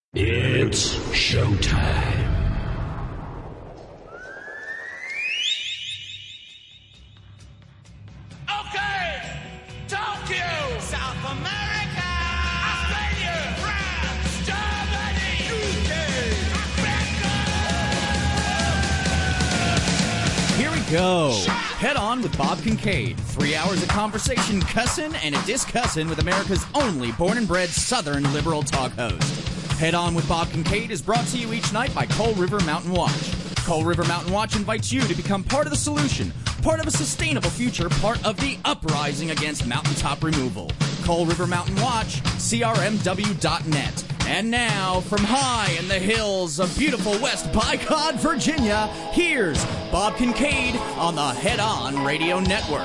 It's showtime. Okay, Tokyo, South America, Australia, France, Germany, UK, Africa. Here we go. Head On with Bob Kincaid. 3 hours of conversation, cussin' and a discussin' with America's only born and bred Southern liberal talk host. Head On with Bob Kincaid is brought to you each night by Coal River Mountain Watch. Coal River Mountain Watch invites you to become part of the solution, part of a sustainable future, part of the uprising against mountaintop removal. Coal River Mountain Watch, crmw.net. And now, from high in the hills of beautiful West Bicod, Virginia, here's Bob Kincaid on the Head On Radio Network.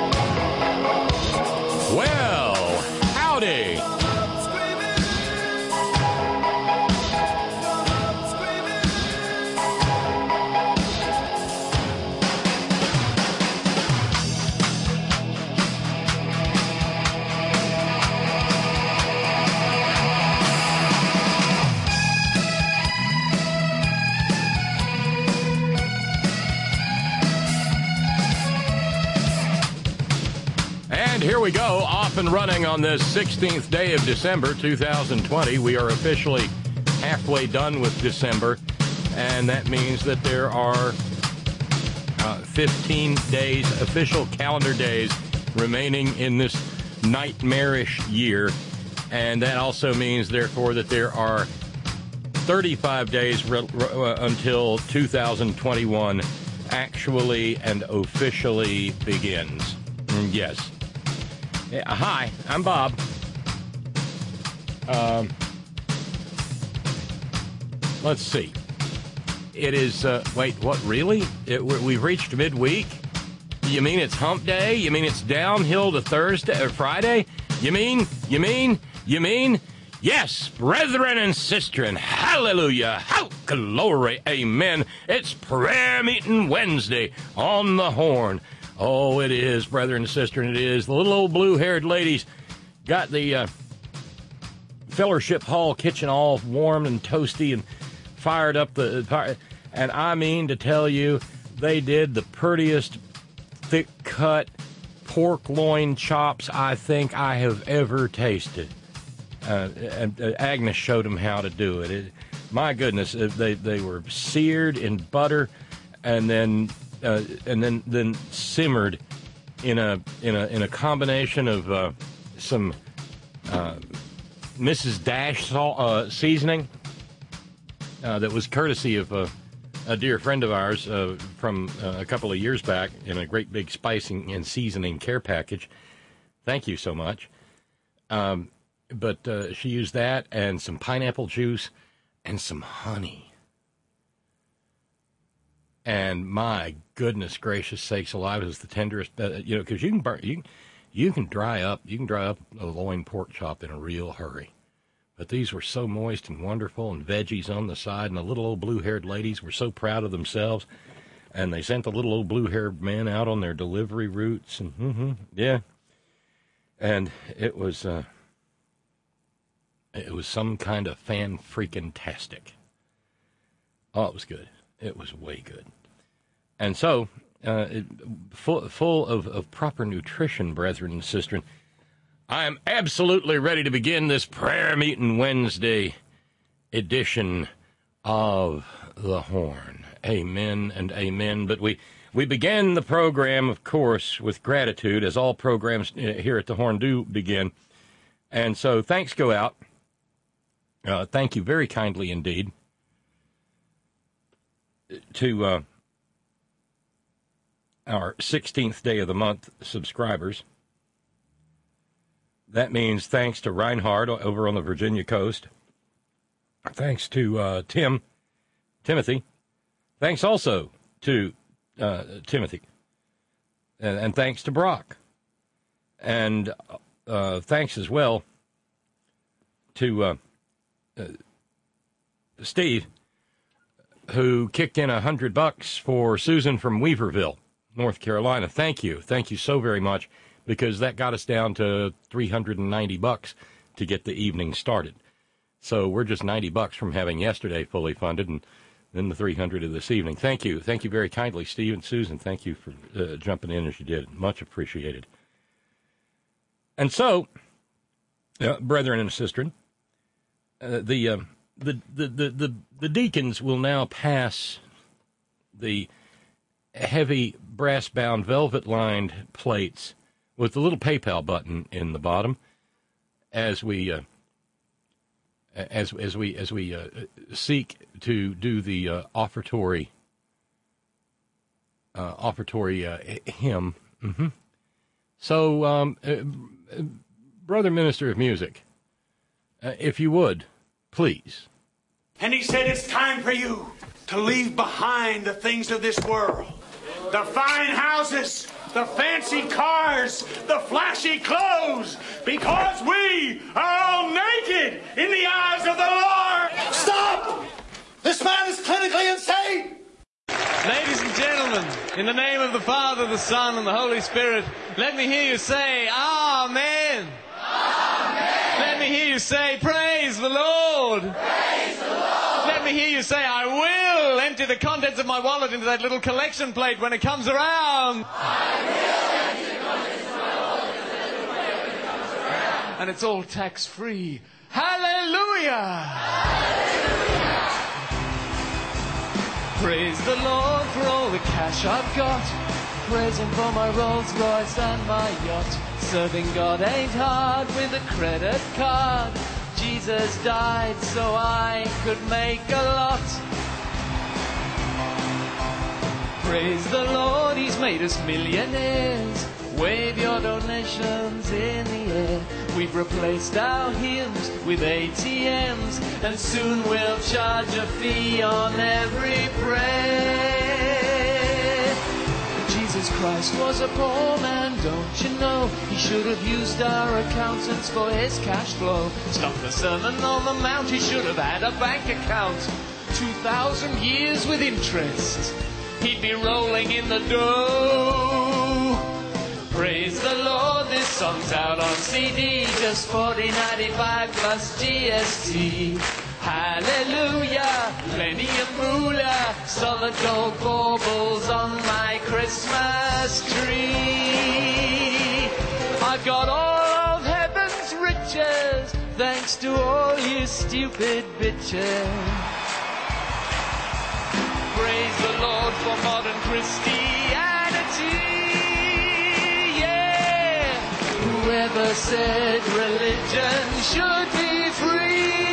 Well, howdy. And here we go, off and running on this 16th day of December 2020. We are officially halfway done with December, and that means that there are 15 days, official calendar days, remaining in this nightmarish year. And that also means, therefore, that there are 35 days until 2021 actually and officially begins. Yes. Hi, I'm Bob. Let's see. It is, wait, what, really? We've reached midweek? You mean it's hump day? You mean it's downhill to Thursday or Friday? You mean? Yes, brethren and sistren, hallelujah, how glory, amen. It's prayer meeting Wednesday on the Horn. Oh, it is, brethren and sistren, it is. The little old blue-haired ladies got the Fellowship Hall kitchen all warm and toasty and fired up and I mean to tell you, they did the prettiest thick-cut pork loin chops I think I have ever tasted. And Agnes showed them how to do it. My goodness, they were seared in butter and then simmered in a combination of some Mrs. Dash seasoning that was courtesy of a dear friend of ours from a couple of years back in a great big spicing and seasoning care package. Thank you so much. But she used that and some pineapple juice and some honey. And my goodness gracious sakes alive, it was the tenderest, because you can dry up a loin pork chop in a real hurry. But these were so moist and wonderful, and veggies on the side, and the little old blue-haired ladies were so proud of themselves. And they sent the little old blue-haired men out on their delivery routes, and yeah. And it was some kind of fan-freaking-tastic. Oh, it was good. It was way good. And so, full of proper nutrition, brethren and sistren, I am absolutely ready to begin this Prayer Meeting Wednesday edition of The Horn. Amen and amen. But we began the program, of course, with gratitude, as all programs here at The Horn do begin. And so thanks go out. Thank you very kindly indeed to our 16th day of the month subscribers. That means thanks to Reinhard over on the Virginia coast. Thanks to Timothy. Thanks also to Timothy. And thanks to Brock. And thanks as well to Steve, who kicked in $100 for Susan from Weaverville, North Carolina. Thank you. Thank you so very much, because that got us down to $390 to get the evening started. So we're just $90 from having yesterday fully funded, and then the 300 of this evening. Thank you very kindly, Steve and Susan. Thank you for jumping in as you did. Much appreciated. And so, brethren and sistren, the deacons will now pass the heavy brass-bound, velvet-lined plates with the little PayPal button in the bottom as we seek to do the offertory hymn. Mm-hmm. So, Brother Minister of Music, if you would, please. And he said, it's time for you to leave behind the things of this world. The fine houses, the fancy cars, the flashy clothes, because we are all naked in the eyes of the Lord. Stop! This man is clinically insane! Ladies and gentlemen, in the name of the Father, the Son, and the Holy Spirit, let me hear you say, Amen. Amen. Let me hear you say, Praise the Lord. Praise the Lord. Let me hear you say, I will empty the contents of my wallet into that little collection plate when it comes around. I will empty the contents of my wallet into that little plate when it comes around. And it's all tax-free. Hallelujah! Hallelujah! Praise the Lord for all the cash I've got. Praise Him for my Rolls Royce and my yacht. Serving God ain't hard with a credit card. Jesus died so I could make a lot. Praise the Lord, He's made us millionaires. Wave your donations in the air. We've replaced our hymns with ATMs, and soon we'll charge a fee on every prayer. Jesus Christ was a poor man, don't you know? He should have used our accountants for his cash flow. Stop the Sermon on the Mount, he should have had a bank account. 2,000 years with interest, he'd be rolling in the dough. Praise the Lord, this song's out on CD, just $40.95 plus GST. Hallelujah, plenty of moolah, solid gold baubles on my Christmas tree. I've got all of heaven's riches, thanks to all you stupid bitches. Praise the Lord for modern Christianity. Whoever said religion should be free?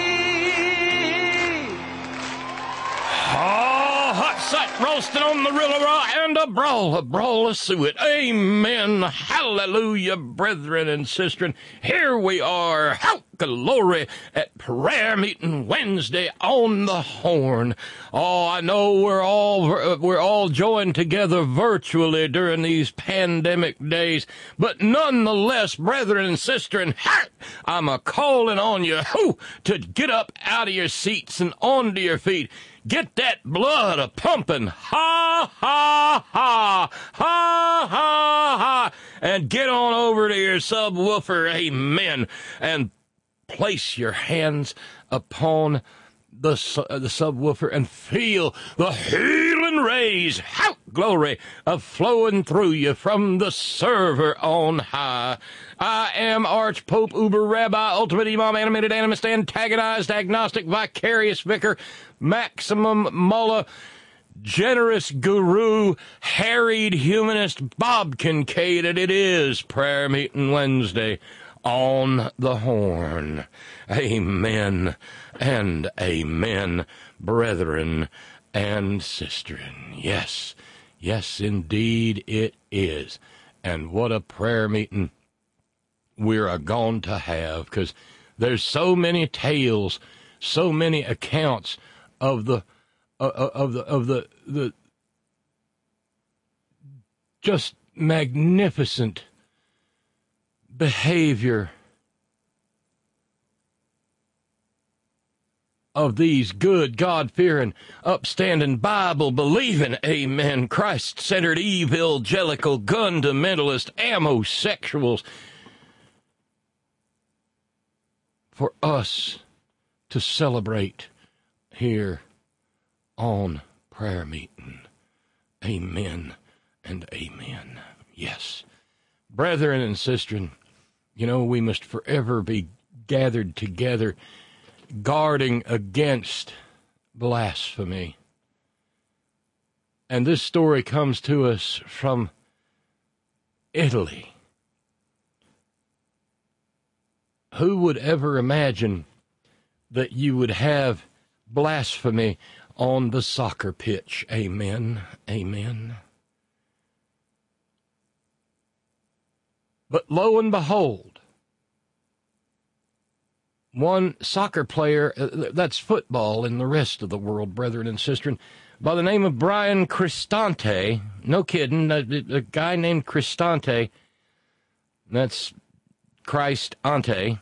Oh, hot sight roasting on the rill raw and a brawl of suet. Amen. Hallelujah, brethren and sistren. Here we are. How glory at prayer meeting Wednesday on the Horn. Oh, I know we're all joined together virtually during these pandemic days, but nonetheless, brethren and sistren, I'm a-calling on you to get up out of your seats and onto your feet. Get that blood a-pumping. Ha, ha, ha. Ha, ha, ha. And get on over to your subwoofer. Amen. And place your hands upon the subwoofer and feel the healing rays, glory, of flowing through you from the server on high. I am Archpope, Uber Rabbi, Ultimate Imam, Animated Animist, Antagonized, Agnostic, Vicarious Vicar, Maximum Mullah, Generous Guru, Harried Humanist, Bob Kincaid, and it is Prayer Meeting Wednesday on the Horn. Amen and amen, brethren and sistren. Yes, yes, indeed it is. And what a prayer meeting we're a-going to have, because there's so many tales, so many accounts of the just magnificent behavior of these good, God-fearing, upstanding, Bible-believing, amen, Christ-centered, evangelical, fundamentalist, amosexuals, for us to celebrate here on Prayer Meeting. Amen and amen. Yes. Brethren and sistren, we must forever be gathered together, guarding against blasphemy. And this story comes to us from Italy. Who would ever imagine that you would have blasphemy on the soccer pitch? Amen. Amen. But lo and behold, one soccer player, that's football in the rest of the world, brethren and sistren, by the name of Brian Cristante, no kidding, a guy named Cristante, that's Christ Ante,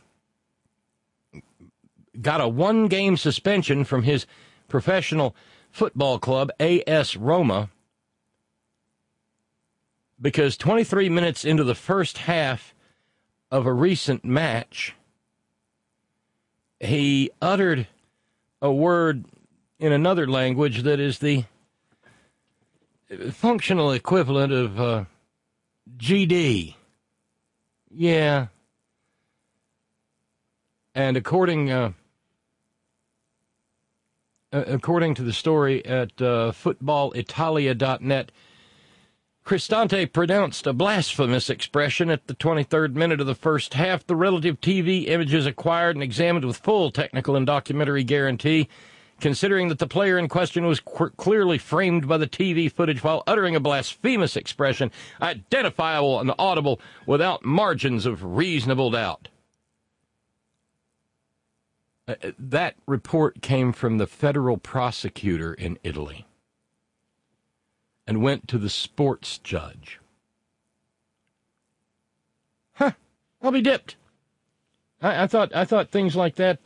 got a one-game suspension from his professional football club, AS Roma, because 23 minutes into the first half of a recent match, he uttered a word in another language that is the functional equivalent of GD. Yeah. And according to the story at footballitalia.net, Cristante pronounced a blasphemous expression at the 23rd minute of the first half. The relative TV images acquired and examined with full technical and documentary guarantee, considering that the player in question was clearly framed by the TV footage while uttering a blasphemous expression, identifiable and audible without margins of reasonable doubt. That report came from the federal prosecutor in Italy and went to the sports judge. I'll be dipped. I thought things like that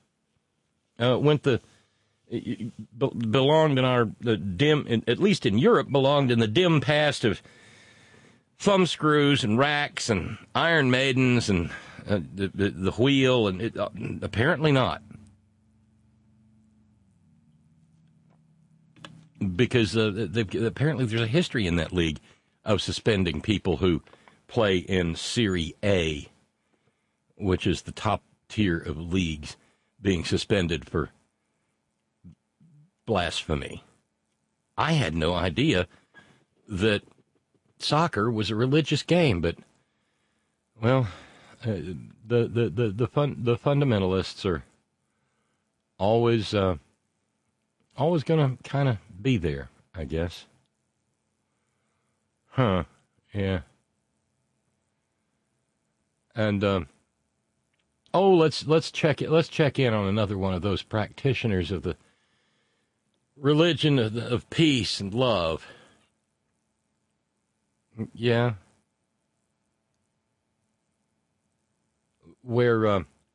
belonged in our dim, at least in Europe, belonged in the dim past of thumb screws and racks and Iron Maidens and the wheel, and apparently not. Because apparently there's a history in that league of suspending people who play in Serie A, which is the top tier of leagues, being suspended for blasphemy. I had no idea that soccer was a religious game, but, well, the fundamentalists are always going to kind of be there, I guess. Yeah. And let's check it. Let's check in on another one of those practitioners of the religion of peace and love. Yeah. Where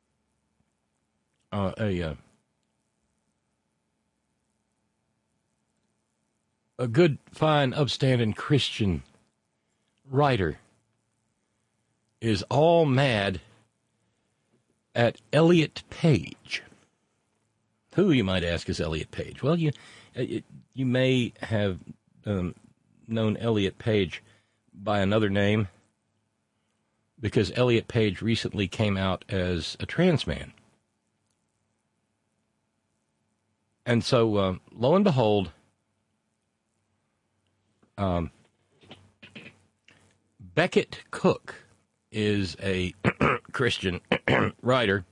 a good, fine, upstanding Christian writer is all mad at Elliot Page. Who, you might ask, is Elliot Page? Well, you may have known Elliot Page by another name, because Elliot Page recently came out as a trans man. And so, lo and behold, Becket Cook is a Christian writer.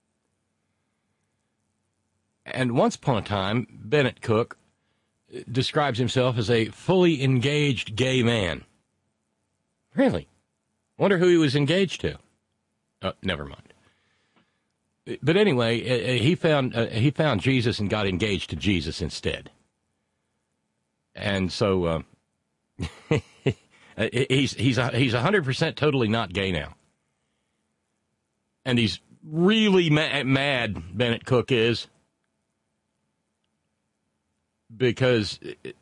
And once upon a time, Bennett Cook describes himself as a fully engaged gay man. Really? Wonder who he was engaged to. Never mind. But anyway, he found Jesus and got engaged to Jesus instead. And so he's 100% totally not gay now. And he's really mad, Bennett Cook is, because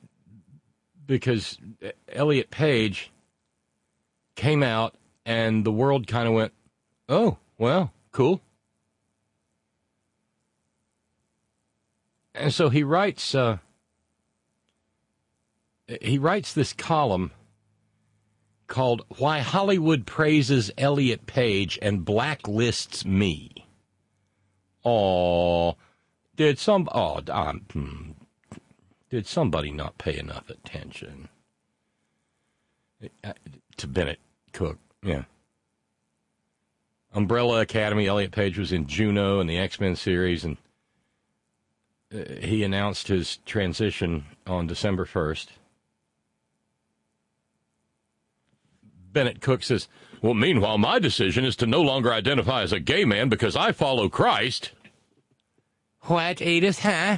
Elliot Page came out and the world kind of went, oh, well, cool. And so he writes this column called "Why Hollywood Praises Elliot Page and Blacklists Me." Did somebody not pay enough attention to Bennett Cook? Yeah. Umbrella Academy. Elliot Page was in Juno and the X-Men series, and he announced his transition on December 1st. Bennett Cook says, "Well, meanwhile, my decision is to no longer identify as a gay man because I follow Christ." What, Edith, huh?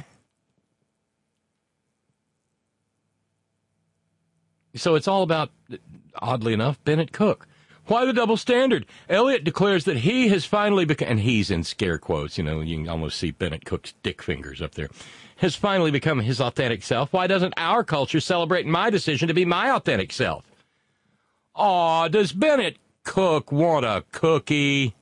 So it's all about, oddly enough, Bennett Cook. Why the double standard? Elliot declares that he has finally become, and he's in scare quotes, you can almost see Bennett Cook's dick fingers up there, has finally become his authentic self. Why doesn't our culture celebrate my decision to be my authentic self? Aw, does Bennett Cook want a cookie?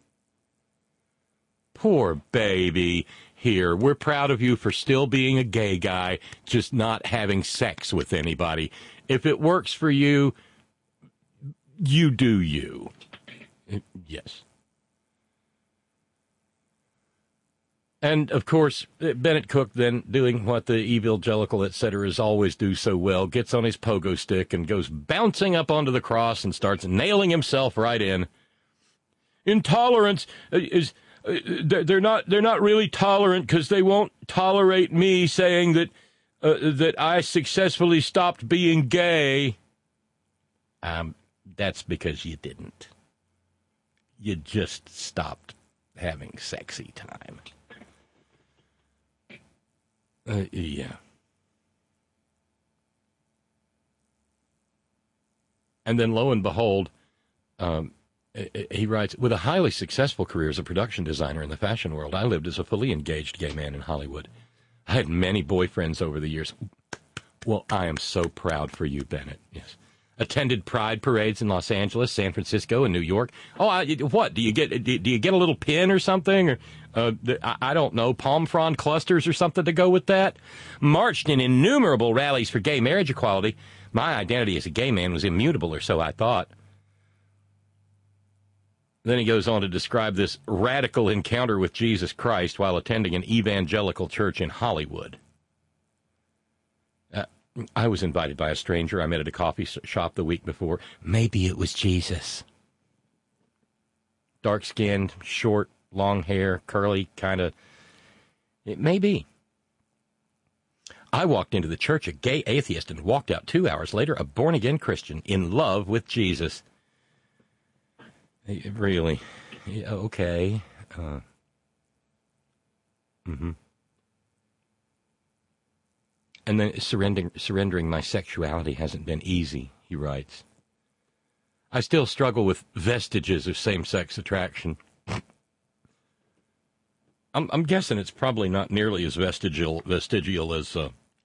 Poor baby. Here, we're proud of you for still being a gay guy, just not having sex with anybody. If it works for you, you do you. Yes. And, of course, Bennett Cook then, doing what the evangelical, etc. always do so well, gets on his pogo stick and goes bouncing up onto the cross and starts nailing himself right in. Intolerance is... They're not really tolerant because they won't tolerate me saying that I successfully stopped being gay. That's because you didn't. You just stopped having sexy time. Yeah. And then lo and behold, he writes, with a highly successful career as a production designer in the fashion world, I lived as a fully engaged gay man in Hollywood. I had many boyfriends over the years. Well, I am so proud for you, Bennett. Yes. Attended pride parades in Los Angeles, San Francisco, and New York. Oh, what? Do you get a little pin or something? Or I don't know, palm frond clusters or something to go with that? Marched in innumerable rallies for gay marriage equality. My identity as a gay man was immutable, or so I thought. Then he goes on to describe this radical encounter with Jesus Christ while attending an evangelical church in Hollywood. I was invited by a stranger I met at a coffee shop the week before. Maybe it was Jesus. Dark-skinned, short, long hair, curly, kind of. It may be. I walked into the church a gay atheist and walked out 2 hours later a born-again Christian in love with Jesus. Really? Yeah, okay. And then surrendering my sexuality hasn't been easy, he writes. I still struggle with vestiges of same-sex attraction. I'm guessing it's probably not nearly as vestigial as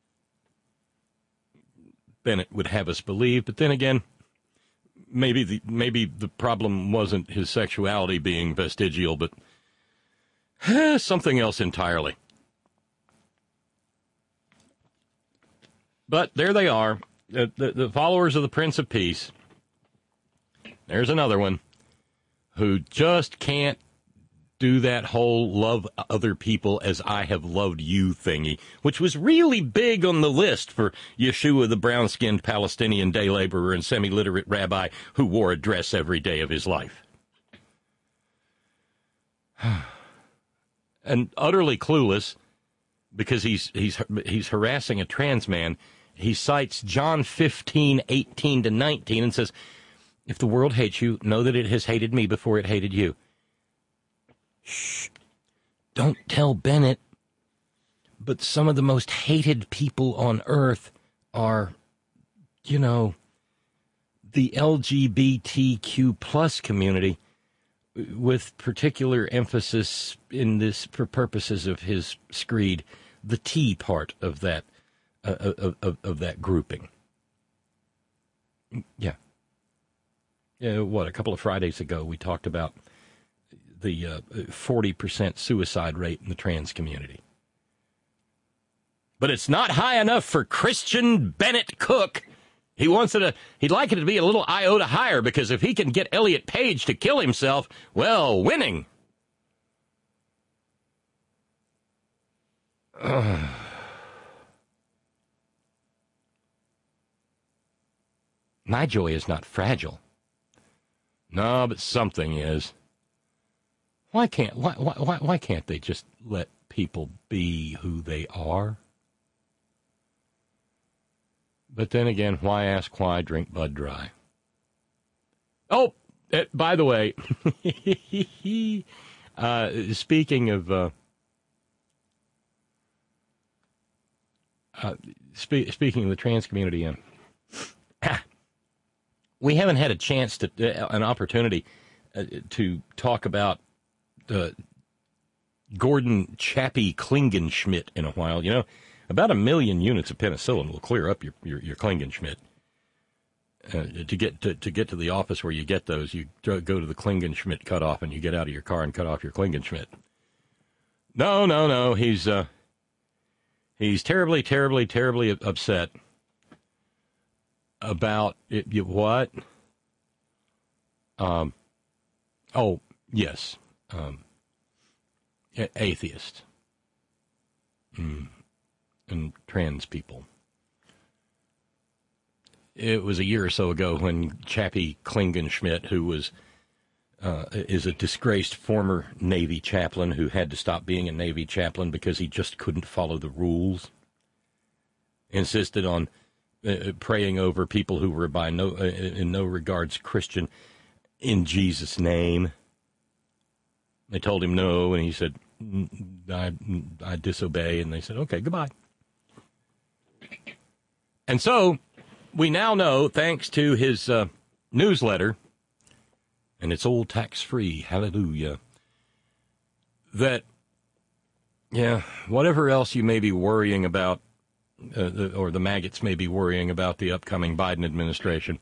Bennett would have us believe, but then again, maybe the problem wasn't his sexuality being vestigial, but something else entirely. But there they are, the followers of the Prince of Peace. There's another one who just can't do that whole love other people as I have loved you thingy, which was really big on the list for Yeshua, the brown-skinned Palestinian day laborer and semi-literate rabbi who wore a dress every day of his life. And utterly clueless, because he's harassing a trans man, he cites John 15:18-19 and says, if the world hates you, know that it has hated me before it hated you. Shh. Don't tell Bennett. But some of the most hated people on earth are, the LGBTQ plus community, with particular emphasis in this for purposes of his screed, the T part of that of that grouping. Yeah. A couple of Fridays ago we talked about the 40% suicide rate in the trans community. But it's not high enough for Christian Bennett Cook. He'd like it to be a little iota higher, because if he can get Elliot Page to kill himself, well, winning. My joy is not fragile. No, but something is. Why can't they just let people be who they are? But then again, why ask why drink Bud Dry? Oh, by the way, speaking of speaking of the trans community, we haven't had a chance an opportunity to talk about Gordon Chappie Klingenschmidt in a while. You know, about 1 million units of penicillin will clear up your Klingenschmidt. To get to the office where you get those, you go to the Klingenschmidt cutoff, and you get out of your car and cut off your Klingenschmidt. No. He's terribly, terribly, terribly upset about it. What? Oh, yes. Atheist. And trans people. It was a year or so ago when Chappie Klingenschmidt, who is a disgraced former Navy chaplain who had to stop being a Navy chaplain because he just couldn't follow the rules, insisted on praying over people who were in no regards Christian in Jesus' name. They told him no, and he said, I disobey, and they said, okay, goodbye. And so we now know, thanks to his newsletter, and it's all tax-free, hallelujah, that, whatever else you may be worrying about, or the maggots may be worrying about the upcoming Biden administration,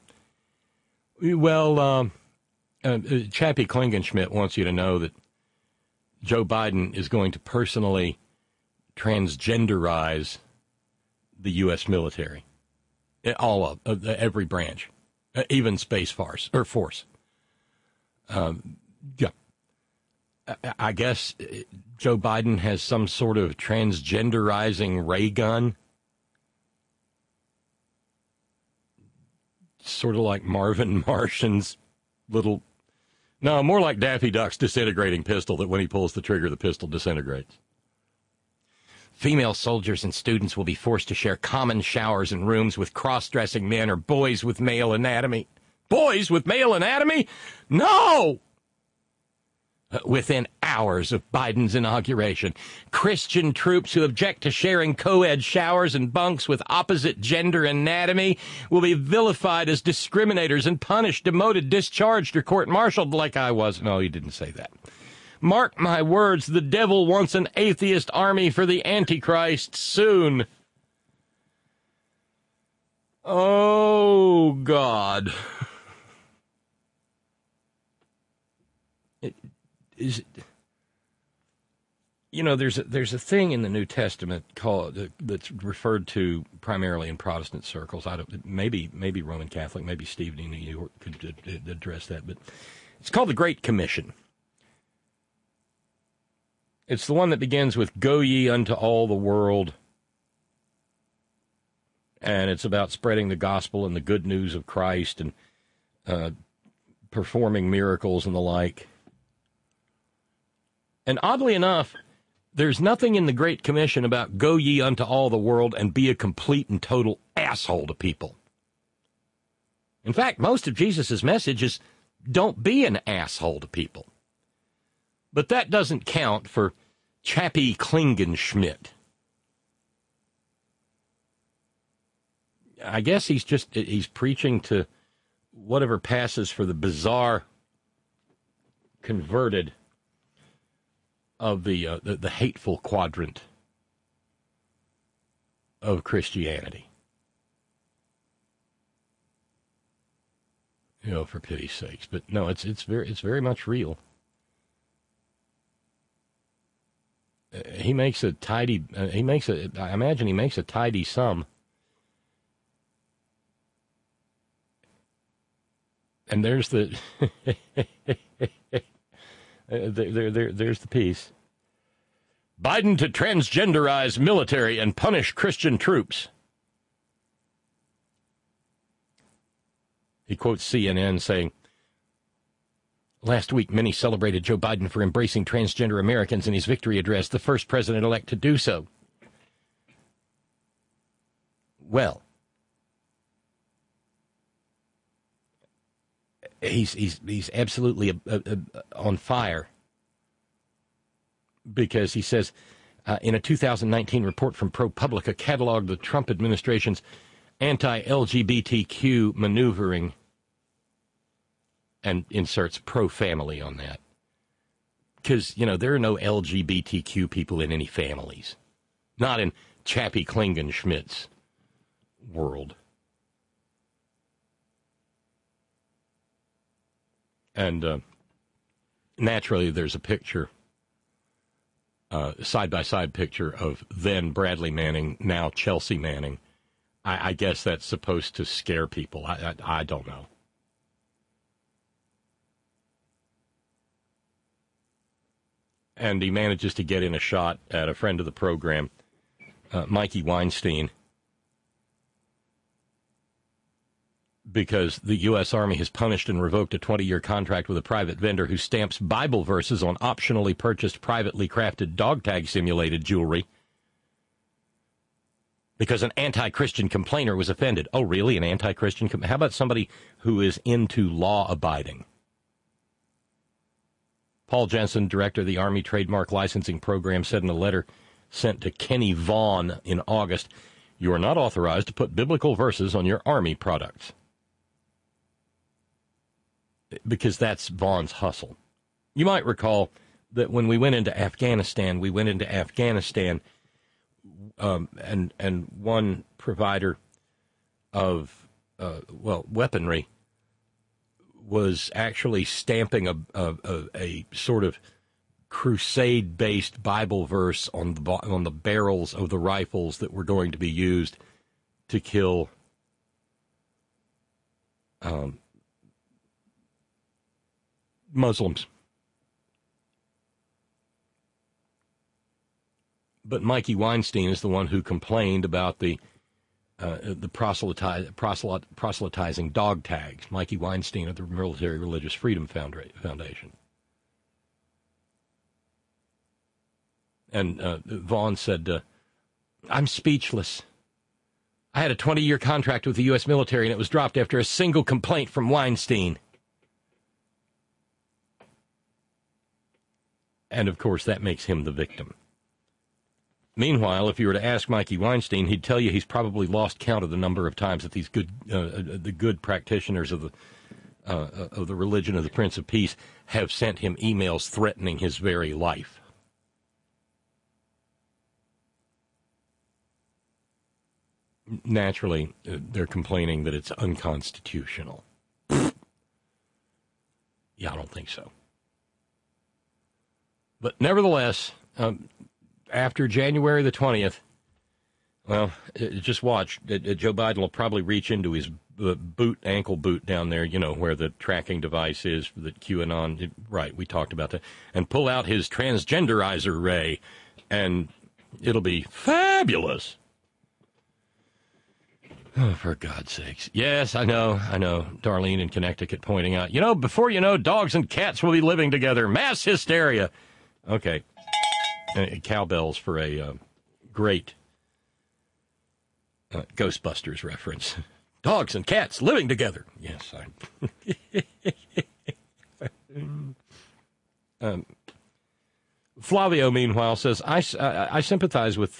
well, Chappie Klingenschmidt wants you to know that Joe Biden is going to personally transgenderize the U.S. military. All of every branch, even Space Force. I guess Joe Biden has some sort of transgenderizing ray gun, sort of like Marvin Martian's little. No, more like Daffy Duck's disintegrating pistol, that when he pulls the trigger, the pistol disintegrates. Female soldiers and students will be forced to share common showers and rooms with cross-dressing men or boys with male anatomy. Boys with male anatomy? No! Within hours of Biden's inauguration, Christian troops who object to sharing co-ed showers and bunks with opposite gender anatomy will be vilified as discriminators and punished, demoted, discharged, or court-martialed like I was. No, he didn't say that. Mark my words, the devil wants an atheist army for the Antichrist soon. Oh, God. There's a thing in the New Testament that's referred to primarily in Protestant circles. Maybe Roman Catholic, maybe Stephen in New York could address that, but it's called the Great Commission. It's the one that begins with "Go ye unto all the world," and it's about spreading the gospel and the good news of Christ and performing miracles and the like. And oddly enough, there's nothing in the Great Commission about "Go ye unto all the world" and be a complete and total asshole to people. In fact, most of Jesus' message is don't be an asshole to people. But that doesn't count for Chappie Klingenschmidt. I guess he's preaching to whatever passes for the bizarre converted of the hateful quadrant of Christianity. For pity's sakes. But no, it's very much real. he makes a tidy. I imagine he makes a tidy sum. And there's the there's the piece. Biden to transgenderize military and punish Christian troops. He quotes CNN saying, last week, many celebrated Joe Biden for embracing transgender Americans in his victory address, the first president-elect to do so. Well, he's absolutely on fire, because he says in a 2019 report from ProPublica cataloged the Trump administration's anti-LGBTQ maneuvering and inserts pro-family on that. Because, there are no LGBTQ people in any families. Not in Chappie Klingenschmidt's world. And naturally, there's a picture, side-by-side picture of then Bradley Manning, now Chelsea Manning. I guess that's supposed to scare people. I don't know. And he manages to get in a shot at a friend of the program, Mikey Weinstein, because the U.S. Army has punished and revoked a 20-year contract with a private vendor who stamps Bible verses on optionally purchased, privately crafted dog tag simulated jewelry because an anti-Christian complainer was offended. Oh, really? An anti-Christian? How about somebody who is into law-abiding? Paul Jensen, director of the Army Trademark Licensing Program, said in a letter sent to Kenny Vaughn in August, "You are not authorized to put biblical verses on your Army products." Because that's Vaughn's hustle. You might recall that when we went into Afghanistan, and one provider of, weaponry was actually stamping a sort of crusade-based Bible verse on the barrels of the rifles that were going to be used to kill Muslims. But Mikey Weinstein is the one who complained about the proselytizing dog tags. Mikey Weinstein of the Military Religious Freedom Foundation. And Vaughn said, "I'm speechless. I had a 20-year contract with the U.S. military, and it was dropped after a single complaint from Weinstein." And, of course, that makes him the victim. Meanwhile, if you were to ask Mikey Weinstein, he'd tell you he's probably lost count of the number of times that these the good practitioners of the religion of the Prince of Peace have sent him emails threatening his very life. Naturally, they're complaining that it's unconstitutional. Yeah, I don't think so. But nevertheless, after January the 20th, well, just watch. Joe Biden will probably reach into his ankle boot down there, where the tracking device is that QAnon, right, we talked about that, and pull out his transgenderizer ray, and it'll be fabulous. Oh, for God's sakes. Yes, I know. Darlene in Connecticut pointing out, before you know, dogs and cats will be living together. Mass hysteria. Okay. Cowbells for a great Ghostbusters reference. Dogs and cats living together. Yes. Flavio, meanwhile, says, I sympathize with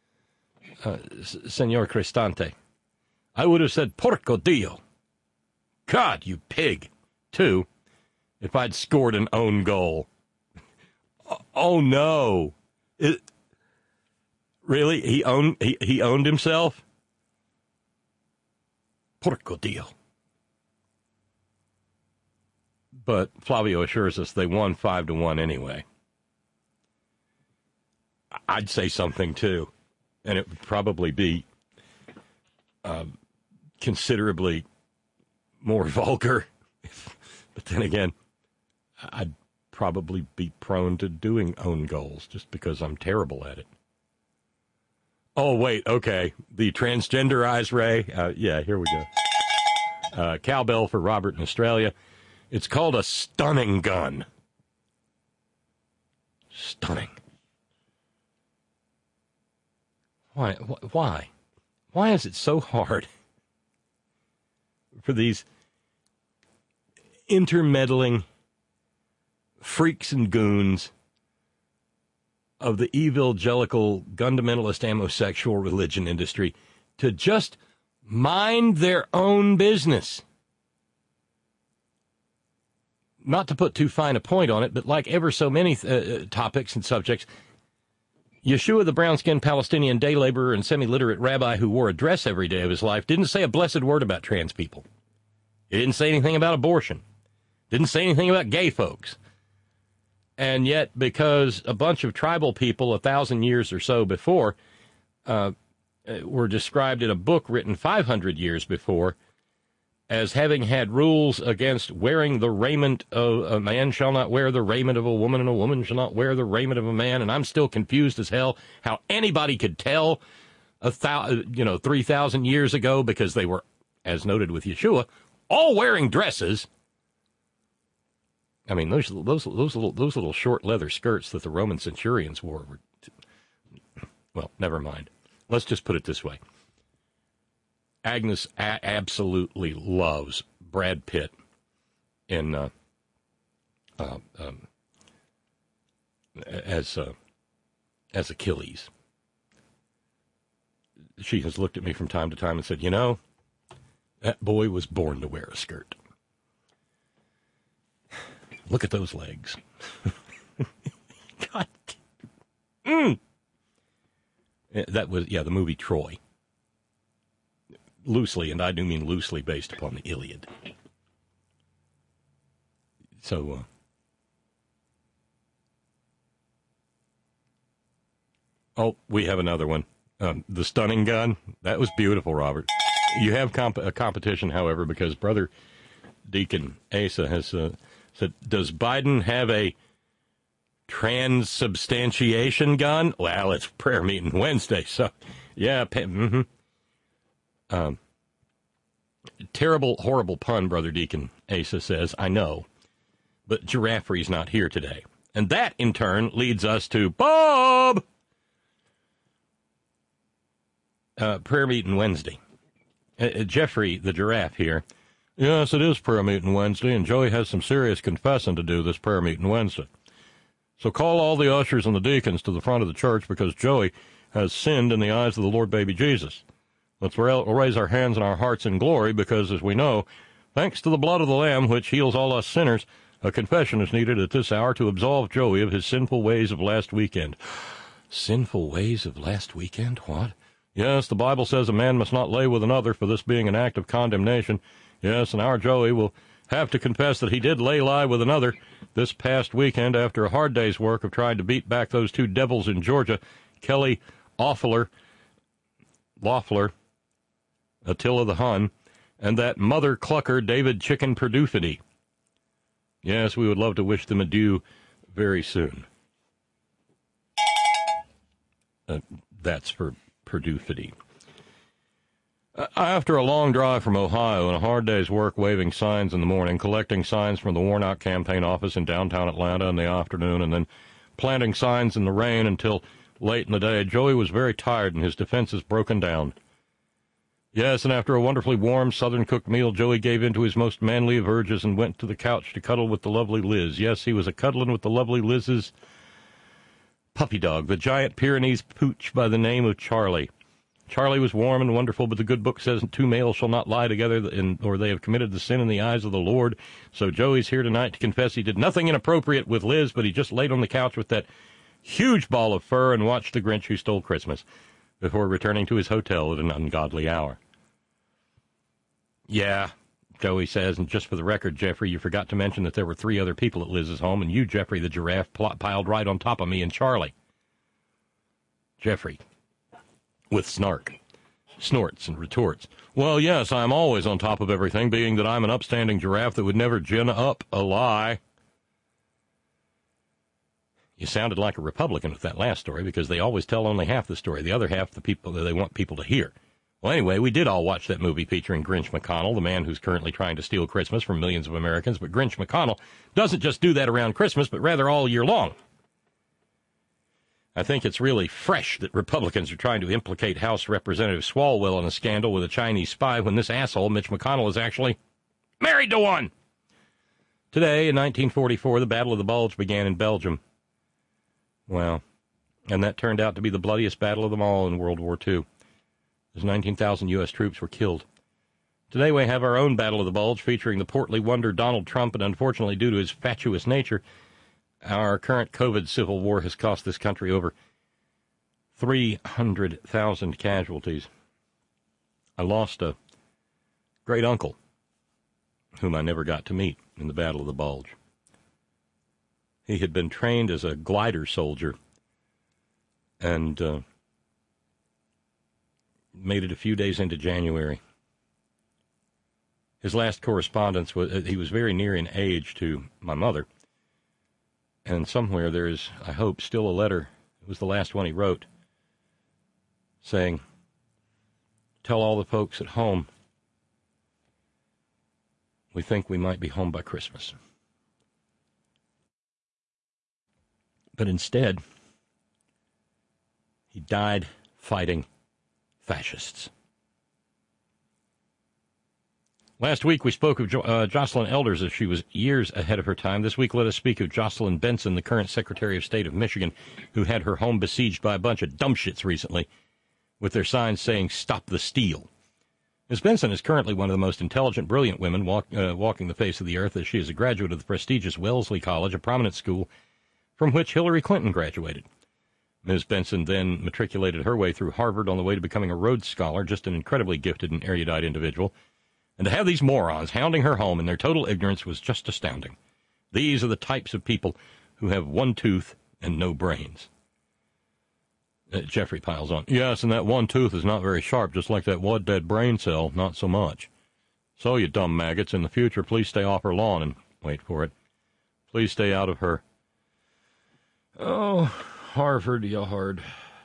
Senor Cristante. I would have said, Porco Dio. God, you pig. Too, if I'd scored an own goal. Oh, no. Really? He owned himself? Porco Dio. But Flavio assures us they won 5-1 anyway. I'd say something, too. And it would probably be considerably more vulgar. But then again, I'd probably be prone to doing own goals just because I'm terrible at it. Oh, wait, okay. The transgenderized Ray. Yeah, here we go. Cowbell for Robert in Australia. It's called a stunning gun. Stunning. Why? Why is it so hard for these intermeddling freaks and goons of the evangelical, fundamentalist, homosexual religion industry to just mind their own business? Not to put too fine a point on it, but like ever so many topics and subjects, Yeshua, the brown-skinned Palestinian day laborer and semi-literate rabbi who wore a dress every day of his life, didn't say a blessed word about trans people. He didn't say anything about abortion. Didn't say anything about gay folks. And yet, because a bunch of tribal people 1,000 years or so before were described in a book written 500 years before as having had rules against wearing the raiment of a man shall not wear the raiment of a woman, and a woman shall not wear the raiment of a man. And I'm still confused as hell how anybody could tell 3,000 years ago, because they were, as noted with Yeshua, all wearing dresses. I mean, those little short leather skirts that the Roman centurions wore were, well, never mind. Let's just put it this way. Agnes absolutely loves Brad Pitt in as Achilles. She has looked at me from time to time and said, that boy was born to wear a skirt. Look at those legs. God. That was, the movie Troy. Loosely, and I do mean loosely, based upon the Iliad. So, we have another one. The stunning gun. That was beautiful, Robert. You have a competition, however, because Brother Deacon Asa has said, does Biden have a transubstantiation gun? Well, it's prayer meeting Wednesday, so, yeah, terrible, horrible pun, Brother Deacon Asa says, I know, but Giraffery's not here today. And that, in turn, leads us to Bob! Prayer meeting Wednesday. Jeffrey, the giraffe here. Yes, it is prayer meeting Wednesday, and Joey has some serious confessing to do this prayer meeting Wednesday. So call all the ushers and the deacons to the front of the church, because Joey has sinned in the eyes of the Lord baby Jesus. Let's raise our hands and our hearts in glory, because, as we know, thanks to the blood of the Lamb, which heals all us sinners, a confession is needed at this hour to absolve Joey of his sinful ways of last weekend. Sinful ways of last weekend? What? Yes, the Bible says a man must not lay with another, for this being an act of condemnation. Yes, and our Joey will have to confess that he did lie with another this past weekend after a hard day's work of trying to beat back those two devils in Georgia, Kelly Loeffler, Attila the Hun, and that mother clucker, David Chicken Perdufity. Yes, we would love to wish them adieu very soon. That's for Perdufity. After a long drive from Ohio and a hard day's work waving signs in the morning, collecting signs from the Warnock campaign office in downtown Atlanta in the afternoon, and then planting signs in the rain until late in the day, Joey was very tired and his defenses broken down. Yes, and after a wonderfully warm, southern-cooked meal, Joey gave in to his most manly of urges and went to the couch to cuddle with the lovely Liz. Yes, he was a-cuddling with the lovely Liz's puppy dog, the giant Pyrenees pooch by the name of Charlie. Charlie was warm and wonderful, but the good book says two males shall not lie together, or they have committed the sin in the eyes of the Lord. So Joey's here tonight to confess he did nothing inappropriate with Liz, but he just laid on the couch with that huge ball of fur and watched The Grinch Who Stole Christmas before returning to his hotel at an ungodly hour. Yeah, Joey says, and just for the record, Jeffrey, you forgot to mention that there were 3 other people at Liz's home, and you, Jeffrey the giraffe, piled right on top of me and Charlie. Jeffrey, with snark, snorts, and retorts. Well, yes, I'm always on top of everything, being that I'm an upstanding giraffe that would never gin up a lie. You sounded like a Republican with that last story because they always tell only half the story. The other half, the people that they want people to hear. Well, anyway, we did all watch that movie featuring Grinch McConnell, the man who's currently trying to steal Christmas from millions of Americans. But Grinch McConnell doesn't just do that around Christmas, but rather all year long. I think it's really fresh that Republicans are trying to implicate House Representative Swalwell in a scandal with a Chinese spy when this asshole, Mitch McConnell, is actually married to one. Today, in 1944, the Battle of the Bulge began in Belgium. Well, and that turned out to be the bloodiest battle of them all in World War II. As 19,000 U.S. troops were killed. Today we have our own Battle of the Bulge featuring the portly wonder Donald Trump, and unfortunately, due to his fatuous nature, our current COVID civil war has cost this country over 300,000 casualties. I lost a great uncle, whom I never got to meet in the Battle of the Bulge. He had been trained as a glider soldier and made it a few days into January. His last correspondence was, he was very near in age to my mother. And somewhere there is, I hope, still a letter. It was the last one he wrote, saying, tell all the folks at home we think we might be home by Christmas. But instead, he died fighting fascists. Last week we spoke of Jocelyn Elders as she was years ahead of her time. This week let us speak of Jocelyn Benson, the current Secretary of State of Michigan, who had her home besieged by a bunch of dumbshits recently with their signs saying, "Stop the Steal." Ms. Benson is currently one of the most intelligent, brilliant women walking the face of the earth, as she is a graduate of the prestigious Wellesley College, a prominent school from which Hillary Clinton graduated. Ms. Benson then matriculated her way through Harvard on the way to becoming a Rhodes Scholar, just an incredibly gifted and erudite individual. And to have these morons hounding her home in their total ignorance was just astounding. These are the types of people who have one tooth and no brains. Jeffrey piles on. Yes, and that one tooth is not very sharp, just like that one dead brain cell, not so much. So, you dumb maggots, in the future, please stay off her lawn and, wait for it, please stay out of her, Harvard yard.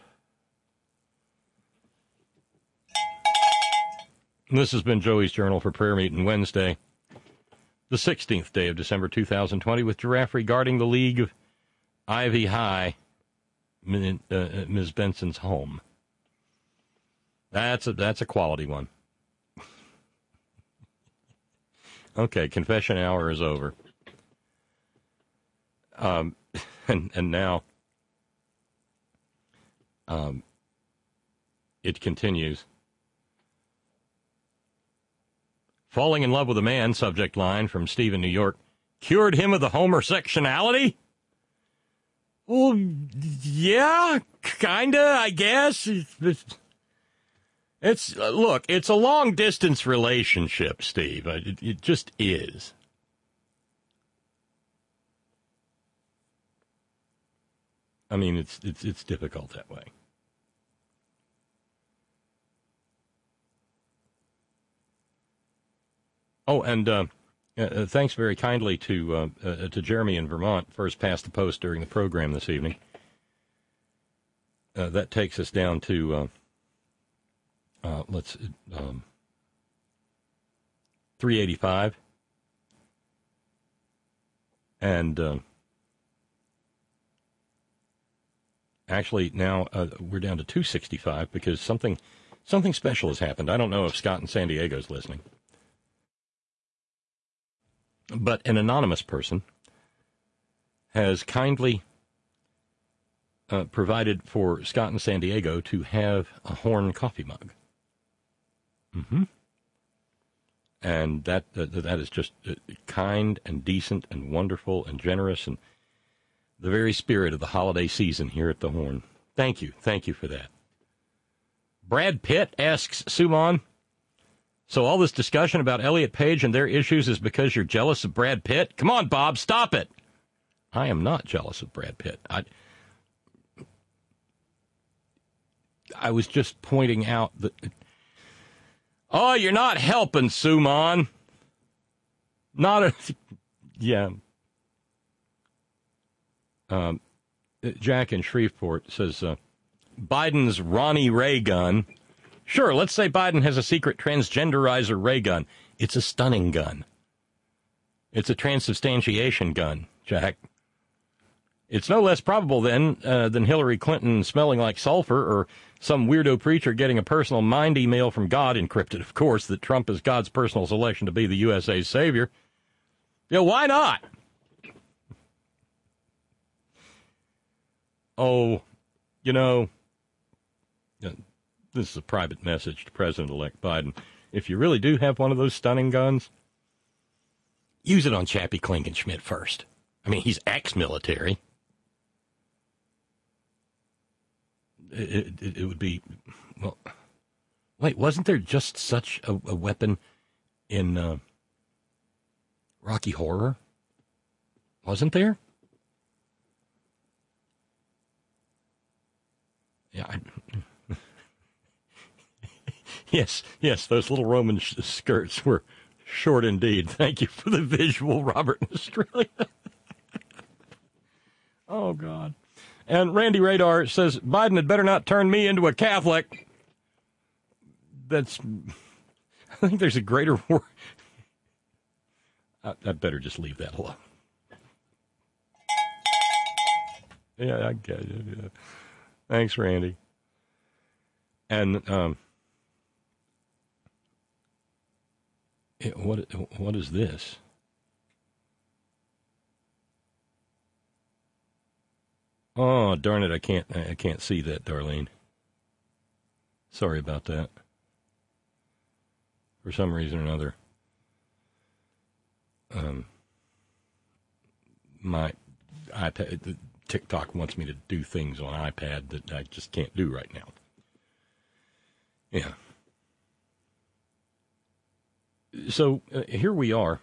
This has been Joey's Journal for Prayer Meeting Wednesday, the 16th day of December 2020, with Giraffe regarding the League of Ivy High, Ms. Benson's home. That's a quality one. Okay, confession hour is over. And now it continues. Falling in love with a man, subject line from Steve in New York, cured him of the homosexuality? Well, yeah, kinda, I guess. It's look, it's a long-distance relationship, Steve. It just is. I mean, it's difficult that way. Oh, and thanks very kindly to Jeremy in Vermont, first past the post during the program this evening. That takes us down to 385, and actually now we're down to 265 because something special has happened. I don't know if Scott in San Diego is listening. But an anonymous person has kindly provided for Scott in San Diego to have a Horn coffee mug. Mm-hmm. And that is just kind and decent and wonderful and generous and the very spirit of the holiday season here at the Horn. Thank you. Thank you for that. Brad Pitt asks Suman, so all this discussion about Elliot Page and their issues is because you're jealous of Brad Pitt? Come on, Bob, stop it. I am not jealous of Brad Pitt. I was just pointing out that, oh, you're not helping, Suman. Yeah. Jack in Shreveport says, Biden's Ronnie Ray gun. Sure, let's say Biden has a secret transgenderizer ray gun. It's a stunning gun. It's a transubstantiation gun, Jack. It's no less probable, then, than Hillary Clinton smelling like sulfur or some weirdo preacher getting a personal mind email from God, encrypted, of course, that Trump is God's personal selection to be the USA's savior. Yeah, why not? Oh, you know, this is a private message to President-elect Biden. If you really do have one of those stunning guns, use it on Chappie Klinkenschmidt first. I mean, he's ex-military. It would be, well, wait, wasn't there just such a weapon in Rocky Horror? Wasn't there? Yeah. Yes, those little Roman skirts were short indeed. Thank you for the visual, Robert in Australia. Oh, God. And Randy Radar says, Biden had better not turn me into a Catholic. I think there's a greater war. I'd better just leave that alone. Yeah, I get it. Yeah. Thanks, Randy. And what is this? Oh, darn it! I can't see that, Darlene. Sorry about that. For some reason or another, my iPad, TikTok wants me to do things on iPad that I just can't do right now. Yeah. So here we are.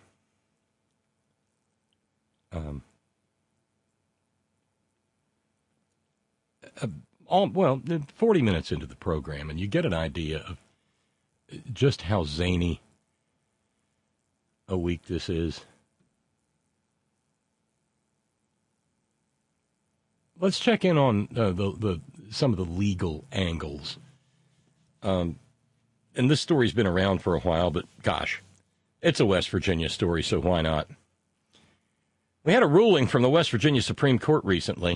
Well, 40 minutes into the program, and you get an idea of just how zany a week this is. Let's check in on some of the legal angles. And this story's been around for a while, but gosh, it's a West Virginia story, so why not? We had a ruling from the West Virginia Supreme Court recently.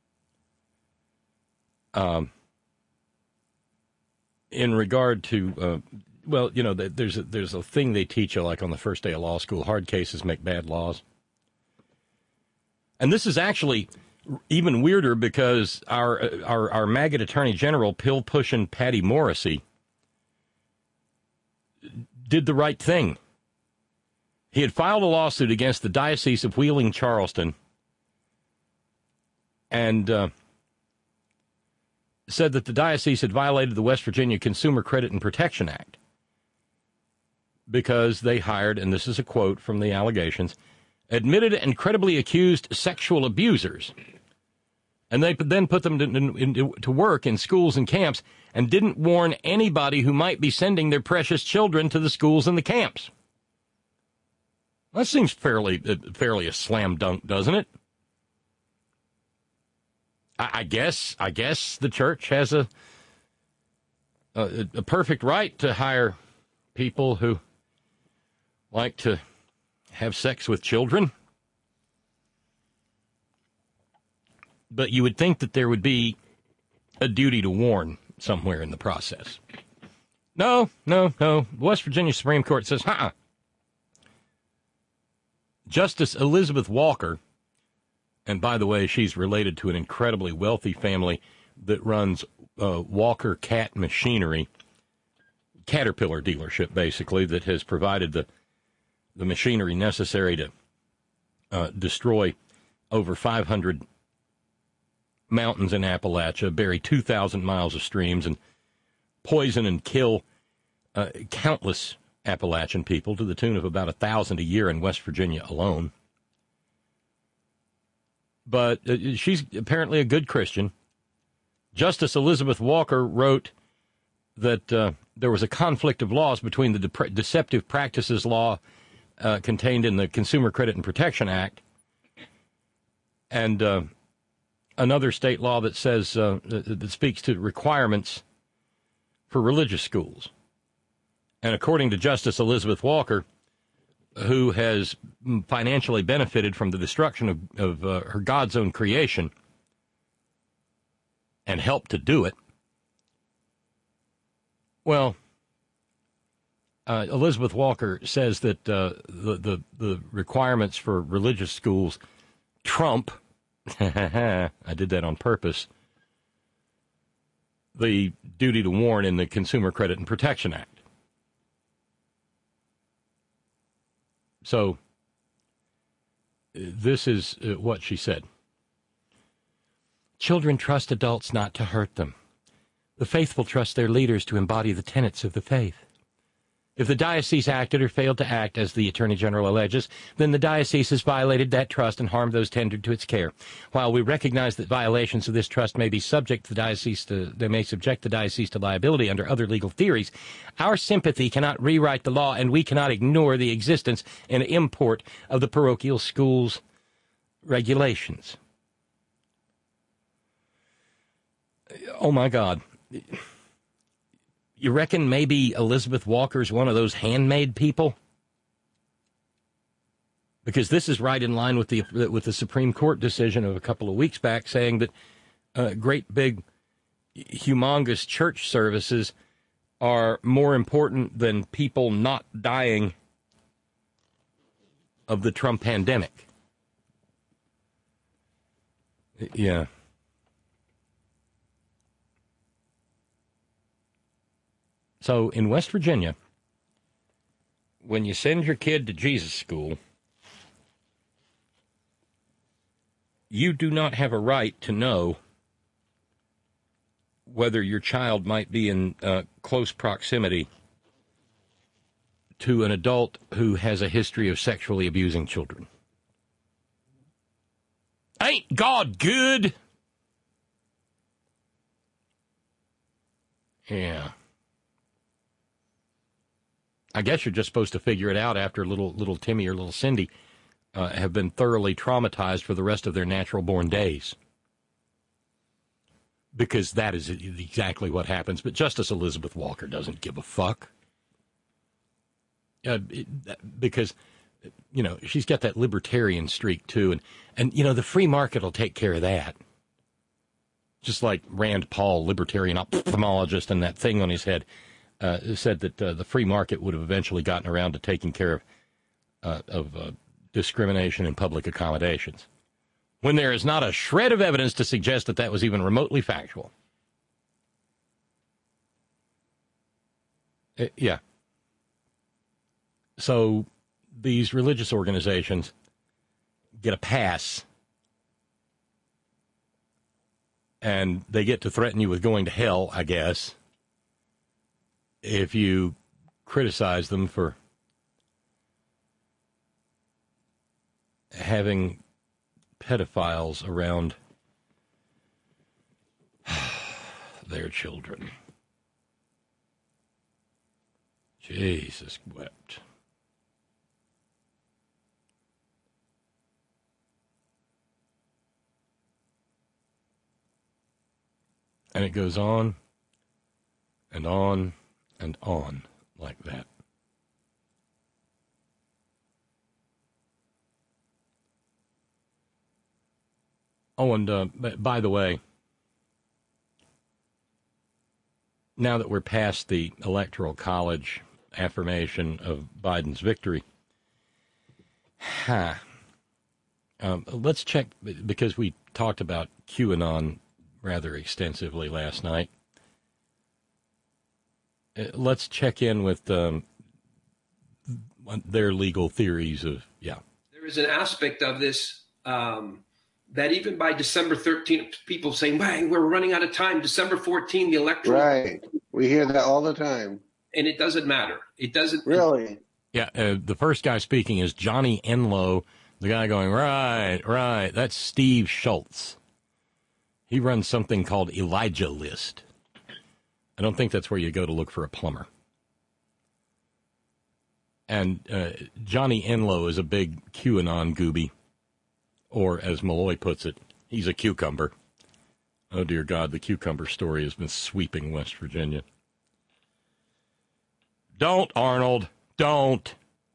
In regard to, well, you know, there's a thing they teach you like on the first day of law school: hard cases make bad laws. And this is actually even weirder because our maggot attorney general, pill-pushing Patty Morrissey, did the right thing. He had filed a lawsuit against the Diocese of Wheeling-Charleston and said that the diocese had violated the West Virginia Consumer Credit and Protection Act because they hired, and this is a quote from the allegations, admitted and credibly accused sexual abusers. And they then put them to work in schools and camps and didn't warn anybody who might be sending their precious children to the schools and the camps. That seems fairly a slam dunk, doesn't it? I guess the church has a perfect right to hire people who like to have sex with children. But you would think that there would be a duty to warn somewhere in the process. No. The West Virginia Supreme Court says, Justice Elizabeth Walker, and by the way, she's related to an incredibly wealthy family that runs Walker Cat Machinery, Caterpillar dealership, basically, that has provided the machinery necessary to destroy over 500 mountains in Appalachia, bury 2,000 miles of streams, and poison and kill countless Appalachian people to the tune of about 1,000 a year in West Virginia alone. But she's apparently a good Christian. Justice Elizabeth Walker wrote that there was a conflict of laws between the deceptive practices law contained in the Consumer Credit and Protection Act and another state law that says that speaks to requirements for religious schools. And according to Justice Elizabeth Walker, who has financially benefited from the destruction of her God's own creation and helped to do it, well, Elizabeth Walker says that the requirements for religious schools trump, I did that on purpose, the duty to warn in the Consumer Credit and Protection Act. So, this is what she said. Children trust adults not to hurt them. The faithful trust their leaders to embody the tenets of the faith. If the diocese acted or failed to act, as the Attorney General alleges, then the diocese has violated that trust and harmed those tendered to its care. While we recognize that violations of this trust may be subject to the diocese they may subject the diocese to liability under other legal theories, our sympathy cannot rewrite the law, and we cannot ignore the existence and import of the parochial schools regulations. Oh my God. You reckon maybe Elizabeth Walker's one of those handmade people? Because this is right in line with the Supreme Court decision of a couple of weeks back saying that great big, humongous church services are more important than people not dying of the Trump pandemic. Yeah. So in West Virginia, when you send your kid to Jesus School, you do not have a right to know whether your child might be in close proximity to an adult who has a history of sexually abusing children. Ain't God good? Yeah. I guess you're just supposed to figure it out after little Timmy or little Cindy have been thoroughly traumatized for the rest of their natural-born days. Because that is exactly what happens. But Justice Elizabeth Walker doesn't give a fuck. Because, you know, she's got that libertarian streak, too. And you know, the free market will take care of that. Just like Rand Paul, libertarian ophthalmologist, and that thing on his head. Said that the free market would have eventually gotten around to taking care of discrimination in public accommodations, when there is not a shred of evidence to suggest that that was even remotely factual. Yeah. So these religious organizations get a pass, and they get to threaten you with going to hell, I guess, if you criticize them for having pedophiles around their children. Jesus wept. And it goes on and on and on like that. Oh, and by the way, now that we're past the Electoral College affirmation of Biden's victory, let's check, because we talked about QAnon rather extensively last night. Let's check in with their legal theories of, There is an aspect of this that even by December 13th, people saying, "Bang, we're running out of time. December 14th, the electoral." Right. We hear that all the time. And it doesn't matter. It doesn't. Really? Yeah, the first guy speaking is Johnny Enlow, the guy going, right, that's Steve Schultz. He runs something called Elijah List. I don't think that's where you go to look for a plumber. And Johnny Enlow is a big QAnon gooby, or as Malloy puts it, he's a cucumber. Oh, dear God, the cucumber story has been sweeping West Virginia. Don't, Arnold, don't.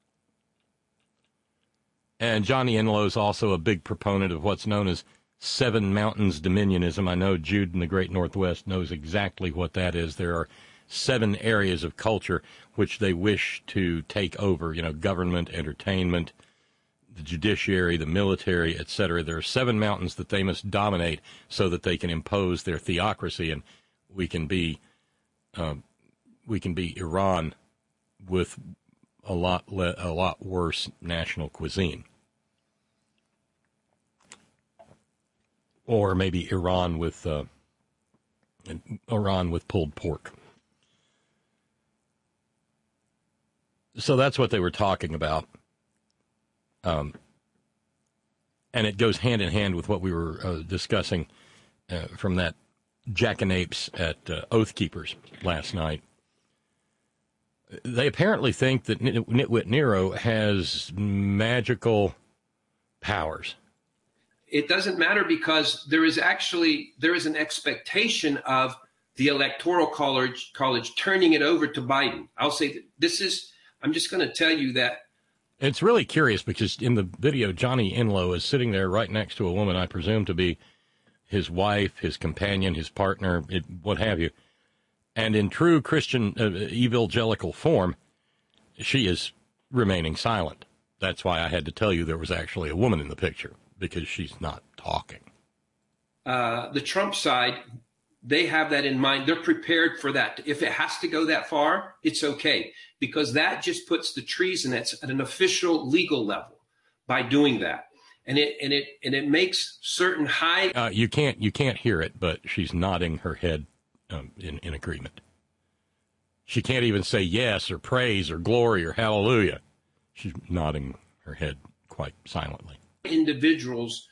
And Johnny Enlow is also a big proponent of what's known as Seven Mountains Dominionism. I know Jude in the Great Northwest knows exactly what that is. There are 7 areas of culture which they wish to take over, government, entertainment, the judiciary, the military, etc. There are 7 mountains that they must dominate so that they can impose their theocracy, and we can be Iran with a lot worse national cuisine. Or maybe Iran with pulled pork. So that's what they were talking about. And it goes hand in hand with what we were discussing from that jackanapes at Oath Keepers last night. They apparently think that Nitwit Nero has magical powers. It doesn't matter because there is an expectation of the Electoral College turning it over to Biden. I'll say that I'm just going to tell you that. It's really curious because in the video, Johnny Enlow is sitting there right next to a woman I presume to be his wife, his companion, his partner, what have you. And in true Christian evangelical form, she is remaining silent. That's why I had to tell you there was actually a woman in the picture, because she's not talking. The Trump side, they have that in mind. They're prepared for that. If it has to go that far, it's okay, because that just puts the treason at an official legal level by doing that. And it makes certain high. You can't hear it, but she's nodding her head in agreement. She can't even say yes or praise or glory or hallelujah. She's nodding her head quite silently. Individuals,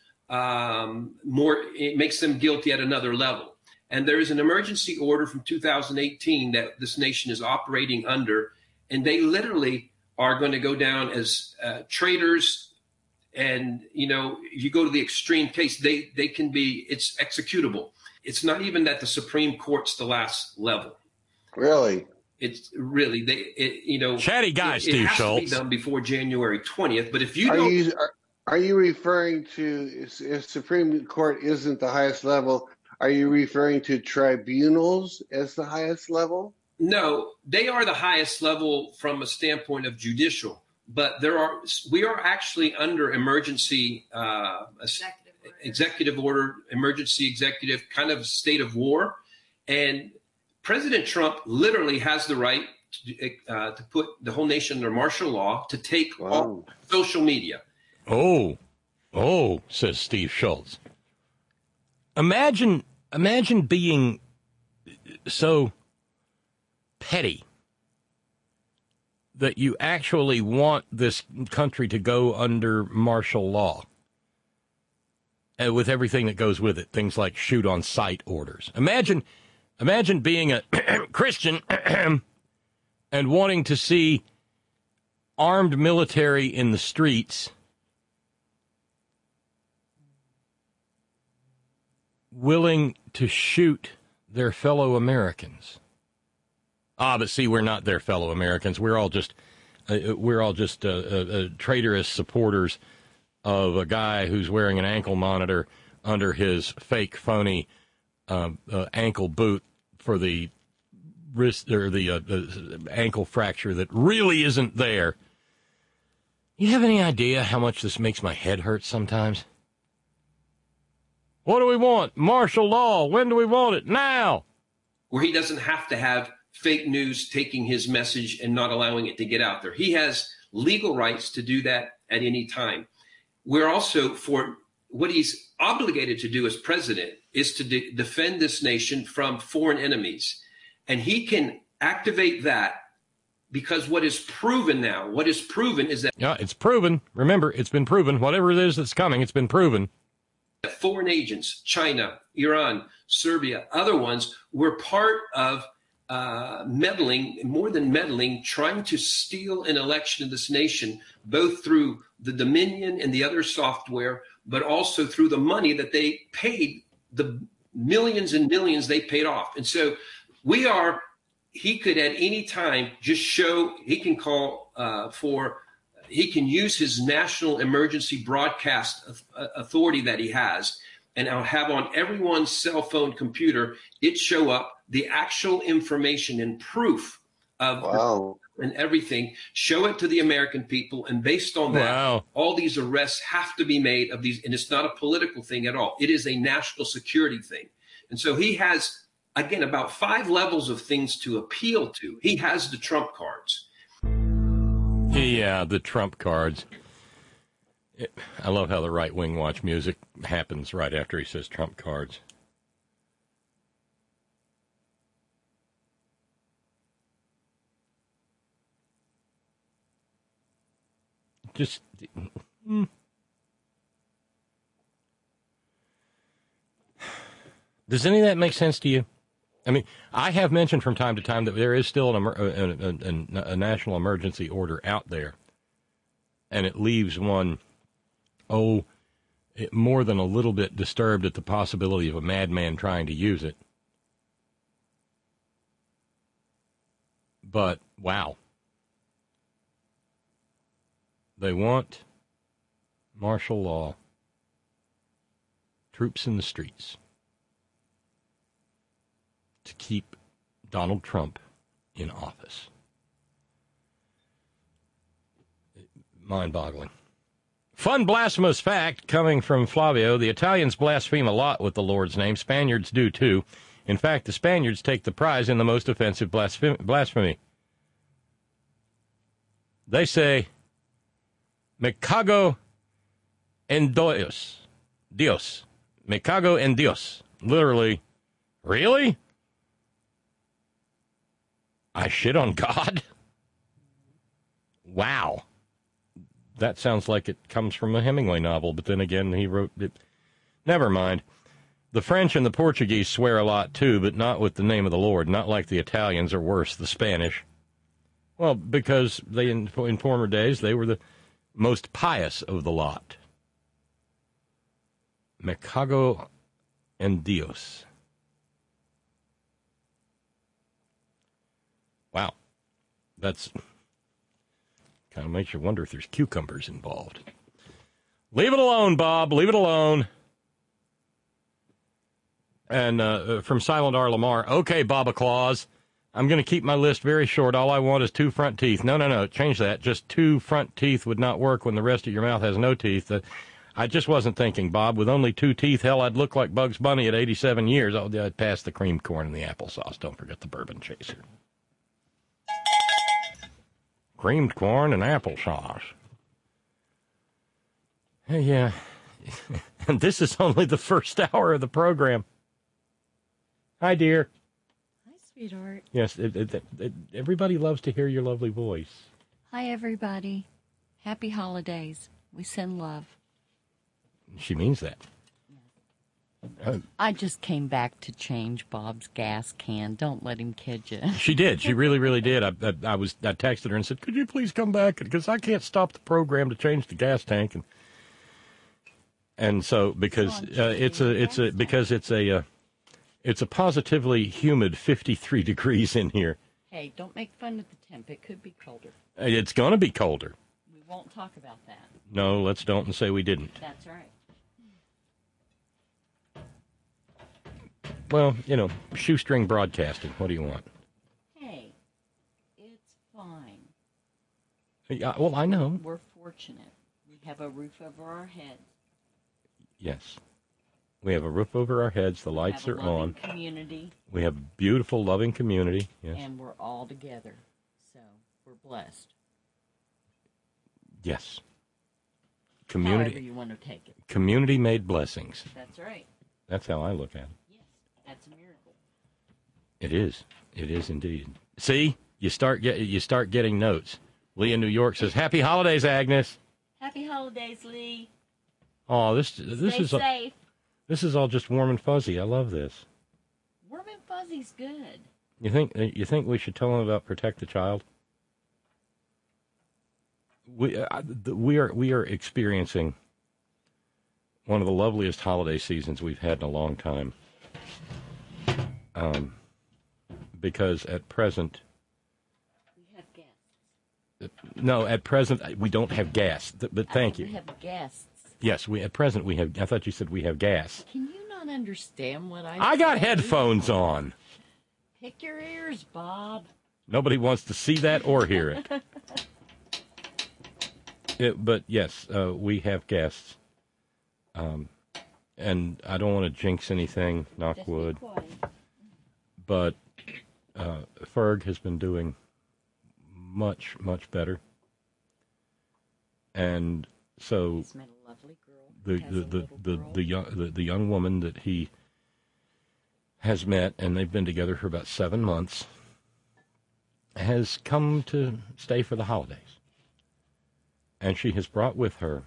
it makes them guilty at another level. And there is an emergency order from 2018 that this nation is operating under, and they literally are going to go down as traitors. And, you go to the extreme case, it's executable. It's not even that the Supreme Court's the last level. Really? It's really, chatty guy, Steve Schultz. It has to be done before January 20th. But if you Are you referring to, if Supreme Court isn't the highest level, are you referring to tribunals as the highest level? No, they are the highest level from a standpoint of judicial, but we are actually under emergency executive order, emergency executive kind of state of war. And President Trump literally has the right to put the whole nation under martial law, to take all social media. Oh, says Steve Schultz. Imagine being so petty that you actually want this country to go under martial law, with everything that goes with it, things like shoot on sight orders. Imagine being a Christian and wanting to see armed military in the streets willing to shoot their fellow Americans. But see, we're not their fellow Americans. We're all just traitorous supporters of a guy who's wearing an ankle monitor under his fake, phony ankle boot for the wrist or the ankle fracture that really isn't there. You have any idea how much this makes my head hurt sometimes? What do we want? Martial law. When do we want it? Now. Where he doesn't have to have fake news taking his message and not allowing it to get out there. He has legal rights to do that at any time. We're also, for what he's obligated to do as president, is to defend this nation from foreign enemies. And he can activate that because what is proven is that... Yeah, it's proven. Remember, it's been proven. Whatever it is that's coming, it's been proven. foreign agents, China, Iran, Serbia, other ones, were part of meddling, more than meddling, trying to steal an election in this nation, both through the Dominion and the other software, but also through the money that they paid, the millions and millions they paid off. And so he could at any time just show, he can call he can use his national emergency broadcast authority that he has, and I'll have on everyone's cell phone computer, it show up the actual information and proof of and everything, show it to the American people, and based on that, all these arrests have to be made of these, and it's not a political thing at all. It is a national security thing. And so he has, again, about 5 levels of things to appeal to. He has the trump cards. Yeah, the trump cards. I love how the right-wing watch music happens right after he says trump cards. Just... Does any of that make sense to you? I mean, I have mentioned from time to time that there is still a national emergency order out there, and it leaves one, more than a little bit disturbed at the possibility of a madman trying to use it. But, wow. They want martial law, troops in the streets, to keep Donald Trump in office. Mind-boggling. Fun blasphemous fact coming from Flavio. The Italians blaspheme a lot with the Lord's name. Spaniards do, too. In fact, the Spaniards take the prize in the most offensive blasphemy. They say, Me cago en Dios. Dios. Me cago en Dios. Literally, really? I shit on God? Wow. That sounds like it comes from a Hemingway novel, but then again, he wrote it. Never mind. The French and the Portuguese swear a lot, too, but not with the name of the Lord, not like the Italians, or worse, the Spanish. Well, because they, in former days, they were the most pious of the lot. Me cago en Dios. Wow. That's kind of makes you wonder if there's cucumbers involved. Leave it alone, Bob. Leave it alone. And from Silent R. Lamar, okay, Baba Claus, I'm going to keep my list very short. All I want is 2 front teeth. No. Change that. Just 2 front teeth would not work when the rest of your mouth has no teeth. I just wasn't thinking, Bob. With only 2 teeth, hell, I'd look like Bugs Bunny at 87 years. I'd pass the cream corn and the applesauce. Don't forget the bourbon chaser. Creamed corn and applesauce. Hey, yeah. And this is only the first hour of the program. Hi, dear. Hi, sweetheart. Yes, everybody loves to hear your lovely voice. Hi, everybody. Happy holidays. We send love. She means that. I just came back to change Bob's gas can. Don't let him kid you. She did. She really, really did. I texted her and said, "Could you please come back? Because I can't stop the program to change the gas tank." And so because it's a positively humid 53 degrees in here. Hey, don't make fun of the temp. It could be colder. It's going to be colder. We won't talk about that. No, let's don't and say we didn't. That's right. Well, shoestring broadcasting. What do you want? Hey, it's fine. Yeah, well, I know. We're fortunate. We have a roof over our heads. Yes. We have a roof over our heads. The lights are on. Community. We have a beautiful, loving community. Yes. And we're all together. So we're blessed. Yes. Community. However you want to take it. Community-made blessings. That's right. That's how I look at it. That's a miracle. It is. It is indeed. See, you start getting notes. Lee in New York says, "Happy holidays, Agnes." Happy holidays, Lee. Oh, this Stay is safe. This is all just warm and fuzzy. I love this. Warm and fuzzy's good. You think we should tell them about Protect the Child? We are experiencing one of the loveliest holiday seasons we've had in a long time. Because at present, We have guests. no, at present we don't have gas. But thank you. We have guests. Yes, at present we have. I thought you said we have gas. Can you not understand what I got say? headphones on. Pick your ears, Bob. Nobody wants to see that or hear it. But yes, we have guests. And I don't want to jinx anything, knock Just be wood. quiet. But Ferg has been doing much, much better. And so He's met a lovely girl. the young woman that he has met, and they've been together for about 7 months, has come to stay for the holidays. And she has brought with her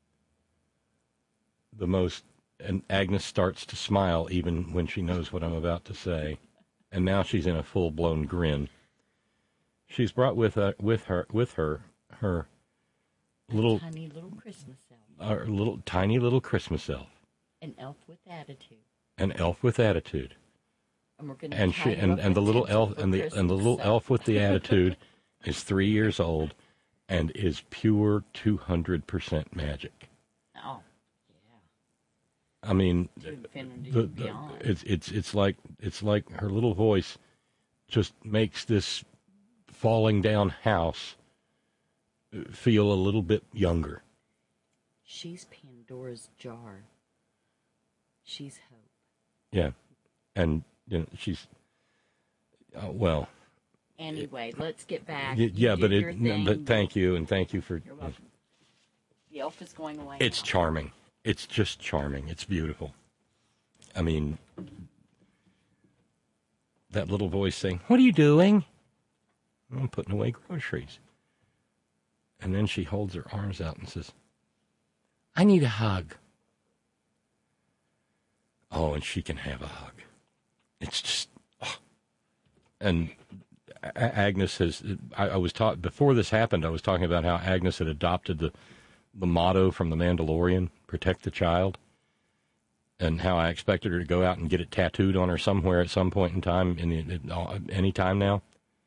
the most, and Agnes starts to smile even when she knows what I'm about to say, and now she's in a full-blown grin. She's brought with her little Tiny little Christmas elf. our little tiny little Christmas elf. An elf with attitude. An elf with attitude. And we're going And she and the little elf and the little elf with the attitude is 3 years old and is pure 200% magic. Oh, I mean, to infinity and beyond. it's like her little voice just makes this falling down house feel a little bit younger. She's Pandora's jar. She's hope. Yeah, and you know, she's well. Anyway, let's get back. Yeah, You but did your thing. but thank you, and thank you for. You're welcome. The elf is going away. It's now. charming. It's just charming. It's beautiful. I mean, that little voice saying, "What are you doing?" I'm putting away groceries. And then she holds her arms out and says, "I need a hug." Oh, and she can have a hug. It's just, oh. And Agnes has, I was taught, before this happened, I was talking about how Agnes had adopted the motto from The Mandalorian, protect the child, and how I expected her to go out and get it tattooed on her somewhere at some point in time, any time now.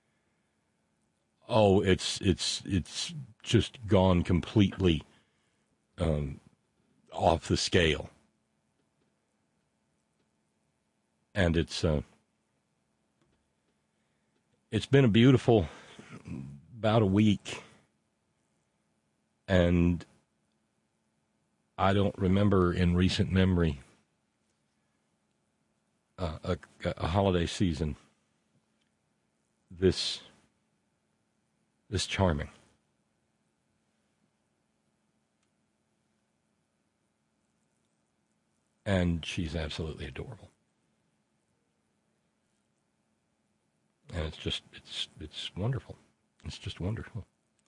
Oh, it's just gone completely off the scale. And it's been a beautiful about a week, and I don't remember in recent memory a holiday season this charming. And she's absolutely adorable. And it's wonderful. It's just wonderful.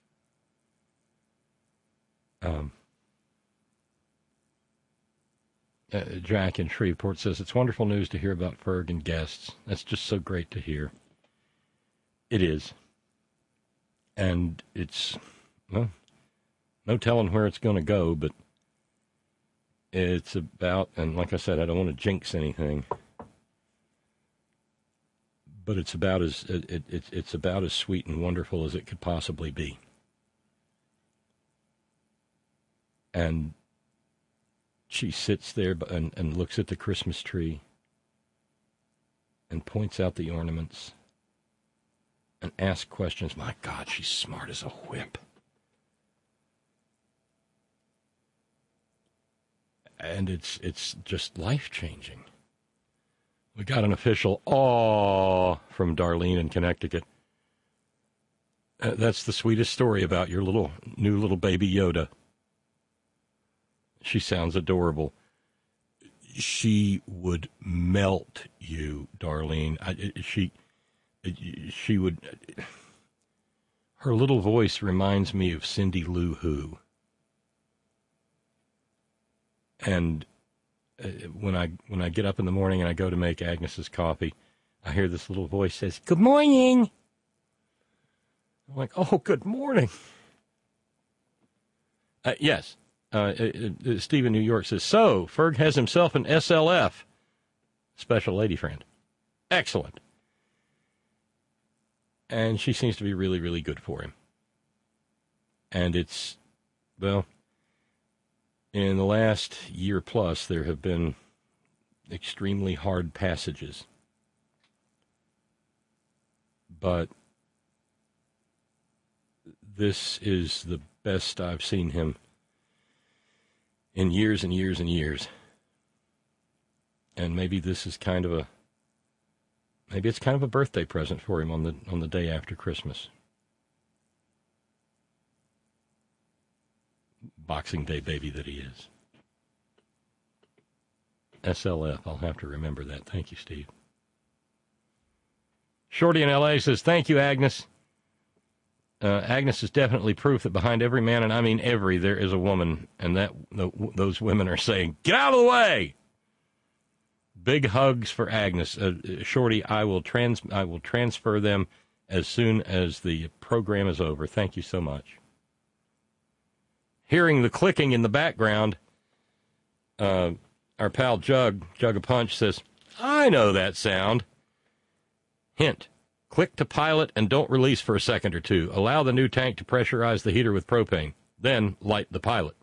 Jack in Shreveport says, it's wonderful news to hear about Ferg and guests. That's just so great to hear. It is. And it's, well, no telling where it's going to go, but it's about, and like I said, I don't want to jinx anything, but it's about as it's about as sweet and wonderful as it could possibly be. And she sits there and looks at the Christmas tree and points out the ornaments and asks questions. My God, she's smart as a whip. And it's just life-changing. We got an official aw from Darlene in Connecticut. That's the sweetest story about your new little baby Yoda. She sounds adorable. She would melt you, Darlene. She would. Her little voice reminds me of Cindy Lou Who. And when I get up in the morning and I go to make Agnes's coffee, I hear this little voice says, "Good morning." I'm like, "Oh, good morning." Yes. Steve in New York says, "So, Ferg has himself an SLF, special lady friend. Excellent." And she seems to be really, really good for him. And it's, well, in the last year plus, there have been extremely hard passages. But this is the best I've seen him in years and years and years. And maybe this is kind of a, maybe it's kind of a birthday present for him on the day after Christmas. Boxing Day baby that he is. SLF, I'll have to remember that. Thank you, Steve. Shorty in L.A. says, "Thank you, Agnes. Agnes is definitely proof that behind every man, and I mean every, there is a woman, and that those women are saying, 'Get out of the way!'" Big hugs for Agnes. Shorty, I will transfer them as soon as the program is over. Thank you so much. Hearing the clicking in the background, our pal Jug a Punch says, "I know that sound." Hint, click to pilot and don't release for a second or two. Allow the new tank to pressurize the heater with propane. Then light the pilot.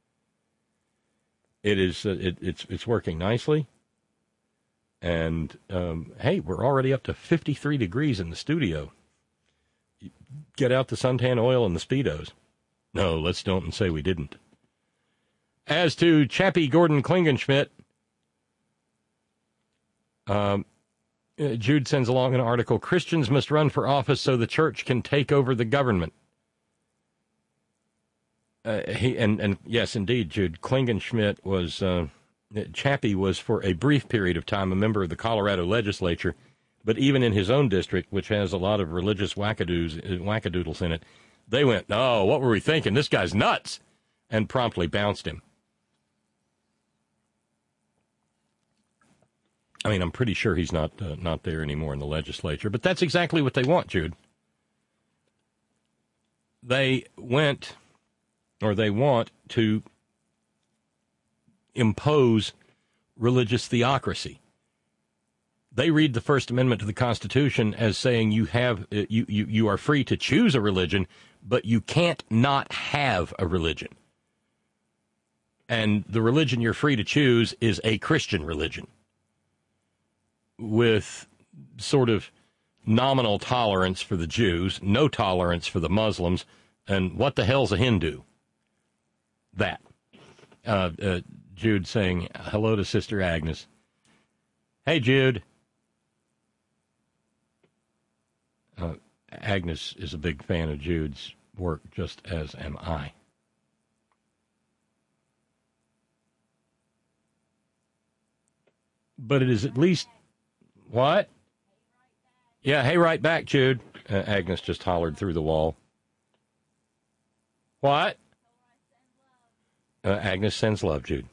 It's working nicely. And, hey, we're already up to 53 degrees in the studio. Get out the suntan oil and the Speedos. No, let's don't say we didn't. As to Chappie Gordon Klingenschmidt, Jude sends along an article, "Christians must run for office so the church can take over the government." Yes, indeed, Jude, Klingenschmidt was... Chappie was for a brief period of time a member of the Colorado legislature, but even in his own district, which has a lot of religious wackadoodles in it, they went, "Oh, what were we thinking? This guy's nuts," and promptly bounced him. I mean, I'm pretty sure he's not there anymore in the legislature, but that's exactly what they want, Jude. They want to impose religious theocracy. They read the First Amendment to the Constitution as saying you are free to choose a religion, but you can't not have a religion. And the religion you're free to choose is a Christian religion, with sort of nominal tolerance for the Jews, no tolerance for the Muslims, and what the hell's a Hindu? That. Jude saying hello to Sister Agnes. Hey, Jude. Agnes is a big fan of Jude's work, just as am I. But it is at least... What? Yeah, hey, right back, Jude. Agnes just hollered through the wall. What? Agnes sends love, Jude.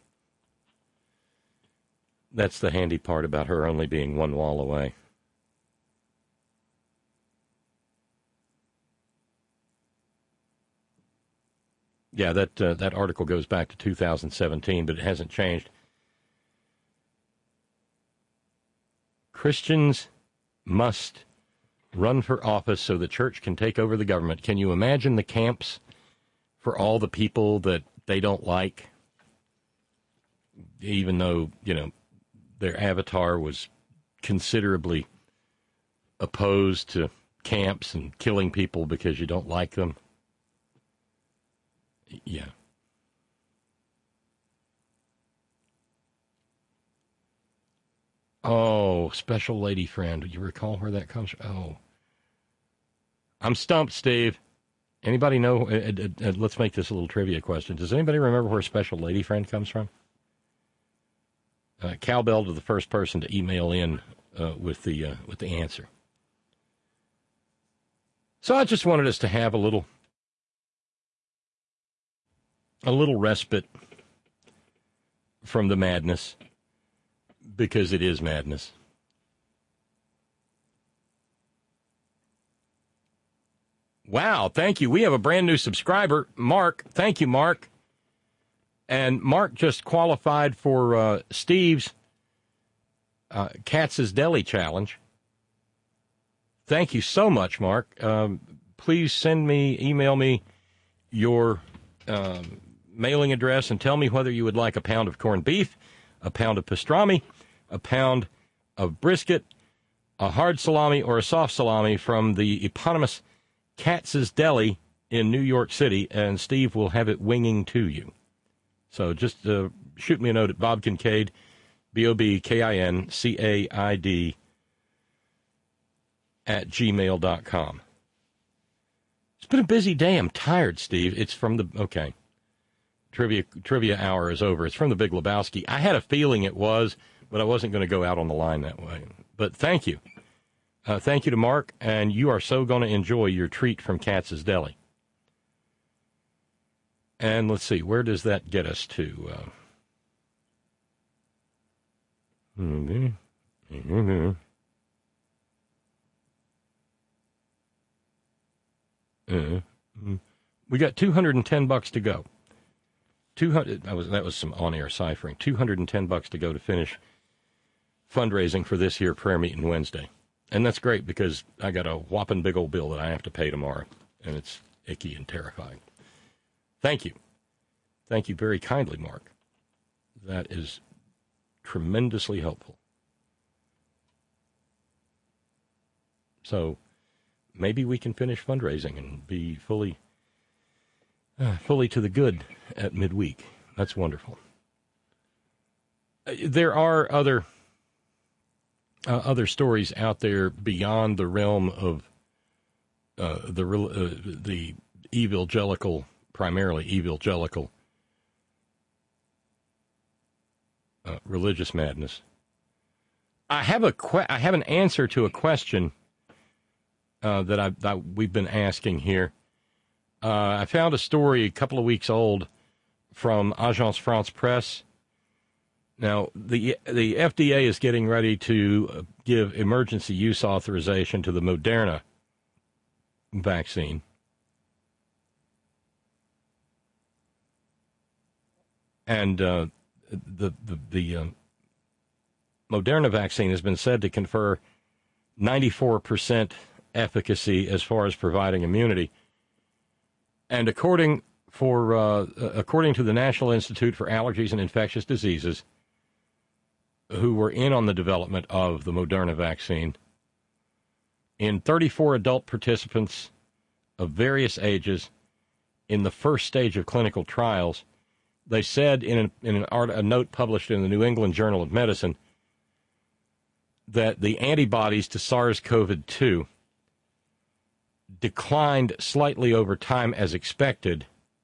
That's the handy part about her only being one wall away. Yeah, that article goes back to 2017, but it hasn't changed. Christians must run for office so the church can take over the government. Can you imagine the camps for all the people that they don't like? Even though, their avatar was considerably opposed to camps and killing people because you don't like them. Yeah. Oh, special lady friend. Do you recall where that comes from? Oh. I'm stumped, Steve. Anybody know? Let's make this a little trivia question. Does anybody remember where special lady friend comes from? Cowbell to the first person to email in with the answer. So I just wanted us to have a little respite from the madness because it is madness. Wow, thank you. We have a brand new subscriber, Mark. Thank you, Mark. And Mark just qualified for Steve's Katz's Deli Challenge. Thank you so much, Mark. Please email me your mailing address and tell me whether you would like a pound of corned beef, a pound of pastrami, a pound of brisket, a hard salami, or a soft salami from the eponymous Katz's Deli in New York City, and Steve will have it winging to you. So just shoot me a note at Bob Kincaid, BOBKINCAID, @gmail.com. It's been a busy day. I'm tired, Steve. It's from the... Okay. Trivia hour is over. It's from the Big Lebowski. I had a feeling it was, but I wasn't going to go out on the line that way. But thank you. Thank you to Mark, and you are so going to enjoy your treat from Katz's Deli. And let's see, where does that get us to? We got $210 to go. That was some on-air ciphering. $210 to go to finish fundraising for this here prayer meeting Wednesday. And that's great because I got a whopping big old bill that I have to pay tomorrow, and it's icky and terrifying. Thank you. Thank you very kindly, Mark. That is tremendously helpful. So maybe we can finish fundraising and be fully to the good at midweek. That's wonderful. There are other stories out there beyond the realm of the evangelical, primarily evangelical religious madness. I have an answer to a question that we've been asking here. I found a story a couple of weeks old from Agence France Presse. Now, the FDA is getting ready to give emergency use authorization to the Moderna vaccine. And the Moderna vaccine has been said to confer 94% efficacy as far as providing immunity. And according to the National Institute for Allergies and Infectious Diseases, who were in on the development of the Moderna vaccine, in 34 adult participants of various ages in the first stage of clinical trials, they said in a note published in the New England Journal of Medicine that the antibodies to SARS-CoV-2 declined slightly over time as expected,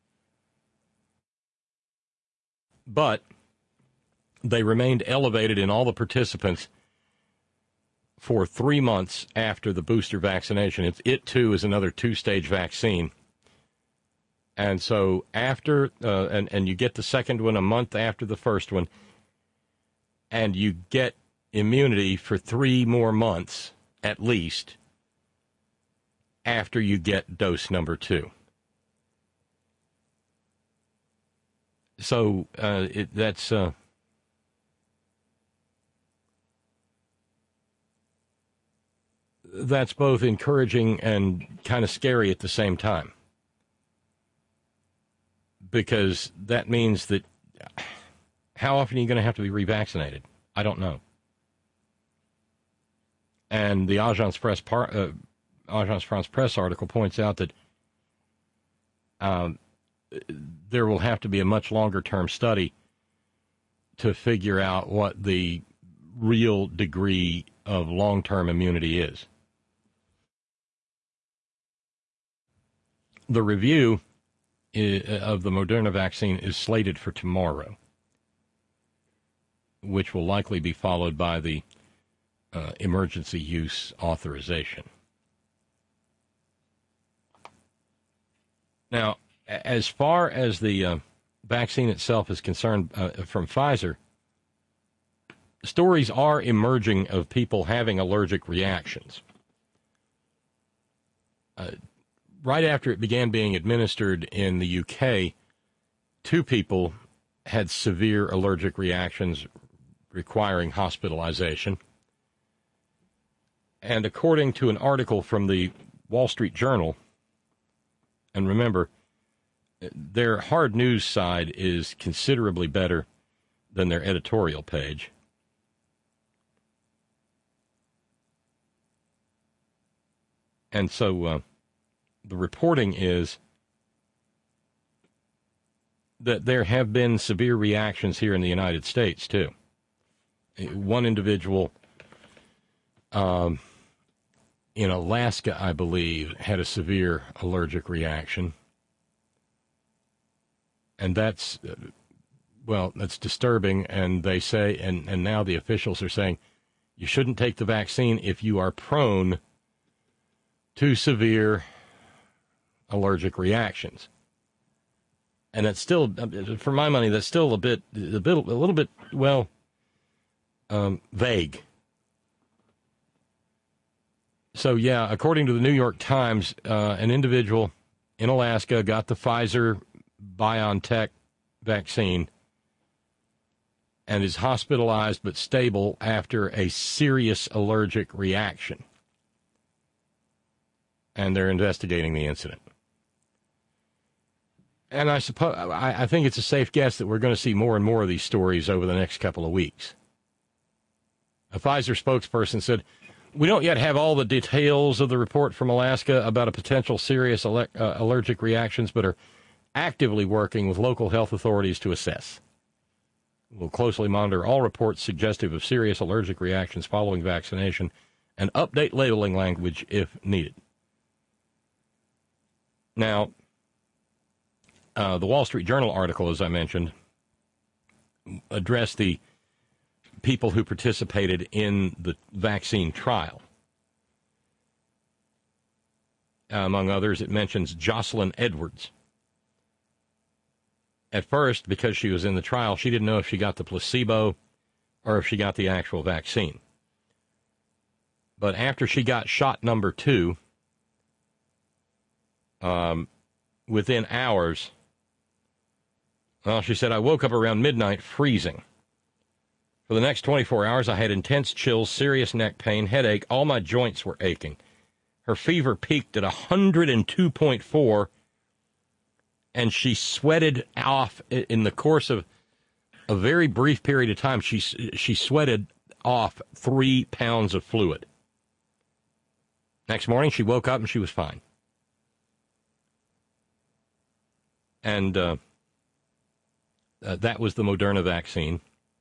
but they remained elevated in all the participants for 3 months after the booster vaccination. It too is another two-stage vaccine. And so after, and you get the second one a month after the first one, and you get immunity for 3 more months at least after you get dose number 2. So that's both encouraging and kind of scary at the same time, because that means that how often are you going to have to be revaccinated? I don't know. And the Agence France Presse article points out that there will have to be a much longer-term study to figure out what the real degree of long-term immunity is. The review of the Moderna vaccine is slated for tomorrow, which will likely be followed by the emergency use authorization. Now, as far as the vaccine itself is concerned, from Pfizer, stories are emerging of people having allergic reactions. Right after it began being administered in the UK, 2 people had severe allergic reactions requiring hospitalization. And according to an article from the Wall Street Journal, and remember, their hard news side is considerably better than their editorial page. And so the reporting is that there have been severe reactions here in the United States, too. One individual in Alaska, I believe, had a severe allergic reaction. And that's, that's disturbing. And they say, and now the officials are saying, you shouldn't take the vaccine if you are prone to severe allergic reactions. And that's still, for my money, that's still a little bit, vague. So, yeah, according to the New York Times, an individual in Alaska got the Pfizer-BioNTech vaccine and is hospitalized but stable after a serious allergic reaction. And they're investigating the incident. And I think it's a safe guess that we're going to see more and more of these stories over the next couple of weeks. A Pfizer spokesperson said, "We don't yet have all the details of the report from Alaska about a potential serious allergic reactions, but are actively working with local health authorities to assess. We'll closely monitor all reports suggestive of serious allergic reactions following vaccination and update labeling language if needed." Now, the Wall Street Journal article, as I mentioned, addressed the people who participated in the vaccine trial. Among others, it mentions Jocelyn Edwards. At first, because she was in the trial, she didn't know if she got the placebo or if she got the actual vaccine. But after she got shot number 2, within hours, she said, "I woke up around midnight freezing. For the next 24 hours, I had intense chills, serious neck pain, headache. All my joints were aching. Her fever peaked at 102.4, and she sweated off in the course of a very brief period of time. She sweated off 3 pounds of fluid. Next morning, she woke up and she was fine. And that was the Moderna vaccine.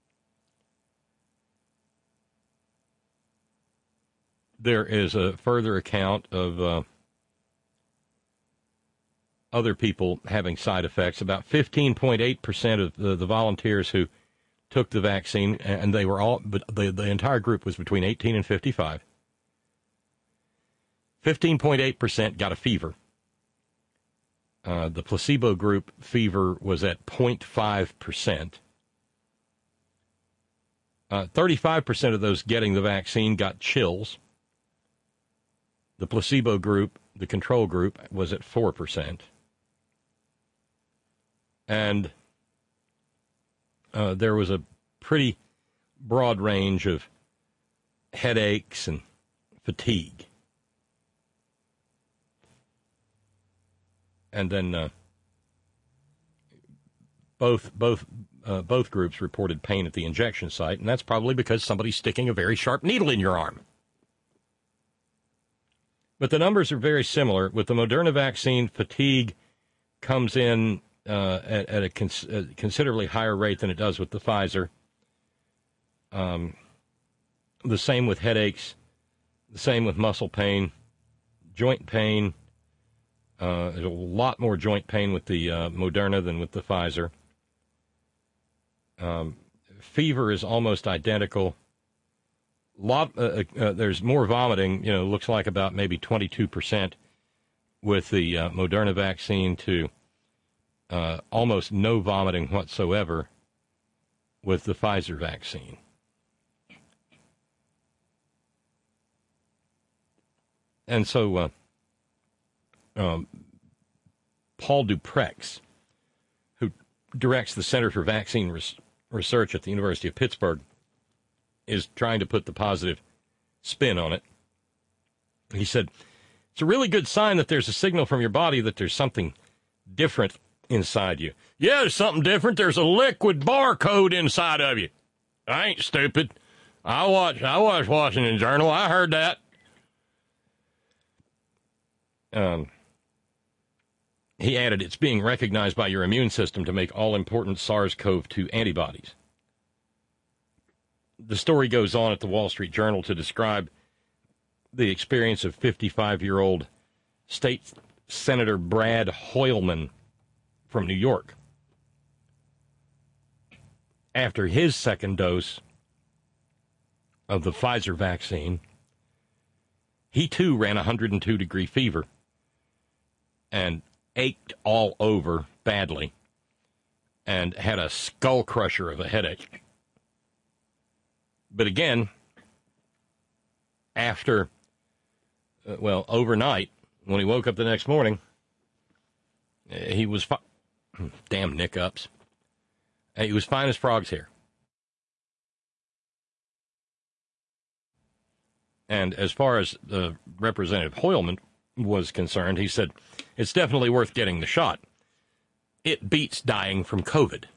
There is a further account of other people having side effects. About 15.8% of the volunteers who took the vaccine, and they were all, but the entire group was between 18 and 55. 15.8% got a fever. The placebo group fever was at 0.5%. 35% of those getting the vaccine got chills. The placebo group, the control group, was at 4%. And there was a pretty broad range of headaches and fatigue. And then both groups reported pain at the injection site, and that's probably because somebody's sticking a very sharp needle in your arm. But the numbers are very similar. With the Moderna vaccine, fatigue comes in at a considerably higher rate than it does with the Pfizer. The same with headaches, the same with muscle pain, joint pain. There's a lot more joint pain with the Moderna than with the Pfizer. Fever is almost identical. There's more vomiting, looks like about maybe 22% with the Moderna vaccine to almost no vomiting whatsoever with the Pfizer vaccine. And so Paul Duprex, who directs the Center for Vaccine Research at the University of Pittsburgh, is trying to put the positive spin on it. He said, it's a really good sign that there's a signal from your body that there's something different inside you. Yeah, there's something different. There's a liquid barcode inside of you. I ain't stupid. I watched Washington Journal. I heard that. He added, it's being recognized by your immune system to make all-important SARS-CoV-2 antibodies. The story goes on at the Wall Street Journal to describe the experience of 55-year-old State Senator Brad Hoylman from New York. After his second dose of the Pfizer vaccine, he too ran 102-degree fever and ached all over badly and had a skull crusher of a headache. But again, after, overnight, when he woke up the next morning, he was damn Nick Ups. He was fine as frog's hair. And as far as Representative Hoylman was concerned, he said, it's definitely worth getting the shot. It beats dying from COVID.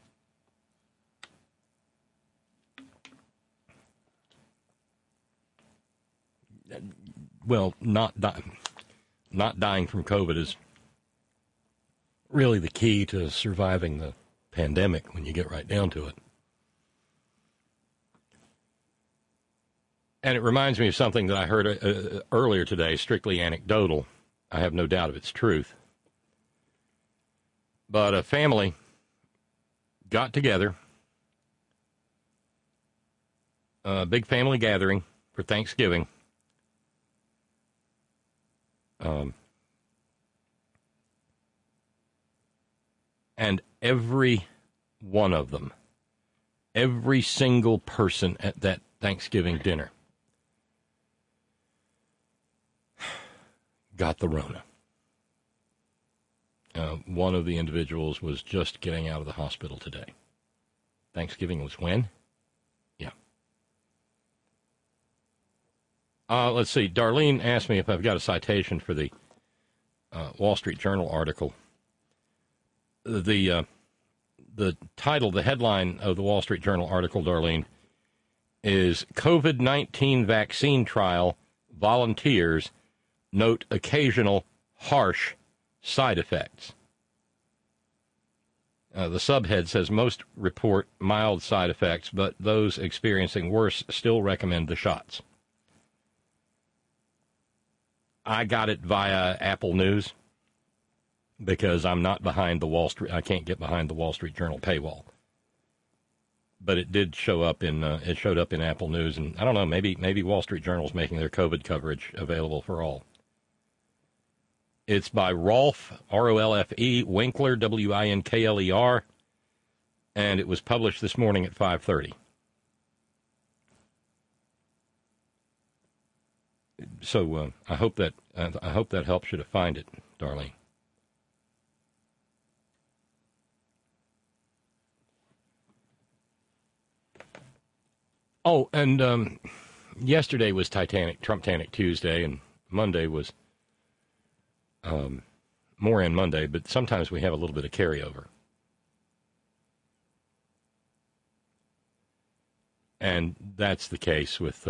Well, not dying from COVID is really the key to surviving the pandemic when you get right down to it. And it reminds me of something that I heard earlier today, strictly anecdotal. I have no doubt of its truth. But a family got together, a big family gathering for Thanksgiving. And every one of them, every single person at that Thanksgiving dinner got the Rona. One of the individuals was just getting out of the hospital today. Thanksgiving was when? Yeah. Let's see. Darlene asked me if I've got a citation for the Wall Street Journal article. The title, the headline of the Wall Street Journal article, Darlene, is COVID-19 Vaccine Trial Volunteers Note Occasional Harsh Side Effects. The subhead says most report mild side effects, but those experiencing worse still recommend the shots. I got it via Apple News because I'm not behind the Wall Street. I can't get behind the Wall Street Journal paywall. But it did show up in it showed up in Apple News, and I don't know, maybe Wall Street Journal's making their COVID coverage available for all. It's by Rolfe, R-O-L-F-E, Winkler, W-I-N-K-L-E-R, and it was published this morning at 5:30. So I hope that helps you to find it, Darlene. Oh, and yesterday was Trump-tanic Tuesday, and Monday was Moran Monday, but sometimes we have a little bit of carryover. And that's the case with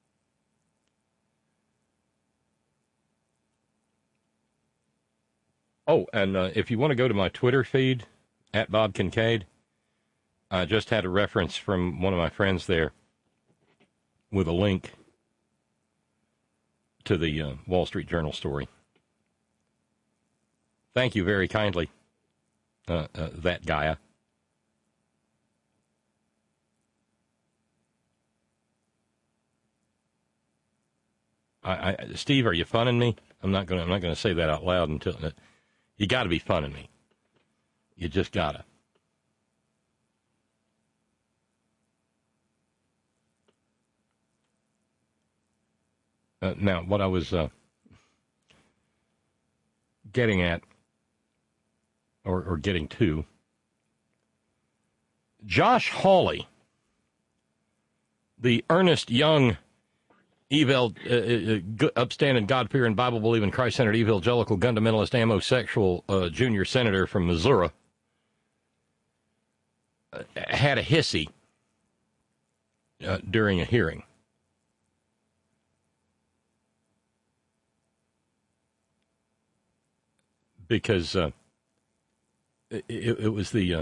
if you want to go to my Twitter feed, at Bob Kincaid, I just had a reference from one of my friends there with a link to the Wall Street Journal story. Thank you very kindly, that Gaia. Steve, are you funning me? I'm not gonna say that out loud until you got to be funning me. You just gotta. Now, what I was getting at, or getting to, Josh Hawley, the earnest, young, upstanding, God-fearing, Bible-believing, Christ-centered, evangelical, gun-fundamentalist, amosexual junior senator from Missouri, had a hissy during a hearing. Because it was the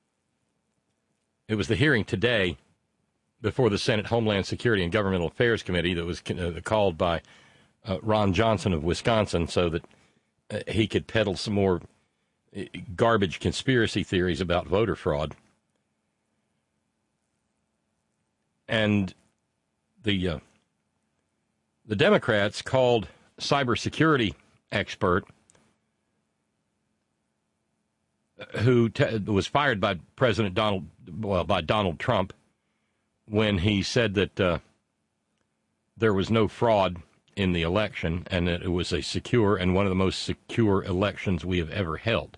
hearing today before the Senate Homeland Security and Governmental Affairs Committee that was called by Ron Johnson of Wisconsin so that he could peddle some more garbage conspiracy theories about voter fraud. And the Democrats called cybersecurity expert who was fired by Donald Trump when he said that there was no fraud in the election and that it was a secure and one of the most secure elections we have ever held.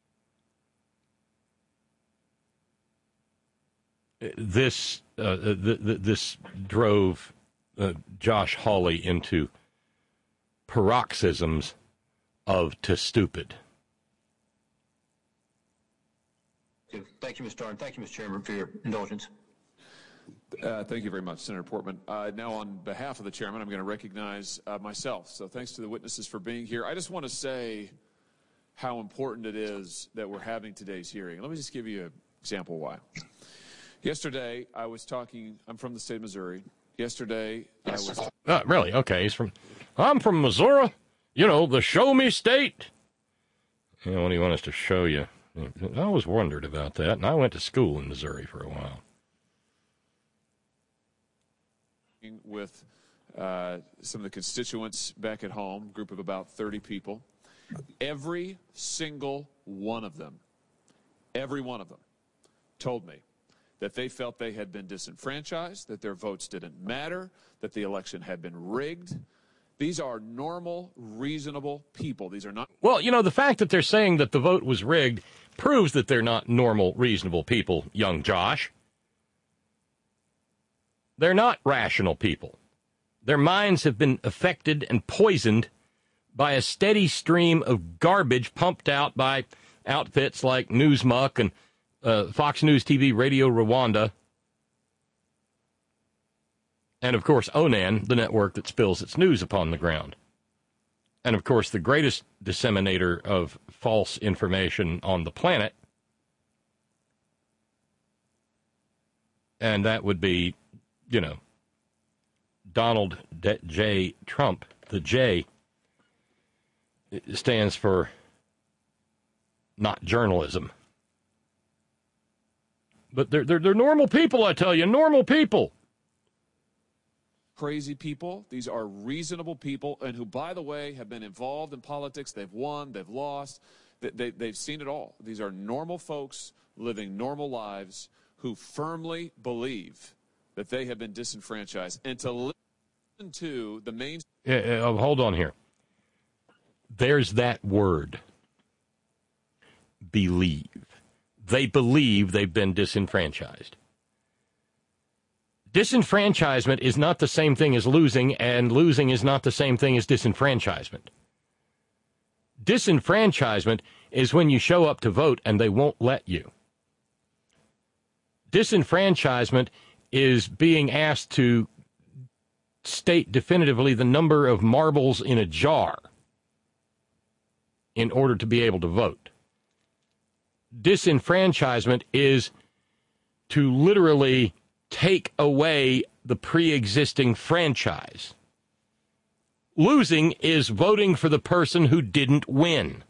This drove Josh Hawley into paroxysms of "to stupid." Thank you, Mr. Starr, and thank you, Mr. Chairman, for your indulgence. Thank you very much, Senator Portman. Now, on behalf of the chairman, I'm going to recognize myself. So thanks to the witnesses for being here. I just want to say how important it is that we're having today's hearing. Let me just give you an example why. Yesterday, I was talking, I'm from the state of Missouri. Yesterday, I was... Really? Okay. I'm from Missouri, the show me state. What do you want us to show you? I always wondered about that, and I went to school in Missouri for a while. With some of the constituents back at home, a group of about 30 people. Every single one of them told me that they felt they had been disenfranchised, that their votes didn't matter, that the election had been rigged. These are normal, reasonable people. These are not... Well, the fact that they're saying that the vote was rigged proves that they're not normal, reasonable people, young Josh. They're not rational people. Their minds have been affected and poisoned by a steady stream of garbage pumped out by outfits like Newsmuck and Fox News TV, Radio Rwanda, and, of course, Onan, the network that spills its news upon the ground. And, of course, the greatest disseminator of false information on the planet, and that would be, Donald J. Trump. The J stands for not journalism. But they're normal people, I tell you, normal people. Crazy people. These are reasonable people, and who, by the way, have been involved in politics. They've won, they've lost, they've seen it all. These are normal folks living normal lives who firmly believe that they have been disenfranchised. And to listen to the main... hold on here. There's that word. Believe. They believe they've been disenfranchised. Disenfranchisement is not the same thing as losing, and losing is not the same thing as disenfranchisement. Disenfranchisement is when you show up to vote and they won't let you. Disenfranchisement is being asked to state definitively the number of marbles in a jar in order to be able to vote. Disenfranchisement is to literally take away the pre-existing franchise. Losing is voting for the person who didn't win.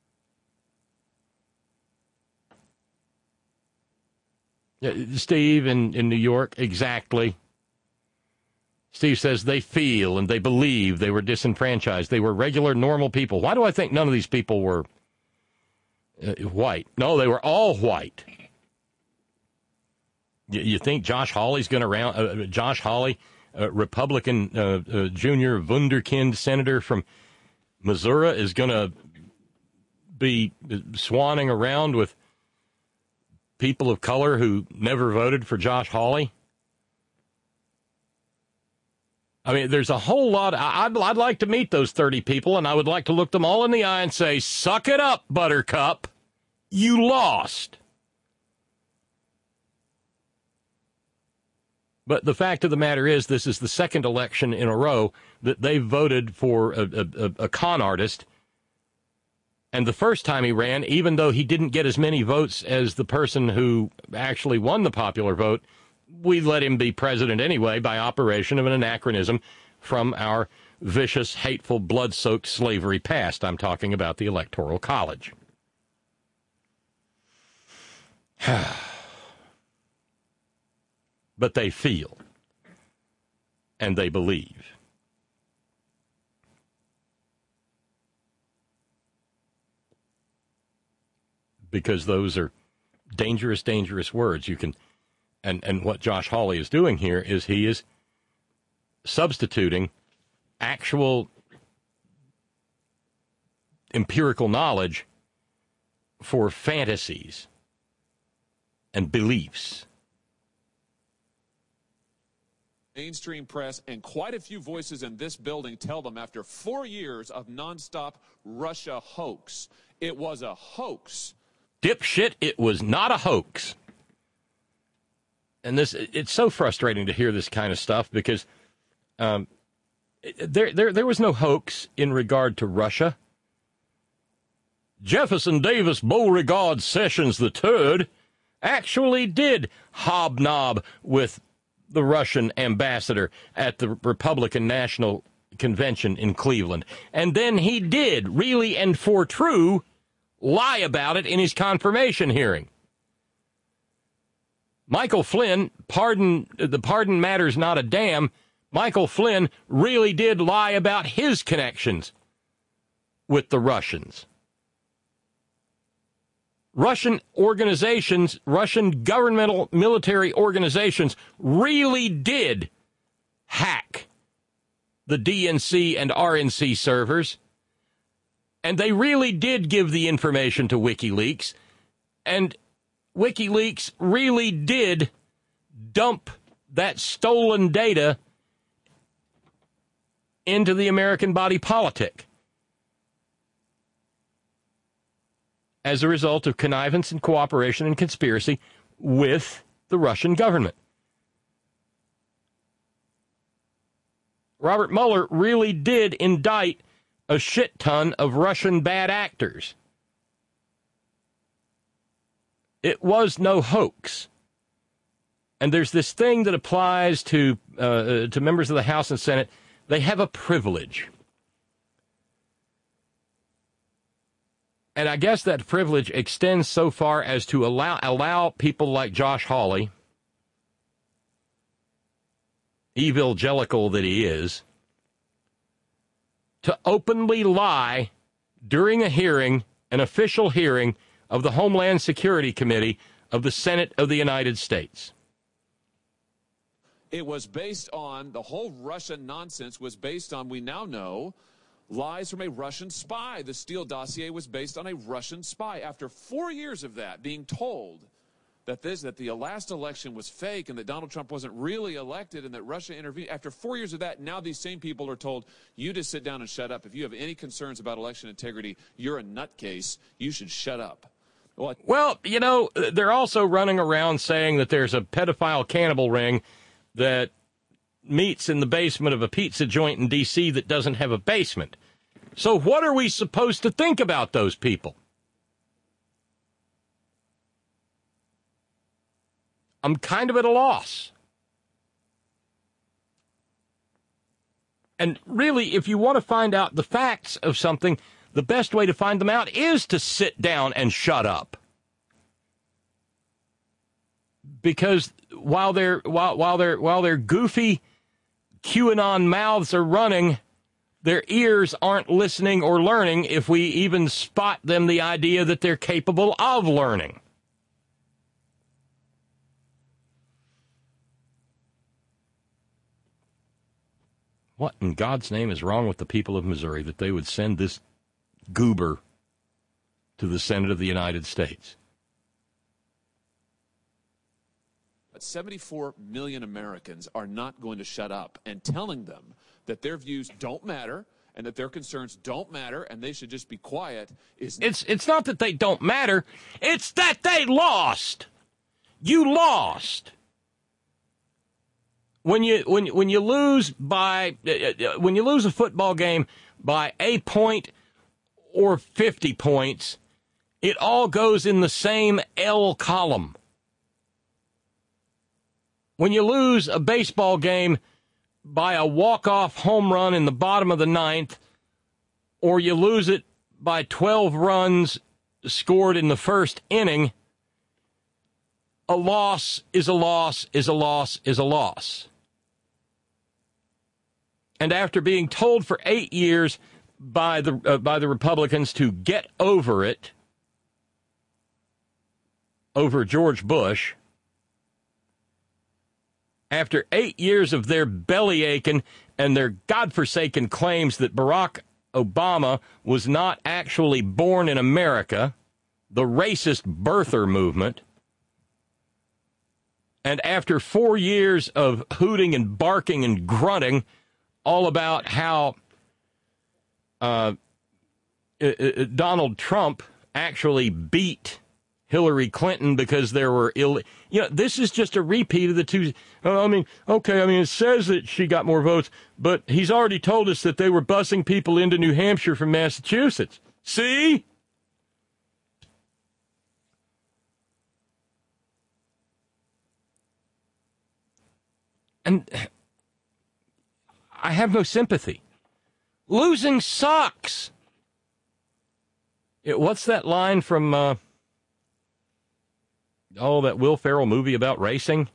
Steve in New York, exactly. Steve says they feel and they believe they were disenfranchised. They were regular, normal people. Why do I think none of these people were white? No, they were all white. You think Josh Hawley's going to Josh Hawley, Republican junior wunderkind senator from Missouri, is going to be swanning around with people of color who never voted for Josh Hawley? I mean, there's a whole lot. I'd like to meet those 30 people, and I would like to look them all in the eye and say, suck it up, Buttercup. You lost. But the fact of the matter is, this is the second election in a row that they voted for a con artist. And the first time he ran, even though he didn't get as many votes as the person who actually won the popular vote, we let him be president anyway by operation of an anachronism from our vicious, hateful, blood-soaked slavery past. I'm talking about the Electoral College. But they feel, and they believe. Because those are dangerous, dangerous words. You can, and what Josh Hawley is doing here is he is substituting actual empirical knowledge for fantasies and beliefs. Mainstream press and quite a few voices in this building tell them after 4 years of nonstop Russia hoax, it was a hoax. Dipshit, it was not a hoax. And it's so frustrating to hear this kind of stuff because there was no hoax in regard to Russia. Jefferson Davis Beauregard Sessions III actually did hobnob with the Russian ambassador at the Republican National Convention in Cleveland. And then he did, really and for true, lie about it in his confirmation hearing. Michael Flynn, the pardon matters not a damn, Michael Flynn really did lie about his connections with the Russians. Russian organizations, Russian governmental military organizations really did hack the DNC and RNC servers, and they really did give the information to WikiLeaks, and WikiLeaks really did dump that stolen data into the American body politic as a result of connivance and cooperation and conspiracy with the Russian government. Robert Mueller really did indict a shit ton of Russian bad actors. It was no hoax. And there's this thing that applies to members of the House and Senate. They have a privilege. And I guess that privilege extends so far as to allow people like Josh Hawley, evangelical that he is, to openly lie during a hearing, an official hearing of the Homeland Security Committee of the Senate of the United States. It was based on, the whole Russian nonsense was based on, we now know, lies from a Russian spy. The Steele dossier was based on a Russian spy. After 4 years of that, being told that the last election was fake and that Donald Trump wasn't really elected and that Russia intervened, after 4 years of that, now these same people are told, you just sit down and shut up. If you have any concerns about election integrity, you're a nutcase. You should shut up. Well, you know, they're also running around saying that there's a pedophile cannibal ring that meets in the basement of a pizza joint in D.C. that doesn't have a basement. So what are we supposed to think about those people? I'm kind of at a loss. And really, if you want to find out the facts of something, the best way to find them out is to sit down and shut up. Because while their goofy QAnon mouths are running, their ears aren't listening or learning if we even spot them the idea that they're capable of learning. What in God's name is wrong with the people of Missouri that they would send this goober to the Senate of the United States. But 74 million Americans are not going to shut up, and telling them that their views don't matter and that their concerns don't matter and they should just be quiet is... It's not that they don't matter. It's that they lost. You lost. When you lose by when you lose a football game by a point or 50 points, it all goes in the same L column. When you lose a baseball game by a walk-off home run in the bottom of the ninth, or you lose it by 12 runs scored in the first inning, a loss is a loss is a loss is a loss. And after being told for 8 years by the Republicans to get over it, over George Bush, after 8 years of their belly aching and their godforsaken claims that Barack Obama was not actually born in America, the racist birther movement, and after 4 years of hooting and barking and grunting all about how Donald Trump actually beat Hillary Clinton because there were this is just a repeat of the two. It says that she got more votes, but he's already told us that they were busing people into New Hampshire from Massachusetts. See? And I have no sympathy. Losing sucks. What's that line from that Will Ferrell movie about racing?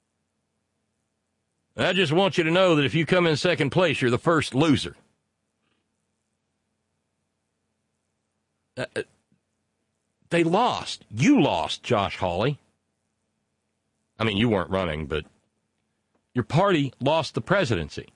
I just want you to know that if you come in second place, you're the first loser. They lost. You lost, Josh Hawley. I mean, you weren't running, but your party lost the presidency.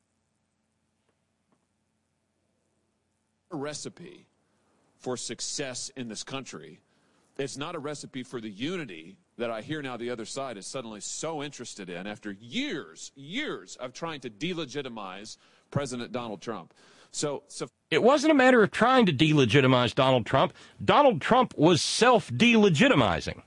A recipe for success in this country. It's not a recipe for the unity that I hear now the other side is suddenly so interested in after years of trying to delegitimize President Donald Trump. So it wasn't a matter of trying to delegitimize Donald Trump. Donald Trump was self-delegitimizing.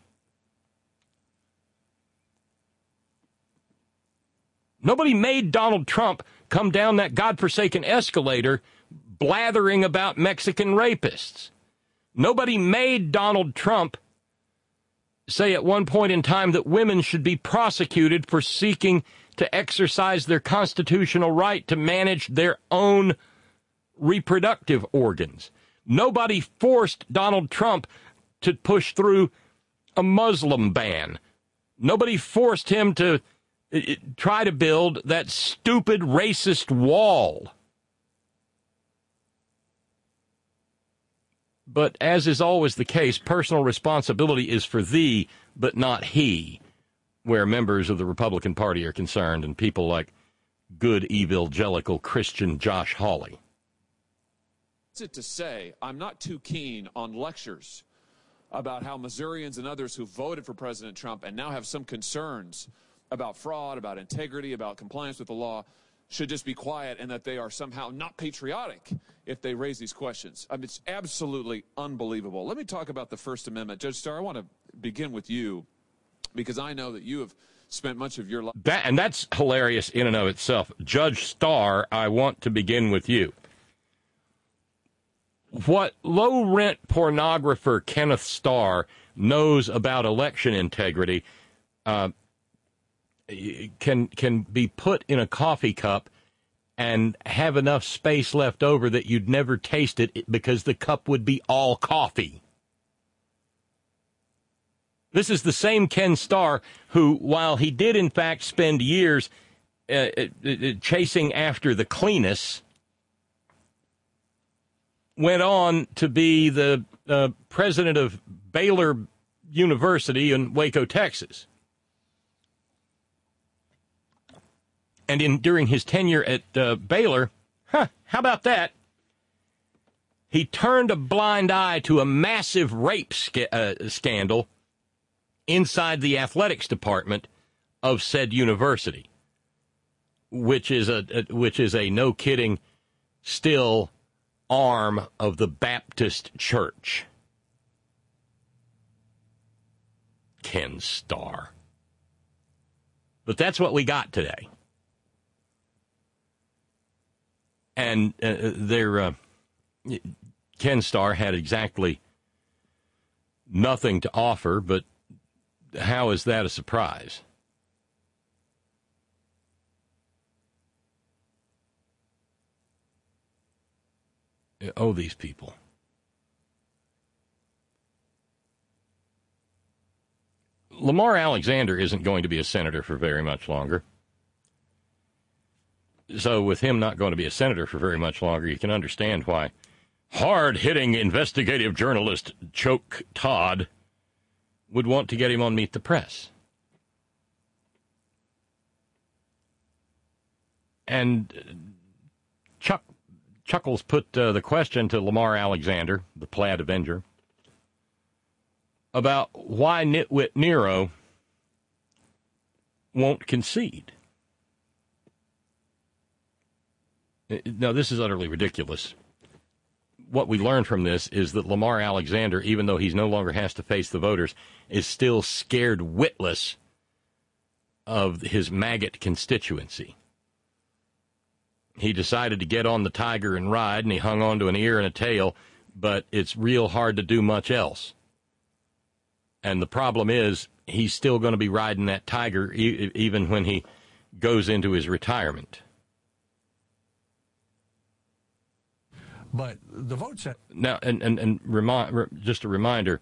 Nobody made Donald Trump come down that godforsaken escalator blathering about Mexican rapists. Nobody made Donald Trump say at one point in time that women should be prosecuted for seeking to exercise their constitutional right to manage their own reproductive organs. Nobody forced Donald Trump to push through a Muslim ban. Nobody forced him to try to build that stupid racist wall. But as is always the case, personal responsibility is for thee, but not he, where members of the Republican Party are concerned and people like good evangelical Christian Josh Hawley. What's it to say, I'm not too keen on lectures about how Missourians and others who voted for President Trump and now have some concerns about fraud, about integrity, about compliance with the law, should just be quiet and that they are somehow not patriotic if they raise these questions. I mean, it's absolutely unbelievable. Let me talk about the First Amendment. Judge Starr, I want to begin with you because I know that you have spent much of your life. And that's hilarious in and of itself. Judge Starr, I want to begin with you. What low-rent pornographer Kenneth Starr knows about election integrity can be put in a coffee cup and have enough space left over that you'd never taste it because the cup would be all coffee. This is the same Ken Starr who, while he did in fact spend years chasing after the cleanest, went on to be the president of Baylor University in Waco, Texas. And during his tenure at Baylor, how about that? He turned a blind eye to a massive rape scandal inside the athletics department of said university, which is a no kidding still arm of the Baptist Church. Ken Starr. But that's what we got today. And Ken Starr had exactly nothing to offer, but how is that a surprise? Oh, these people. Lamar Alexander isn't going to be a senator for very much longer. So with him not going to be a senator for very much longer, you can understand why hard-hitting investigative journalist Chuck Todd would want to get him on Meet the Press. And Chuckles put the question to Lamar Alexander, the Plaid Avenger, about why nitwit Nero won't concede. Now, this is utterly ridiculous. What we learned from this is that Lamar Alexander, even though he no longer has to face the voters, is still scared witless of his maggot constituency. He decided to get on the tiger and ride, and he hung on to an ear and a tail, but it's real hard to do much else. And the problem is, he's still going to be riding that tiger even when he goes into his retirement. But the vote set now, just a reminder: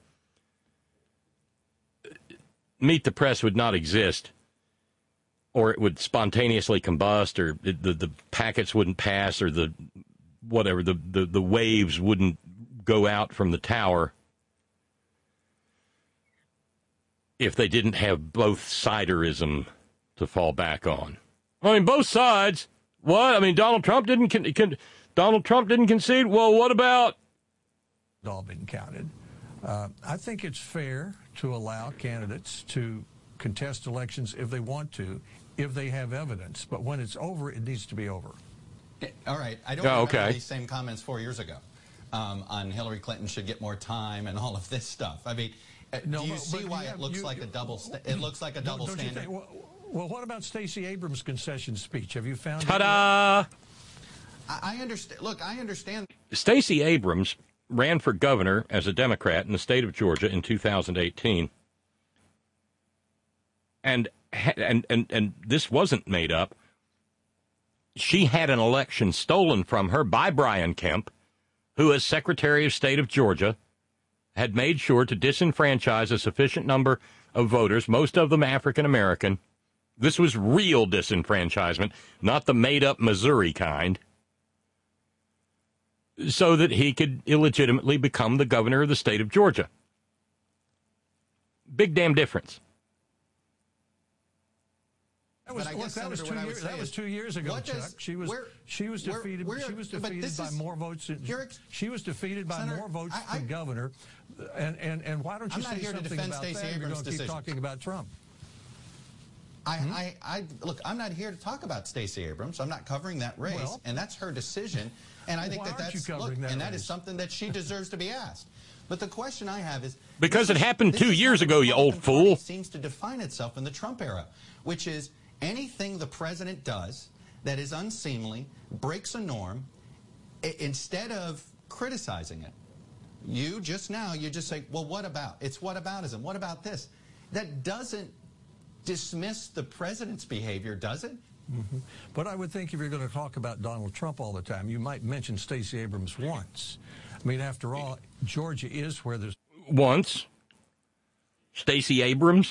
Meet the Press would not exist, or it would spontaneously combust, or the packets wouldn't pass, or the waves wouldn't go out from the tower if they didn't have both siderism to fall back on. I mean, both sides. What? I mean, Donald Trump didn't concede. Well, what about? It's all been counted. I think it's fair to allow candidates to contest elections if they want to, if they have evidence. But when it's over, it needs to be over. All right. I don't remember these same comments 4 years ago on Hillary Clinton should get more time and all of this stuff. I mean, do you see why it looks like a double? It looks like a double standard. Well, what about Stacey Abrams' concession speech? Have you found? Ta-da! I understand. Look, I understand. Stacey Abrams ran for governor as a Democrat in the state of Georgia in 2018, and this wasn't made up. She had an election stolen from her by Brian Kemp, who, as Secretary of State of Georgia, had made sure to disenfranchise a sufficient number of voters, most of them African American. This was real disenfranchisement, not the made-up Missouri kind, so that he could illegitimately become the governor of the state of Georgia. Big damn difference. That was 2 years ago, Chuck. She was defeated by more votes. She was defeated by more votes for governor. And why don't you say something about that? You're going to keep talking about Trump. Look, I'm not here to talk about Stacey Abrams. I'm not covering that race, and that's her decision. And I think that is something that she deserves to be asked. But the question I have is because it happened 2 years ago, you old fool. Seems to define itself in the Trump era, which is anything the president does that is unseemly, breaks a norm, instead of criticizing it, you just say, well, what about? It's whataboutism. What about this? That doesn't dismiss the president's behavior, does it? Mm-hmm. But I would think if you're going to talk about Donald Trump all the time, you might mention Stacey Abrams once. I mean, after all, Georgia is where there's... Once? Stacey Abrams?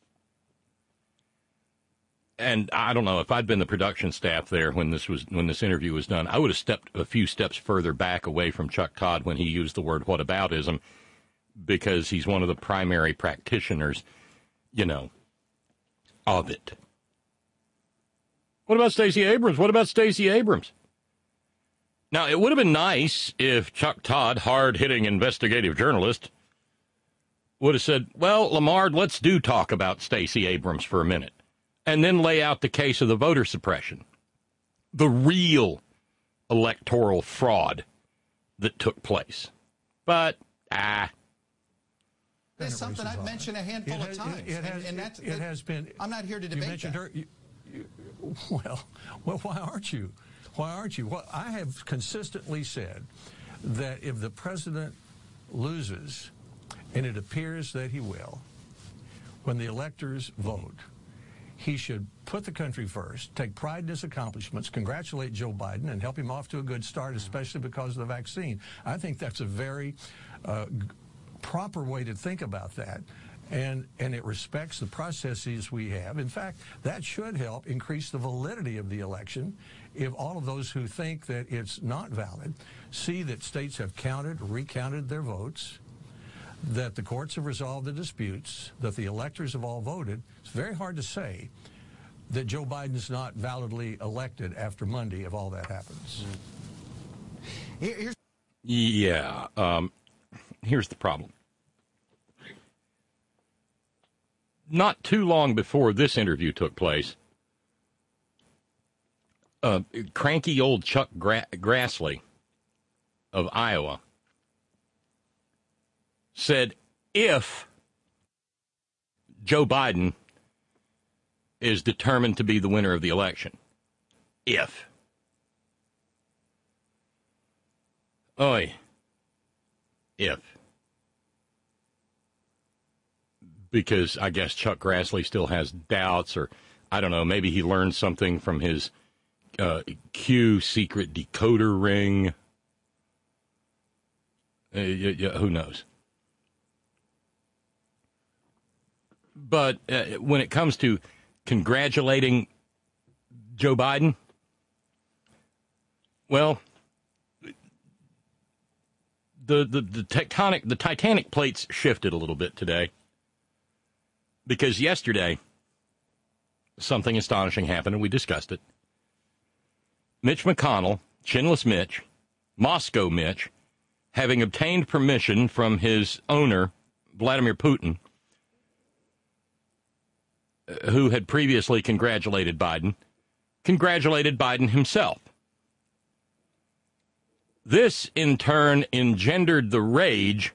And I don't know, if I'd been the production staff there when this interview was done, I would have stepped a few steps further back away from Chuck Todd when he used the word whataboutism, because he's one of the primary practitioners, of it. What about Stacey Abrams? What about Stacey Abrams? Now, it would have been nice if Chuck Todd, hard-hitting investigative journalist, would have said, well, Lamar, let's talk about Stacey Abrams for a minute, and then lay out the case of the voter suppression, the real electoral fraud that took place. But, It's something I've mentioned a handful of times. It has been. I'm not here to debate that. Well, why aren't you? Why aren't you? Well, I have consistently said that if the president loses, and it appears that he will, when the electors vote, he should put the country first, take pride in his accomplishments, congratulate Joe Biden, and help him off to a good start, especially because of the vaccine. I think that's a very proper way to think about that. And it respects the processes we have. In fact, that should help increase the validity of the election if all of those who think that it's not valid see that states have recounted their votes, that the courts have resolved the disputes, that the electors have all voted. It's very hard to say that Joe Biden's not validly elected after Monday if all that happens. Here's the problem. Not too long before this interview took place, cranky old Chuck Grassley of Iowa said if Joe Biden is determined to be the winner of the election, if. Because I guess Chuck Grassley still has doubts, or I don't know, maybe he learned something from his Q secret decoder ring. Who knows? But when it comes to congratulating Joe Biden, well, the Titanic plates shifted a little bit today. Because yesterday, something astonishing happened, and we discussed it. Mitch McConnell, Chinless Mitch, Moscow Mitch, having obtained permission from his owner, Vladimir Putin, who had previously congratulated Biden himself. This, in turn, engendered the rage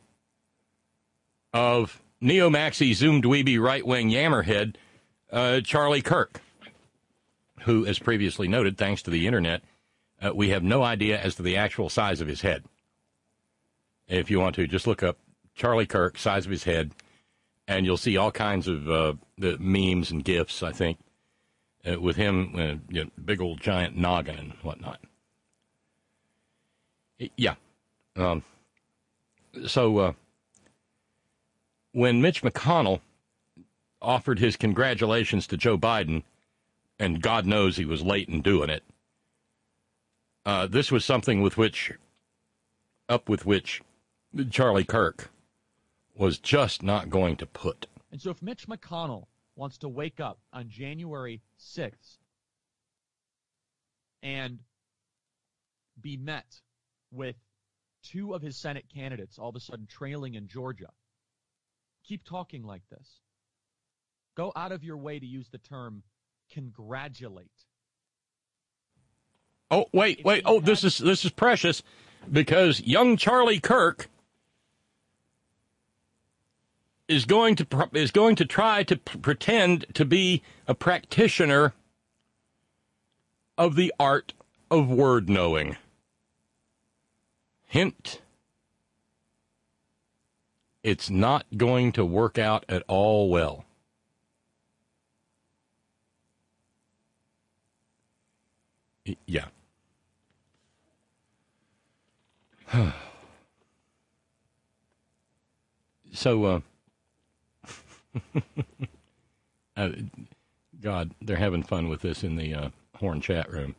of neo-maxi Zoom dweeby right-wing yammerhead Charlie Kirk, who, as previously noted, thanks to the internet, we have no idea as to the actual size of his head. If you want to, just look up Charlie Kirk, size of his head, and you'll see all kinds of the memes and GIFs, I think, with him, big old giant noggin and whatnot. Yeah. When Mitch McConnell offered his congratulations to Joe Biden, and God knows he was late in doing it, this was something with which Charlie Kirk was just not going to put. And so if Mitch McConnell wants to wake up on January 6th and be met with two of his Senate candidates all of a sudden trailing in Georgia, keep talking like this. Go out of your way to use the term congratulate. Oh, wait. Oh, this is precious, because young Charlie Kirk is going to try to pretend to be a practitioner of the art of word knowing. Hint: it's not going to work out at all well. Yeah. So, God, they're having fun with this in the Horn chat room.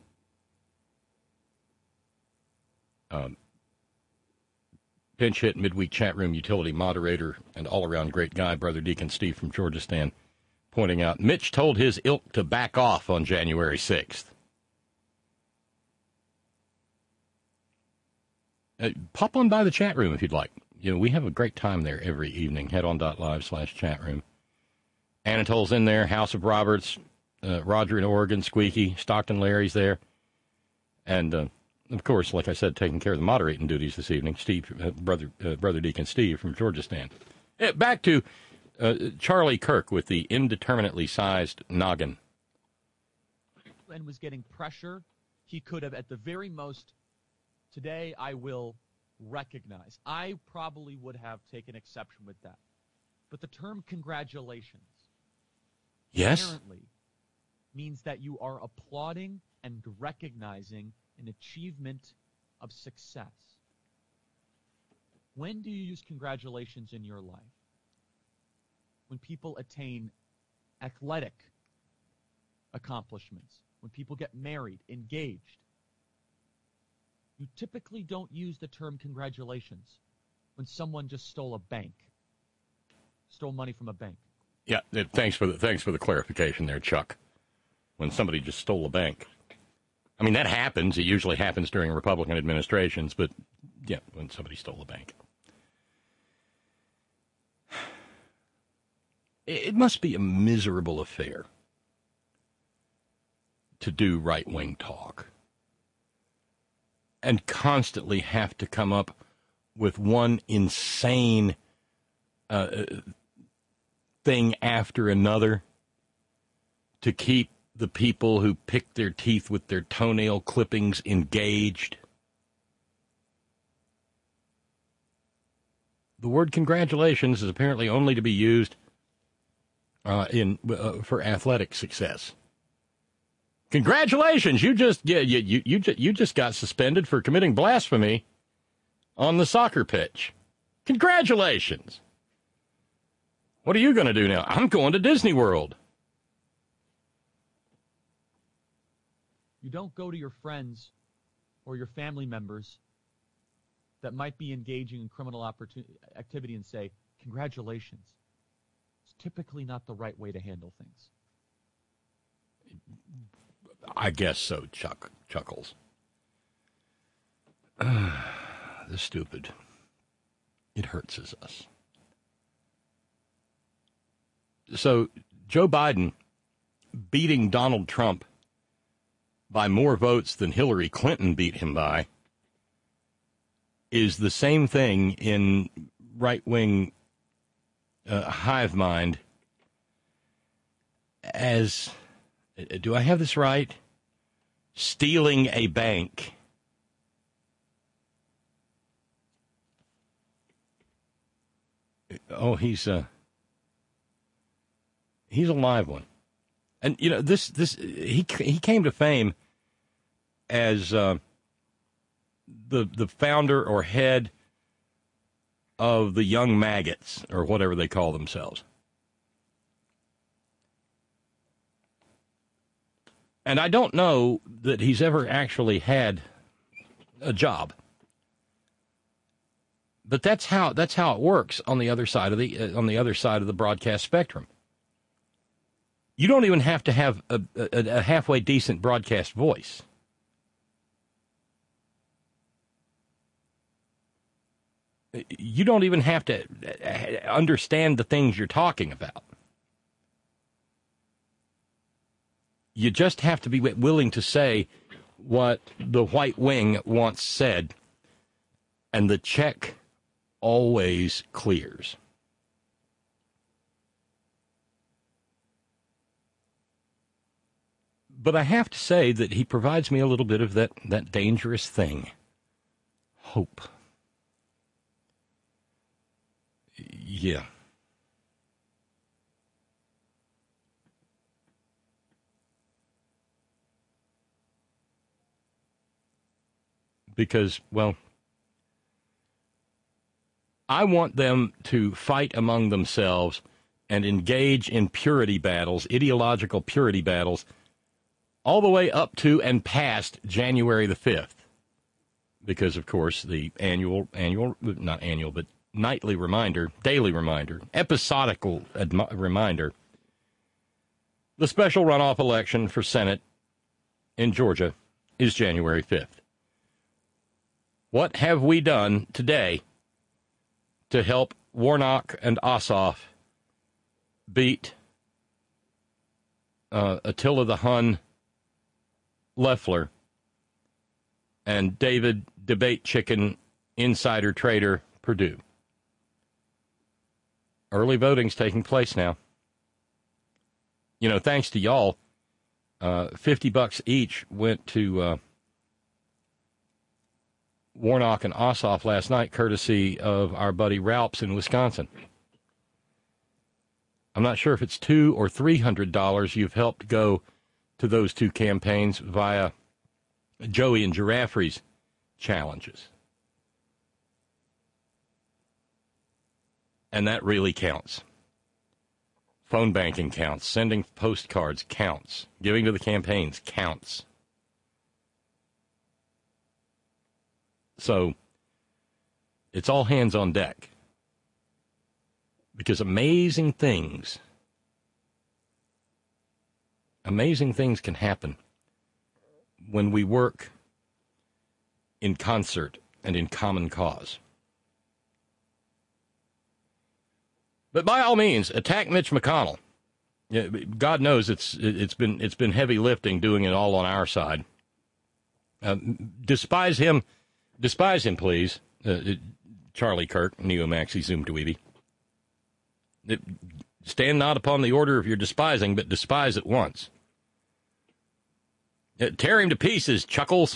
Pinch hit midweek chat room utility moderator and all-around great guy, Brother Deacon Steve from Georgistan, pointing out, Mitch told his ilk to back off on January 6th. Pop on by the chat room if you'd like. We have a great time there every evening. Headon.live/chat room. Anatol's in there. House of Roberts, Roger in Oregon, Squeaky, Stockton Larry's there. And, of course, like I said, taking care of the moderating duties this evening, Steve, Brother Deacon Steve from Georgia Stand. Back to Charlie Kirk with the indeterminately sized noggin. And was getting pressure. He could have, at the very most, today I will recognize. I probably would have taken exception with that. But the term congratulations apparently means that you are applauding and recognizing an achievement of success. When do you use congratulations in your life? When people attain athletic accomplishments, when people get married, engaged. You typically don't use the term congratulations when someone just stole money from a bank. Yeah, thanks for the clarification there, Chuck. When somebody just stole a bank. I mean, that happens. It usually happens during Republican administrations, but, yeah, when somebody stole a bank. It must be a miserable affair to do right-wing talk and constantly have to come up with one insane thing after another to keep the people who pick their teeth with their toenail clippings engaged. The word congratulations is apparently only to be used for athletic success. Congratulations! You just got suspended for committing blasphemy on the soccer pitch. Congratulations! What are you going to do now? I'm going to Disney World. You don't go to your friends or your family members that might be engaging in criminal activity and say, congratulations. It's typically not the right way to handle things. I guess so, Chuckles. The stupid. It hurts us. So, Joe Biden beating Donald Trump by more votes than Hillary Clinton beat him by is the same thing in right-wing hive mind as, do I have this right? Stealing a bank. Oh, he's a live one. And, he came to fame as the founder or head of the Young Maggots, or whatever they call themselves. And I don't know that he's ever actually had a job. But that's how it works on the other side of the broadcast spectrum. You don't even have to have a halfway decent broadcast voice. You don't even have to understand the things you're talking about. You just have to be willing to say what the white wing once said, and the check always clears. But I have to say that he provides me a little bit of that dangerous thing, hope. Yeah. Because, well, I want them to fight among themselves and engage in purity battles, ideological purity battles, all the way up to and past January the 5th. Because, of course, the nightly reminder, daily reminder, episodical reminder, the special runoff election for Senate in Georgia is January 5th. What have we done today to help Warnock and Ossoff beat Attila the Hun Loeffler and David Debate Chicken Insider Trader Perdue? Early voting's taking place now. You know, thanks to y'all, $50 each went to Warnock and Ossoff last night, courtesy of our buddy Ralphs in Wisconsin. I'm not sure if it's $200 or $300 you've helped go to those two campaigns via Joey and Giraffrey's challenges. And that really counts. Phone banking counts. Sending postcards counts. Giving to the campaigns counts. So, it's all hands on deck. Because amazing things can happen when we work in concert and in common cause. But by all means, attack Mitch McConnell. God knows it's been heavy lifting doing it all on our side. Despise him, please. Charlie Kirk, Neo-Maxi Zoom Dweeby. Stand not upon the order of your despising, but despise at once. Tear him to pieces, Chuckles.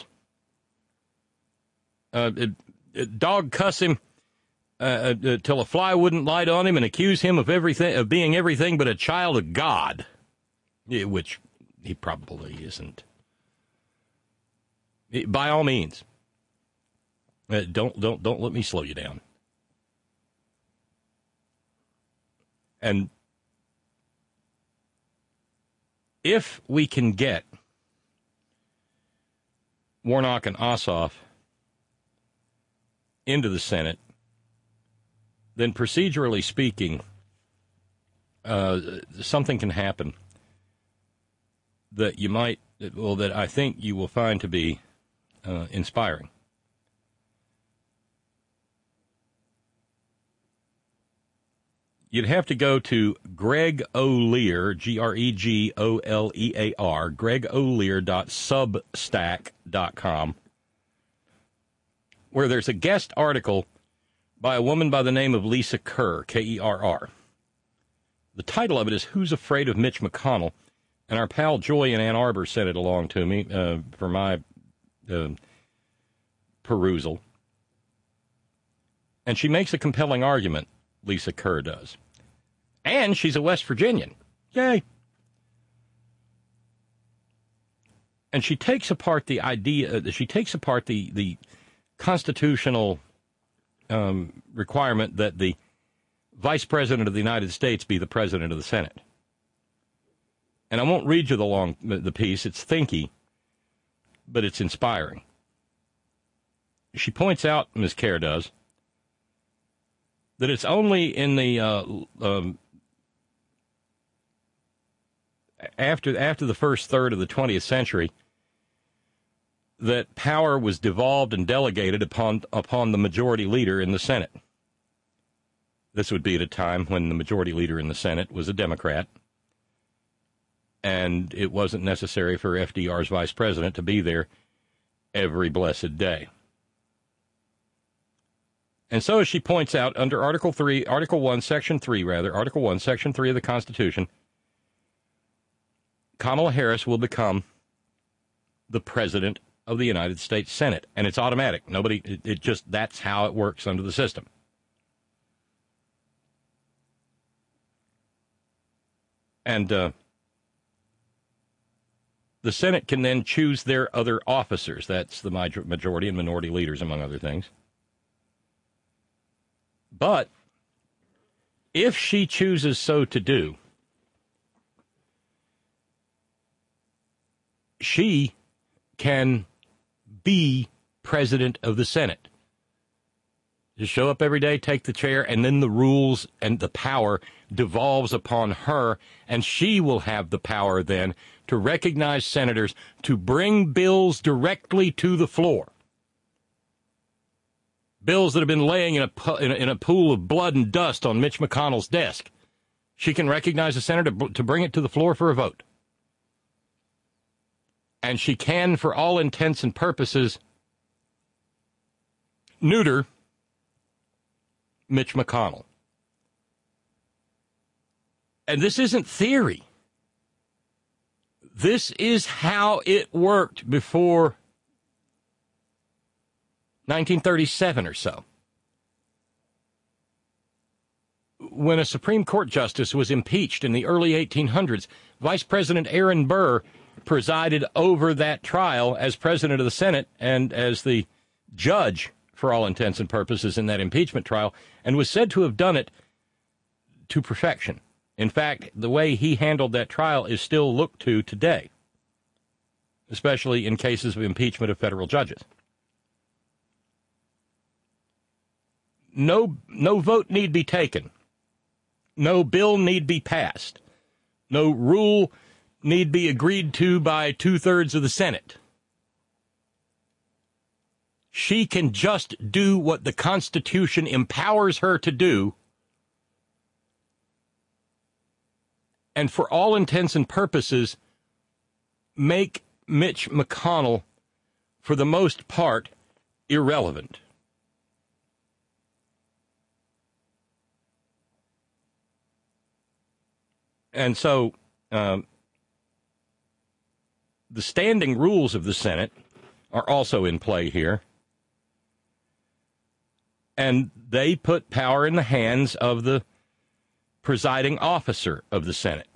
Dog cuss him till a fly wouldn't light on him, and accuse him of being everything but a child of God, which he probably isn't. By all means, don't let me slow you down. And if we can get Warnock and Ossoff into the Senate, then procedurally speaking, something can happen that that I think you will find to be inspiring. You'd have to go to Greg O'Lear, GregoLear, GregO'Lear.substack.com, where there's a guest article by a woman by the name of Lisa Kerr, Kerr. The title of it is Who's Afraid of Mitch McConnell? And our pal Joy in Ann Arbor sent it along to me for my perusal. And she makes a compelling argument, Lisa Kerr does. And she's a West Virginian. Yay. And she takes apart the idea, the constitutional requirement that the Vice President of the United States be the President of the Senate. And I won't read you the piece. It's thinky, but it's inspiring. She points out, Ms. Kerr does, that it's only in the after the first third of the 20th century that power was devolved and delegated upon the majority leader in the Senate. This would be at a time when the majority leader in the Senate was a Democrat, and it wasn't necessary for FDR's vice president to be there every blessed day. And so, as she points out, under Article 1, Section 3 of the Constitution, Kamala Harris will become the President of the United States Senate. And it's automatic. That's how it works under the system. And the Senate can then choose their other officers. That's the majority and minority leaders, among other things. But if she chooses so to do, she can be president of the Senate. Just show up every day, take the chair, and then the rules and the power devolves upon her, and she will have the power then to recognize senators to bring bills directly to the floor. bills that have been laying in a pool of blood and dust on Mitch McConnell's desk. She can recognize a senator to bring it to the floor for a vote. And she can, for all intents and purposes, neuter Mitch McConnell. And this isn't theory. This is how it worked before 1937 or so. When a Supreme Court justice was impeached in the early 1800s, Vice President Aaron Burr presided over that trial as president of the Senate and as the judge, for all intents and purposes, in that impeachment trial, and was said to have done it to perfection. In fact, the way he handled that trial is still looked to today, especially in cases of impeachment of federal judges. No vote need be taken. No bill need be passed. No rule need be agreed to by 2/3 of the Senate. She can just do what the Constitution empowers her to do, and for all intents and purposes, make Mitch McConnell, for the most part, irrelevant. And so the standing rules of the Senate are also in play here. And they put power in the hands of the presiding officer of the Senate.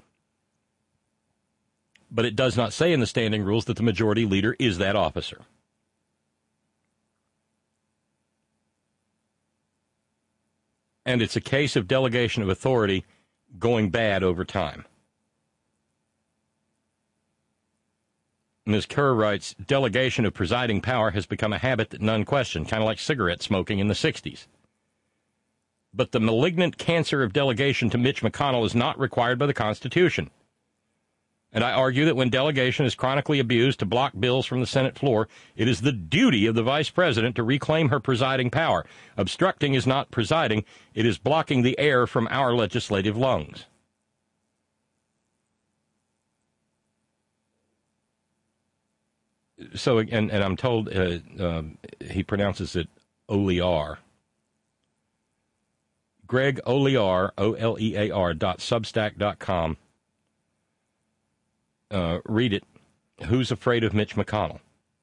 But it does not say in the standing rules that the majority leader is that officer. And it's a case of delegation of authority going bad over time. Ms. Kerr writes, delegation of presiding power has become a habit that none question, kind of like cigarette smoking in the 60s. But the malignant cancer of delegation to Mitch McConnell is not required by the Constitution. And I argue that when delegation is chronically abused to block bills from the Senate floor, it is the duty of the Vice President to reclaim her presiding power. Obstructing is not presiding, it is blocking the air from our legislative lungs. So, and I'm told he pronounces it Olear. Greg Olear, OLEAR.substack.com. Read it. Who's afraid of Mitch McConnell?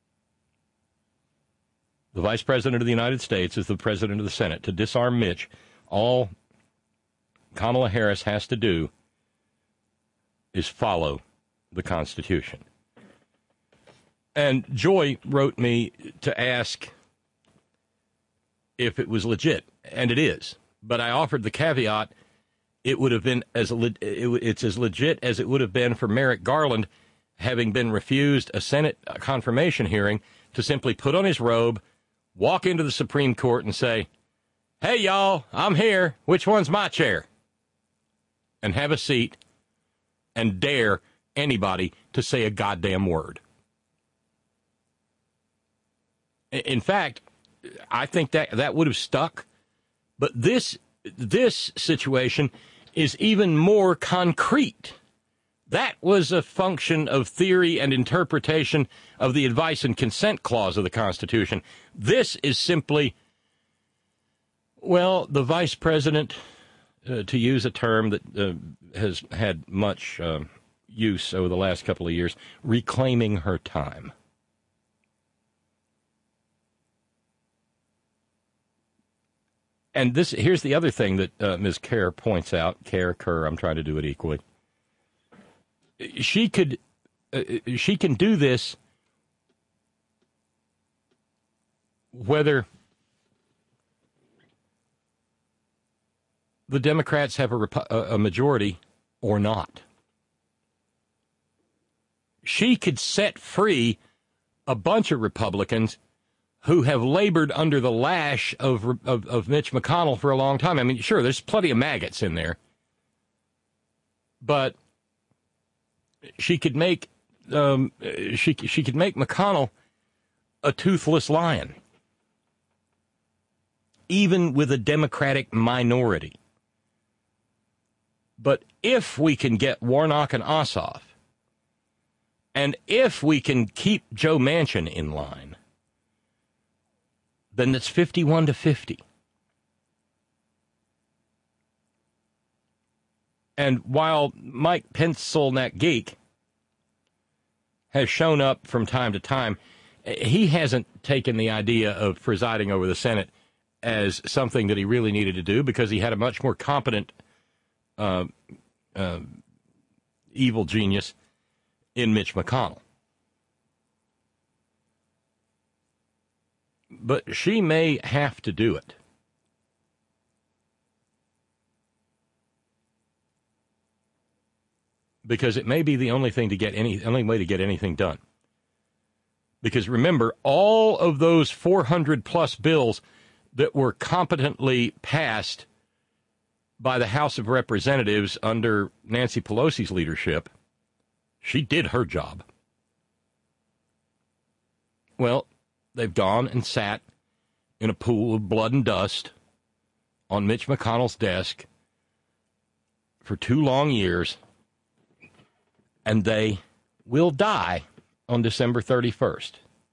The Vice President of the United States is the President of the Senate. To disarm Mitch, all Kamala Harris has to do is follow the Constitution. And Joy wrote me to ask if it was legit, and it is. But I offered the caveat, it would have been it's as legit as it would have been for Merrick Garland, having been refused a Senate confirmation hearing, to simply put on his robe, walk into the Supreme Court and say, hey, y'all, I'm here. Which one's my chair? And have a seat and dare anybody to say a goddamn word. In fact, I think that would have stuck. But this situation is even more concrete. That was a function of theory and interpretation of the advice and consent clause of the Constitution. This is simply, well, the Vice President, to use a term that has had much use over the last couple of years, reclaiming her time. And here's the other thing that Ms. Kerr points out. Kerr, I'm trying to do it equally. She can do this whether the Democrats have a majority or not. She could set free a bunch of Republicans who have labored under the lash of Mitch McConnell for a long time. I mean, sure, there's plenty of maggots in there, but she could make she could make McConnell a toothless lion. even with a Democratic minority. But if we can get Warnock and Ossoff, and if we can keep Joe Manchin in line, then it's 51-50. And while Mike Pencilneck Geek has shown up from time to time, he hasn't taken the idea of presiding over the Senate as something that he really needed to do, because he had a much more competent evil genius in Mitch McConnell. But she may have to do it. Because it may be the only way to get anything done. Because remember, all of those 400-plus bills that were competently passed by the House of Representatives under Nancy Pelosi's leadership, she did her job. Well, they've gone and sat in a pool of blood and dust on Mitch McConnell's desk for 2 long years, and they will die on December 31st.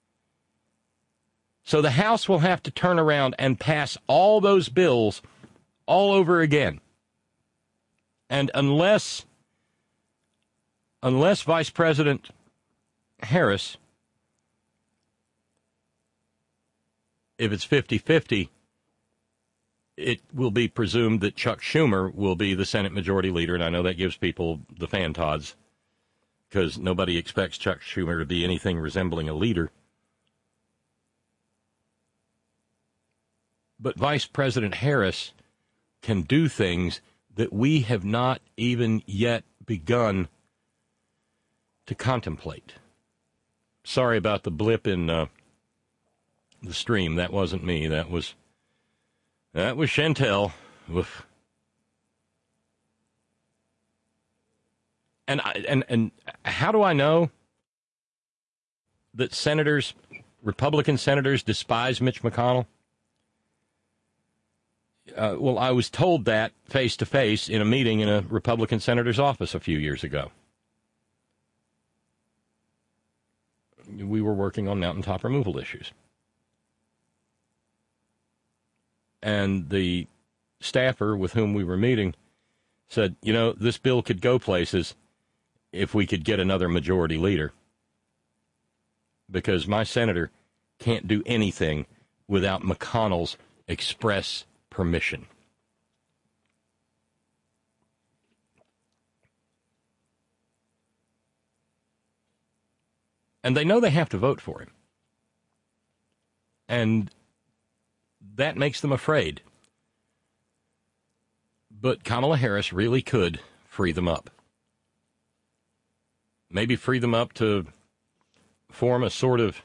So the House will have to turn around and pass all those bills all over again. And unless Vice President Harris, if it's 50-50, it will be presumed that Chuck Schumer will be the Senate Majority Leader, and I know that gives people the fantods, because nobody expects Chuck Schumer to be anything resembling a leader. But Vice President Harris can do things that we have not even yet begun to contemplate. Sorry about the blip in the stream. That wasn't me. That was Chantel. Oof. And how do I know that Republican senators despise Mitch McConnell? Well, I was told that face-to-face in a meeting in a Republican senator's office a few years ago. We were working on mountaintop removal issues. And the staffer with whom we were meeting said, this bill could go places if we could get another majority leader. Because my senator can't do anything without McConnell's express permission. And they know they have to vote for him. And that makes them afraid. But Kamala Harris really could free them up. Maybe free them up to form a sort of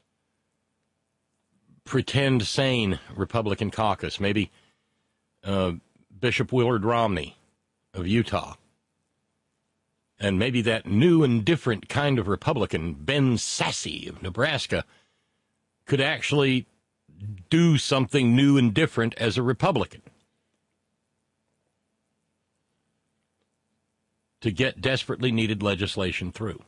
pretend sane Republican caucus. Maybe Bishop Willard Romney of Utah. And maybe that new and different kind of Republican, Ben Sasse of Nebraska, could actually do something new and different as a Republican to get desperately needed legislation through.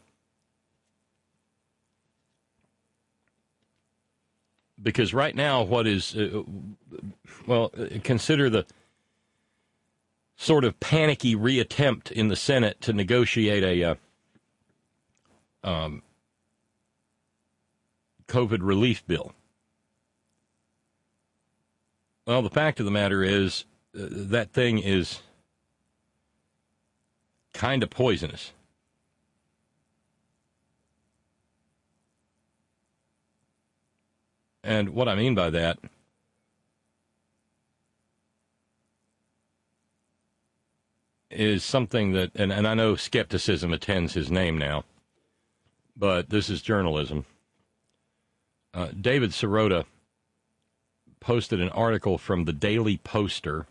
Because right now, what is, consider the sort of panicky reattempt in the Senate to negotiate a COVID relief bill. Well, the fact of the matter is that thing is kind of poisonous. And what I mean by that is something that, and I know skepticism attends his name now, but this is journalism. David Sirota posted an article from the Daily Poster.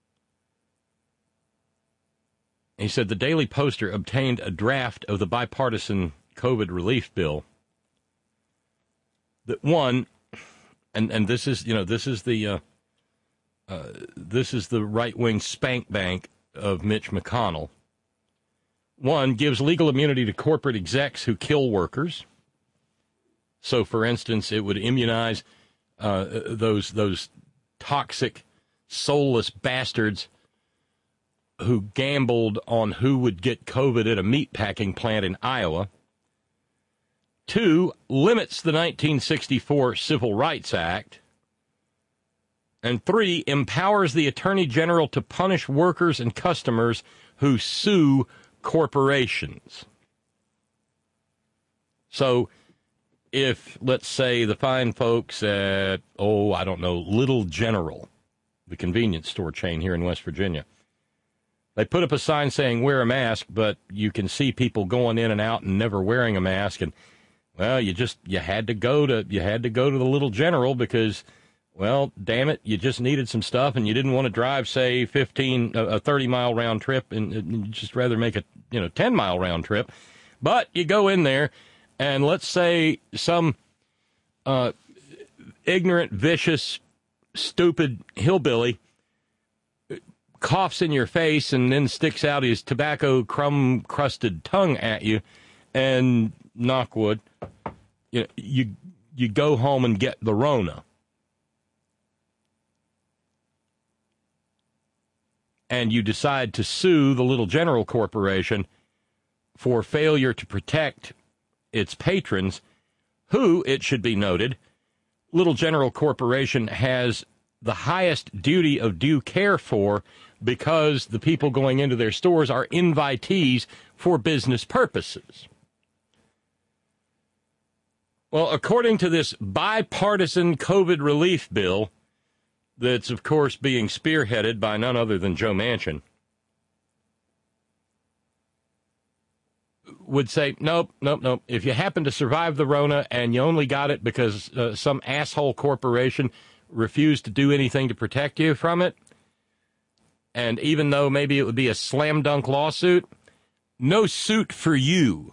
He said the Daily Poster obtained a draft of the bipartisan COVID relief bill that won, and this is, this is the this is the right-wing spank bank of Mitch McConnell. One, gives legal immunity to corporate execs who kill workers. So, for instance, it would immunize those toxic, soulless bastards who gambled on who would get COVID at a meatpacking plant in Iowa. Two, limits the 1964 Civil Rights Act. And three, empowers the Attorney General to punish workers and customers who sue corporations. So if, let's say, the fine folks at, Little General, the convenience store chain here in West Virginia, they put up a sign saying wear a mask, but you can see people going in and out and never wearing a mask. And, well, you had to go to the Little General because, well, damn it, you just needed some stuff and you didn't want to drive, say, a 30-mile round trip, and you'd just rather make a 10-mile round trip. But you go in there, and let's say some ignorant, vicious, stupid hillbilly coughs in your face and then sticks out his tobacco crumb-crusted tongue at you, and knock wood, you go home and get the Rona. And you decide to sue the Little General Corporation for failure to protect its patrons, who, it should be noted, Little General Corporation has the highest duty of due care for because the people going into their stores are invitees for business purposes. Well, according to this bipartisan COVID relief bill, that's, of course, being spearheaded by none other than Joe Manchin, would say, nope. If you happen to survive the Rona and you only got it because some asshole corporation refused to do anything to protect you from it, and even though maybe it would be a slam dunk lawsuit, no suit for you.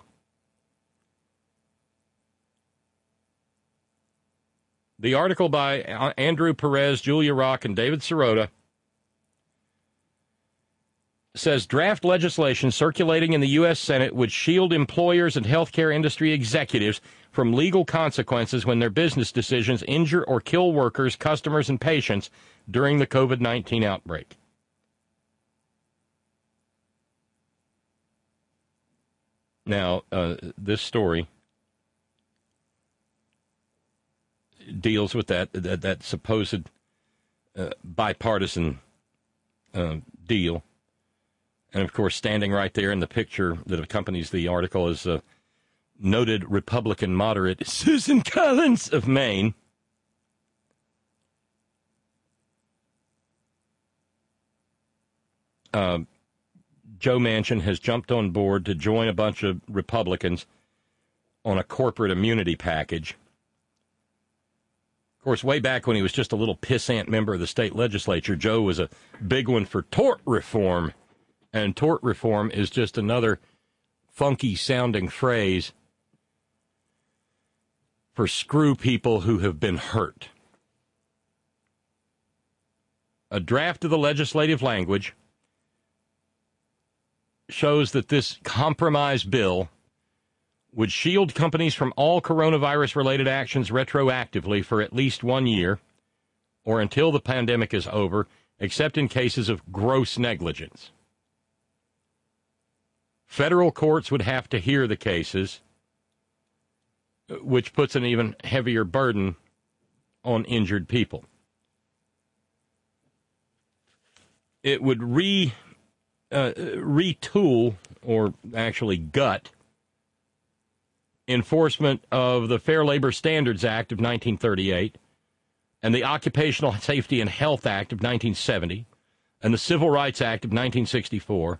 The article by Andrew Perez, Julia Rock, and David Sirota says draft legislation circulating in the U.S. Senate would shield employers and healthcare industry executives from legal consequences when their business decisions injure or kill workers, customers, and patients during the COVID-19 outbreak. Now, this story deals with that supposed bipartisan deal. And, of course, standing right there in the picture that accompanies the article is noted Republican moderate Susan Collins of Maine. Joe Manchin has jumped on board to join a bunch of Republicans on a corporate immunity package. Of course, way back when he was just a little pissant member of the state legislature, Joe was a big one for tort reform. And tort reform is just another funky-sounding phrase for screw people who have been hurt. A draft of the legislative language shows that this compromise bill would shield companies from all coronavirus-related actions retroactively for at least 1 year or until the pandemic is over, except in cases of gross negligence. Federal courts would have to hear the cases, which puts an even heavier burden on injured people. It would retool, or actually gut, enforcement of the Fair Labor Standards Act of 1938 and the Occupational Safety and Health Act of 1970 and the Civil Rights Act of 1964.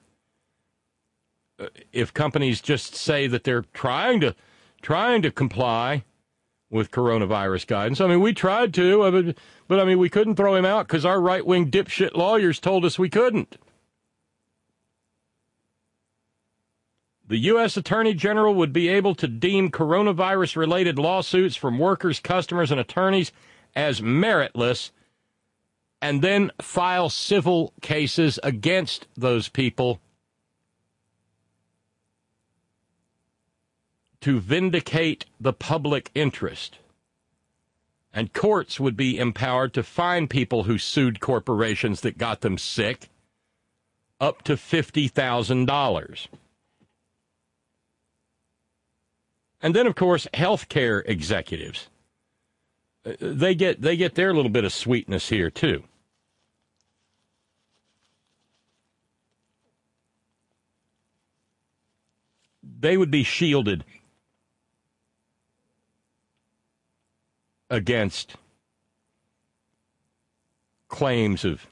If companies just say that they're trying to comply with coronavirus guidance. I mean, we tried to, but I mean, we couldn't throw him out because our right-wing dipshit lawyers told us we couldn't. The U.S. Attorney General would be able to deem coronavirus-related lawsuits from workers, customers, and attorneys as meritless and then file civil cases against those people to vindicate the public interest. And courts would be empowered to fine people who sued corporations that got them sick up to $50,000. And then, of course, healthcare executives. They get their little bit of sweetness here, too. They would be shielded against claims of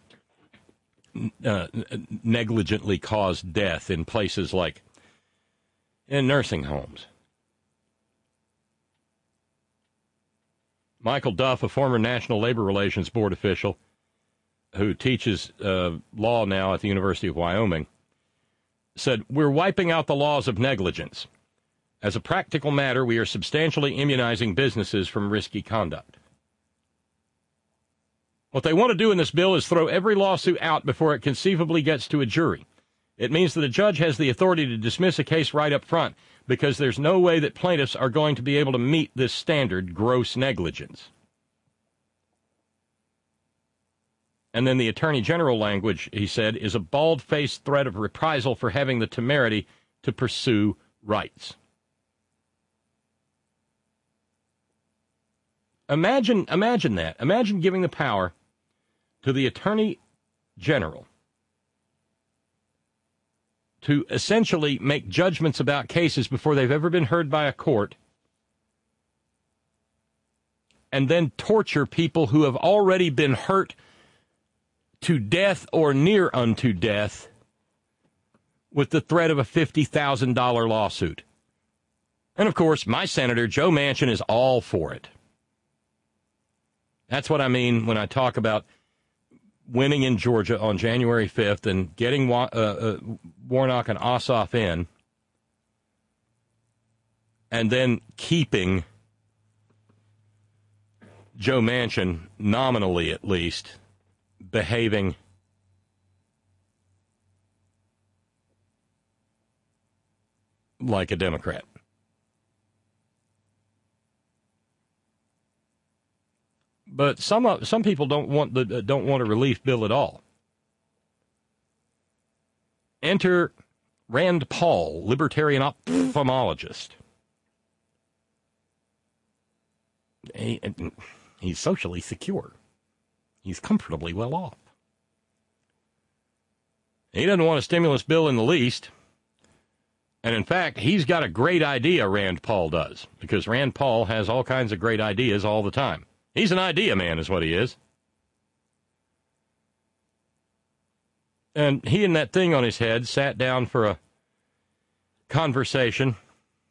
negligently caused death in places like in nursing homes. Michael Duff, a former National Labor Relations Board official who teaches law now at the University of Wyoming, said, "We're wiping out the laws of negligence. As a practical matter, we are substantially immunizing businesses from risky conduct." What they want to do in this bill is throw every lawsuit out before it conceivably gets to a jury. It means that a judge has the authority to dismiss a case right up front because there's no way that plaintiffs are going to be able to meet this standard, gross negligence. And then the Attorney General language, he said, is a bald-faced threat of reprisal for having the temerity to pursue rights. Imagine that. Imagine giving the power to the Attorney General to essentially make judgments about cases before they've ever been heard by a court, and then torture people who have already been hurt to death or near unto death with the threat of a $50,000 lawsuit. And, of course, my Senator Joe Manchin is all for it. That's what I mean when I talk about winning in Georgia on January 5th and getting Warnock and Ossoff in, and then keeping Joe Manchin, nominally at least, behaving like a Democrat. But some people don't want a relief bill at all. Enter Rand Paul, libertarian ophthalmologist. He's socially secure. He's comfortably well off. He doesn't want a stimulus bill in the least. And in fact, he's got a great idea, Rand Paul does, because Rand Paul has all kinds of great ideas all the time. He's an idea man is what he is. And he and that thing on his head sat down for a conversation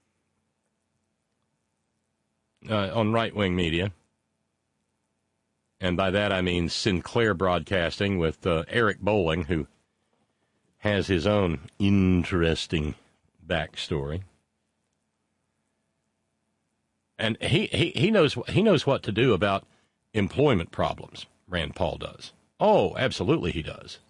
on right-wing media. And by that I mean Sinclair Broadcasting with Eric Bolling, who has his own interesting backstory. And he knows what to do about employment problems, Rand Paul does. Oh, absolutely he does.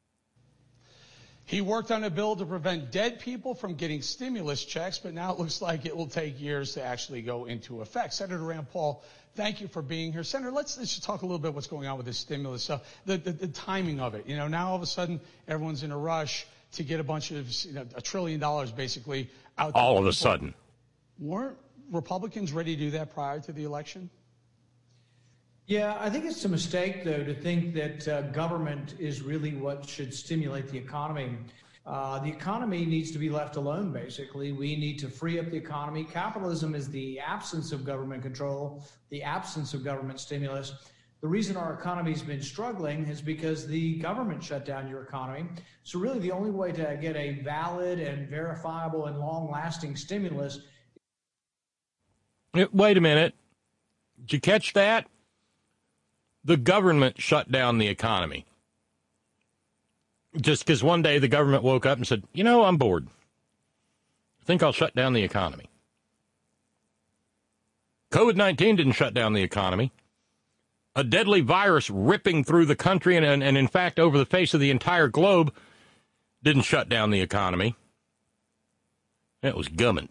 He worked on a bill to prevent dead people from getting stimulus checks, but now it looks like it will take years to actually go into effect. Senator Rand Paul, thank you for being here. Senator, let's just talk a little bit what's going on with this stimulus stuff, the timing of it. Now all of a sudden everyone's in a rush to get a bunch of, $1 trillion basically out there. All of a sudden. Weren't Republicans ready to do that prior to the election? Yeah, I think it's a mistake, though, to think that government is really what should stimulate the economy. The economy needs to be left alone, basically. We need to free up the economy. Capitalism is the absence of government control, the absence of government stimulus. The reason our economy's been struggling is because the government shut down your economy. So really the only way to get a valid and verifiable and long-lasting stimulus. Wait a minute. Did you catch that? The government shut down the economy. Just because one day the government woke up and said, I'm bored. I think I'll shut down the economy. COVID-19 didn't shut down the economy. A deadly virus ripping through the country and in fact, over the face of the entire globe didn't shut down the economy. It was government.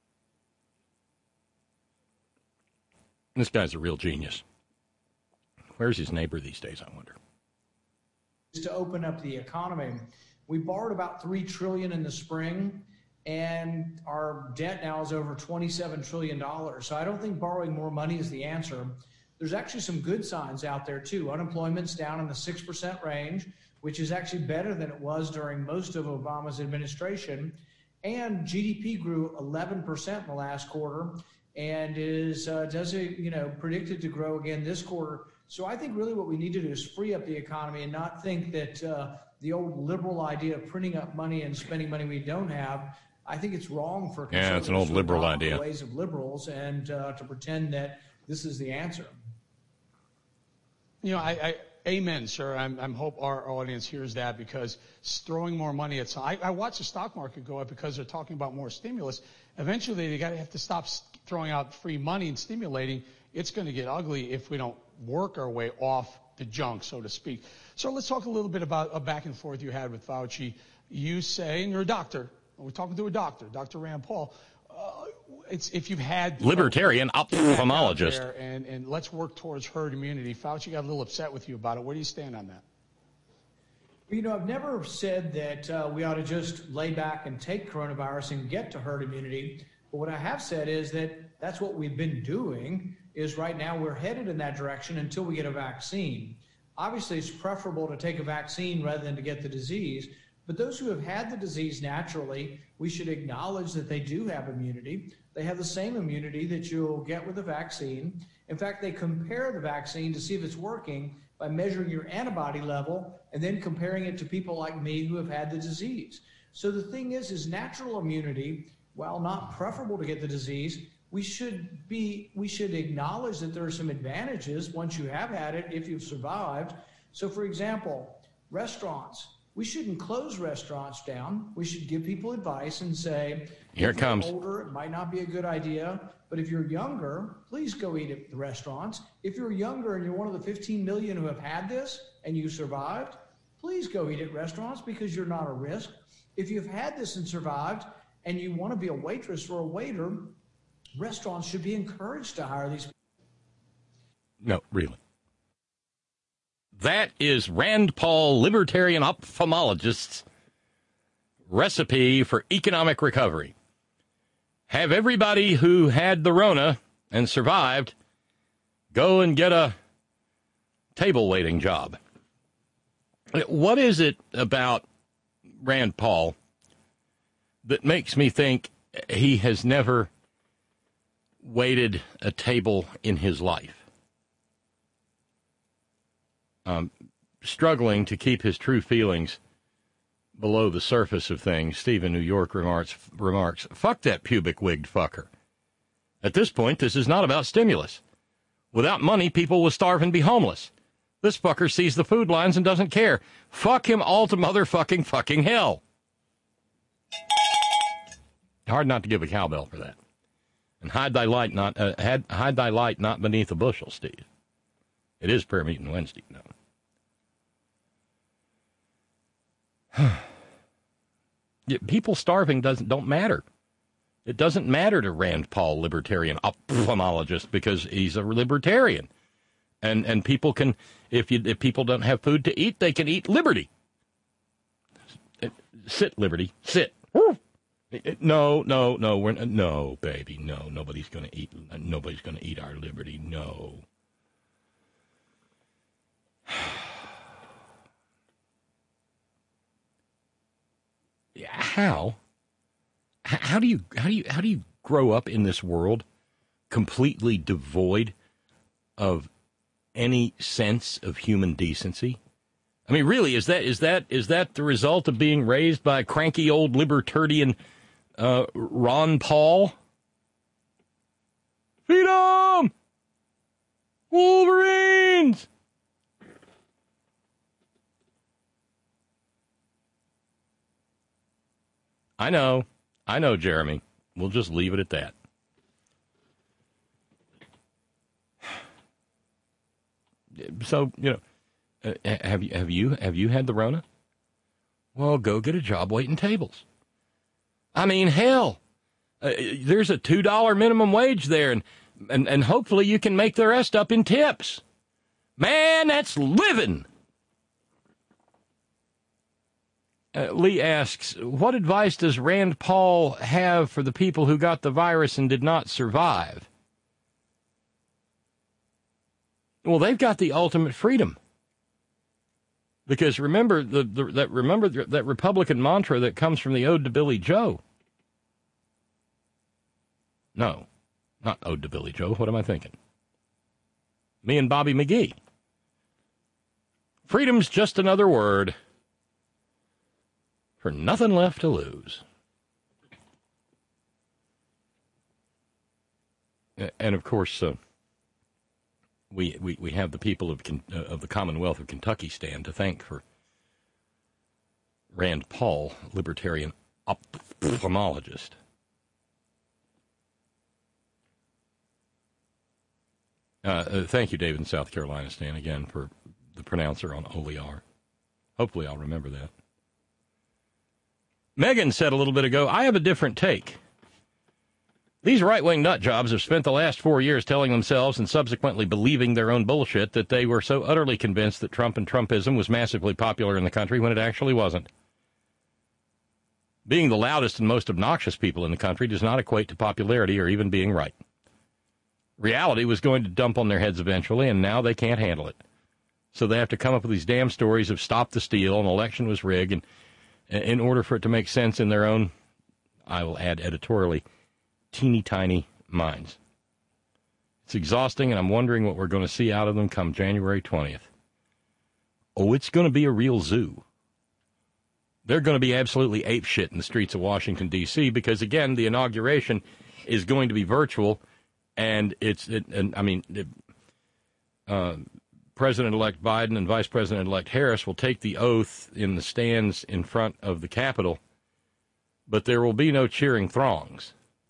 This guy's a real genius. Where's his neighbor these days, I wonder? To open up the economy. We borrowed about $3 trillion in the spring, and our debt now is over $27 trillion. So I don't think borrowing more money is the answer. There's actually some good signs out there, too. Unemployment's down in the 6% range, which is actually better than it was during most of Obama's administration. And GDP grew 11% in the last quarter and is predicted to grow again this quarter. So I think really what we need to do is free up the economy and not think that the old liberal idea of printing up money and spending money we don't have. I think it's wrong for conservatives. Yeah, it's an old liberal idea. The ways of liberals and to pretend that this is the answer. I amen, sir. I hope our audience hears that, because throwing more money at I watch the stock market go up because they're talking about more stimulus. Eventually, they have to stop throwing out free money and stimulating. It's going to get ugly if we don't work our way off the junk, so to speak. So let's talk a little bit about a back and forth you had with Fauci. You say, and you're a doctor. We're talking to a doctor, Dr. Rand Paul. If you've had libertarian ophthalmologist, and let's work towards herd immunity. Fauci got a little upset with you about it. Where do you stand on that? I've never said that we ought to just lay back and take coronavirus and get to herd immunity. But what I have said is that that's what we've been doing. Is right now we're headed in that direction until we get a vaccine. Obviously, it's preferable to take a vaccine rather than to get the disease. But those who have had the disease naturally, we should acknowledge that they do have immunity. They have the same immunity that you'll get with a vaccine. In fact, they compare the vaccine to see if it's working by measuring your antibody level and then comparing it to people like me who have had the disease. So the thing is natural immunity, while not preferable to get the disease, we should acknowledge that there are some advantages once you have had it if you've survived. So, for example, restaurants. We shouldn't close restaurants down. We should give people advice and say, here it comes. If you're older, it might not be a good idea, but if you're younger, please go eat at the restaurants. If you're younger and you're one of the 15 million who have had this and you survived, please go eat at restaurants because you're not a risk. If you've had this and survived and you want to be a waitress or a waiter, restaurants should be encouraged to hire these people. No, really. That is Rand Paul, libertarian ophthalmologist's recipe for economic recovery. Have everybody who had the Rona and survived go and get a table waiting job. What is it about Rand Paul that makes me think he has never waited a table in his life? Struggling to keep his true feelings below the surface of things, Steve in New York remarks, fuck that pubic-wigged fucker. At this point, this is not about stimulus. Without money, people will starve and be homeless. This fucker sees the food lines and doesn't care. Fuck him all to motherfucking fucking hell. Hard not to give a cowbell for that. And hide thy light not beneath a bushel, Steve. It is prayer meeting Wednesday, no. People starving don't matter. It doesn't matter to Rand Paul, libertarian ophthalmologist, because he's a libertarian, and people can, if people don't have food to eat, they can eat liberty. Sit, liberty, sit. No, baby, no. Nobody's going to eat our liberty. No. How do you grow up in this world completely devoid of any sense of human decency? I mean, really, is that the result of being raised by a cranky old libertarian Ron Paul? Feed 'em! Wolverines! I know, Jeremy. We'll just leave it at that. So, have you had the Rona? Well, go get a job waiting tables. I mean, hell, there's a $2 minimum wage there, and hopefully you can make the rest up in tips. Man, that's living. Lee asks, what advice does Rand Paul have for the people who got the virus and did not survive? Well, they've got the ultimate freedom. Because remember that Republican mantra that comes from the Ode to Billy Joe. No, not Ode to Billy Joe. What am I thinking? Me and Bobby McGee. Freedom's just another word for nothing left to lose. And of course, we have the people of the Commonwealth of Kentucky stand to thank for Rand Paul, libertarian ophthalmologist. Thank you, David in South Carolina, Stan, again for the pronouncer on Olear. Hopefully I'll remember that. Megan said a little bit ago, I have a different take. These right-wing nut jobs have spent the last 4 years telling themselves and subsequently believing their own bullshit that they were so utterly convinced that Trump and Trumpism was massively popular in the country when it actually wasn't. Being the loudest and most obnoxious people in the country does not equate to popularity or even being right. Reality was going to dump on their heads eventually, and now they can't handle it. So they have to come up with these damn stories of stop the steal, an election was rigged, and in order for it to make sense in their own, I will add editorially, teeny tiny minds. It's exhausting, and I'm wondering what we're going to see out of them come January 20th. Oh, it's going to be a real zoo. They're going to be absolutely apeshit in the streets of Washington, D.C., because, again, the inauguration is going to be virtual, and President-elect Biden and Vice President-elect Harris will take the oath in the stands in front of the Capitol, but there will be no cheering throngs.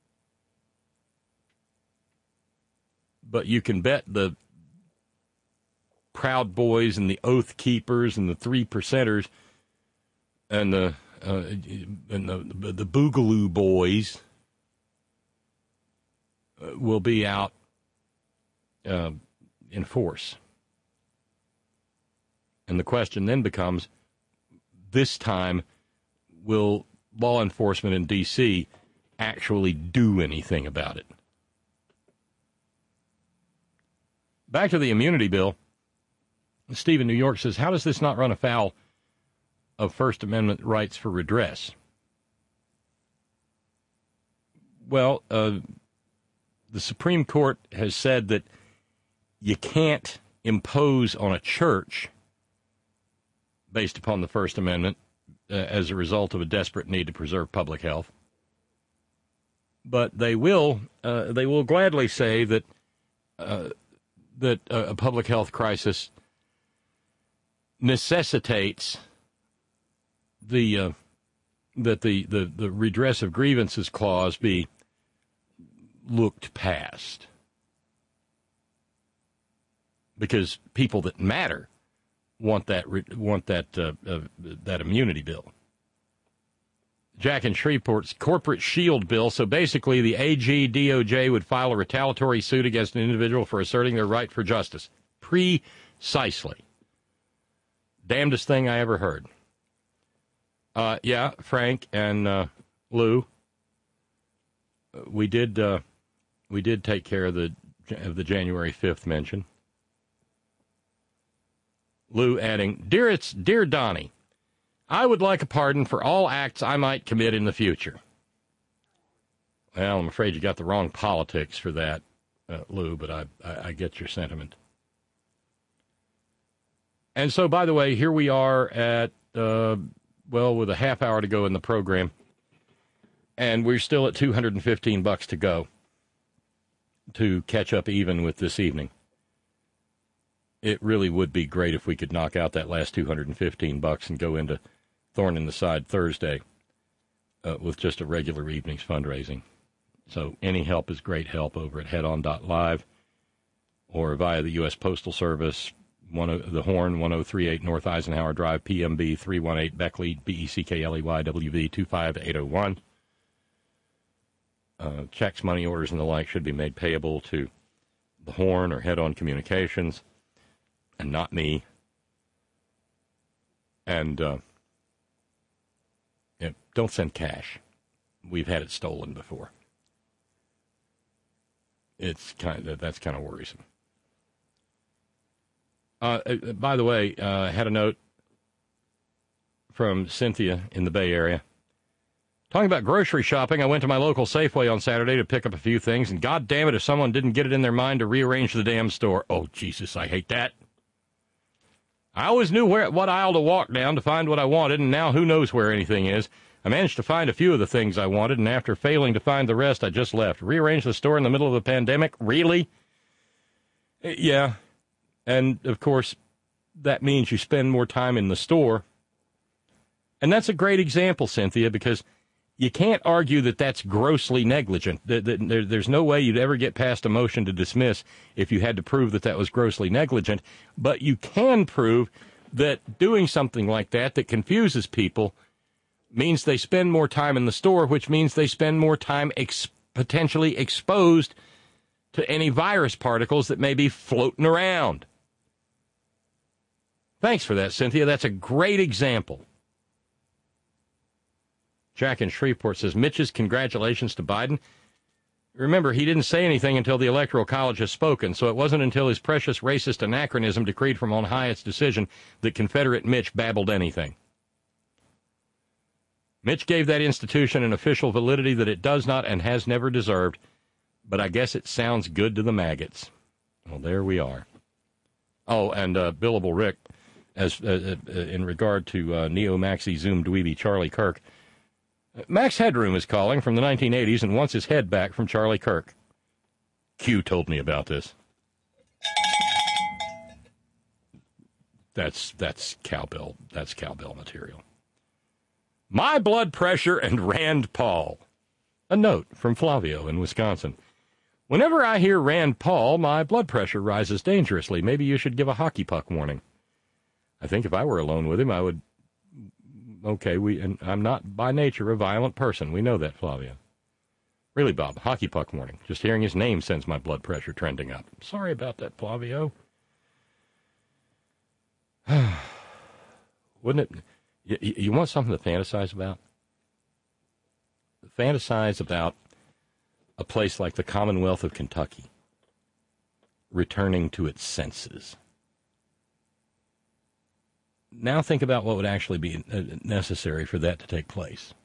But you can bet the Proud Boys and the Oath Keepers and the 3%ers and the Boogaloo Boys will be out in force. And the question then becomes, this time, will law enforcement in D.C. actually do anything about it? Back to the immunity bill. Steve in New York says, how does this not run afoul of First Amendment rights for redress? Well, the Supreme Court has said that you can't impose on a church based upon the First Amendment as a result of a desperate need to preserve public health. But they will gladly say that a public health crisis necessitates that the redress of grievances clause be looked past, because people that matter want that immunity bill. Jack in Shreveport's corporate shield bill. So basically, the AG DOJ would file a retaliatory suit against an individual for asserting their right for justice. Precisely. Damnedest thing I ever heard. Yeah, Frank and Lou, we did take care of the January 5th mention. Lou adding, Dear Donnie, I would like a pardon for all acts I might commit in the future. Well, I'm afraid you got the wrong politics for that, Lou, but I get your sentiment. And so, by the way, here we are at, with a half hour to go in the program, and we're still at $215 to go to catch up even with this evening. It really would be great if we could knock out that last $215 and go into Thorn in the Side Thursday with just a regular evening's fundraising. So any help is great help over at headon.live or via the U.S. Postal Service, The Horn, 1038 North Eisenhower Drive, PMB 318 Beckley, BECKLEYWV 25801. Checks, money orders, and the like should be made payable to the Horn or Head On Communications, and not me. And don't send cash. We've had it stolen before. That's kind of worrisome. By the way, I had a note from Cynthia in the Bay Area. Talking about grocery shopping, I went to my local Safeway on Saturday to pick up a few things, and God damn it if someone didn't get it in their mind to rearrange the damn store. Oh, Jesus, I hate that. I always knew what aisle to walk down to find what I wanted, and now who knows where anything is. I managed to find a few of the things I wanted, and after failing to find the rest, I just left. Rearrange the store in the middle of a pandemic? Really? Yeah. And, of course, that means you spend more time in the store. And that's a great example, Cynthia, because you can't argue that that's grossly negligent. There's no way you'd ever get past a motion to dismiss if you had to prove that that was grossly negligent. But you can prove that doing something like that confuses people means they spend more time in the store, which means they spend more time potentially exposed to any virus particles that may be floating around. Thanks for that, Cynthia. That's a great example. Jack in Shreveport says, Mitch's congratulations to Biden. Remember, he didn't say anything until the Electoral College has spoken, so it wasn't until his precious racist anachronism decreed from on high its decision that Confederate Mitch babbled anything. Mitch gave that institution an official validity that it does not and has never deserved, but I guess it sounds good to the maggots. Well, there we are. Oh, and Billable Rick, as in regard to neo-maxi Zoom dweeby Charlie Kirk, Max Headroom is calling from the 1980s and wants his head back from Charlie Kirk. Q told me about this. That's cowbell. That's cowbell material. My blood pressure and Rand Paul. A note from Flavio in Wisconsin. Whenever I hear Rand Paul, my blood pressure rises dangerously. Maybe you should give a hockey puck warning. I think if I were alone with him, I would... Okay, and I'm not by nature a violent person. We know that, Flavio. Really, Bob, hockey puck warning. Just hearing his name sends my blood pressure trending up. Sorry about that, Flavio. Wouldn't it... You want something to fantasize about? Fantasize about a place like the Commonwealth of Kentucky returning to its senses. Now think about what would actually be necessary for that to take place.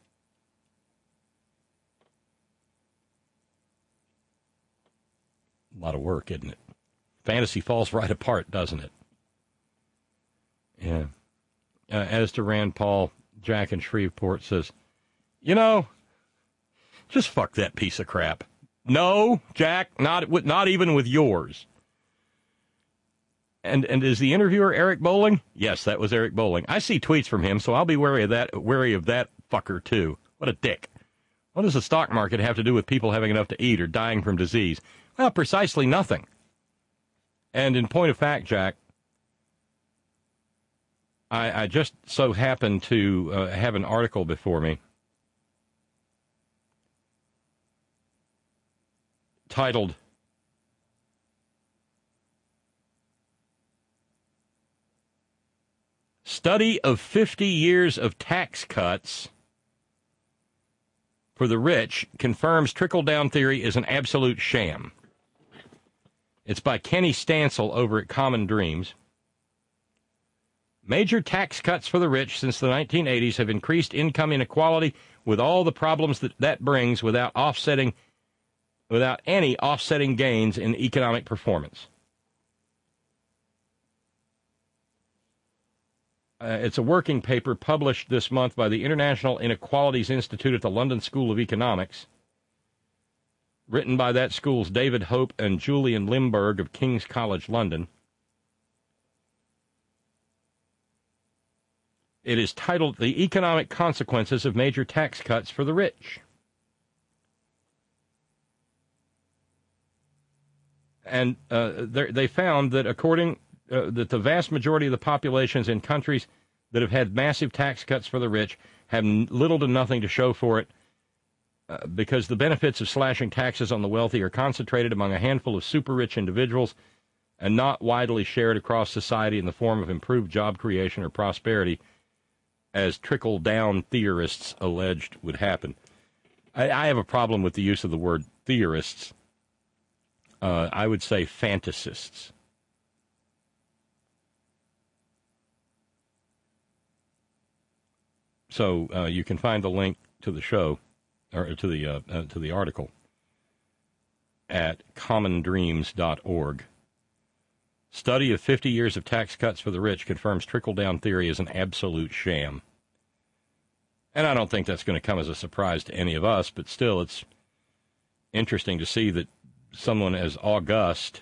A lot of work, isn't it? Fantasy falls right apart, doesn't it? Yeah. As to Rand Paul, Jack in Shreveport says, just fuck that piece of crap. No, Jack, not even with yours. And is the interviewer Eric Bolling? Yes, that was Eric Bolling. I see tweets from him, so I'll be wary of that fucker, too. What a dick. What does the stock market have to do with people having enough to eat or dying from disease? Well, precisely nothing. And in point of fact, Jack, I just so happened to have an article before me titled Study of 50 Years of Tax Cuts for the Rich Confirms Trickle-Down Theory is an Absolute Sham. It's by Kenny Stansel over at Common Dreams. Major tax cuts for the rich since the 1980s have increased income inequality with all the problems that brings without any offsetting gains in economic performance. It's a working paper published this month by the International Inequalities Institute at the London School of Economics, written by that school's David Hope and Julian Limburg of King's College London. It is titled The Economic Consequences of Major Tax Cuts for the Rich. And they found that according that the vast majority of the populations in countries that have had massive tax cuts for the rich have little to nothing to show for it, because the benefits of slashing taxes on the wealthy are concentrated among a handful of super-rich individuals and not widely shared across society in the form of improved job creation or prosperity, as trickle-down theorists alleged would happen. I have a problem with the use of the word theorists. I would say fantasists. So you can find the link to the show, or to the article, at commondreams.org. Study of 50 years of tax cuts for the rich confirms trickle-down theory is an absolute sham. And I don't think that's going to come as a surprise to any of us, but still it's interesting to see that someone as august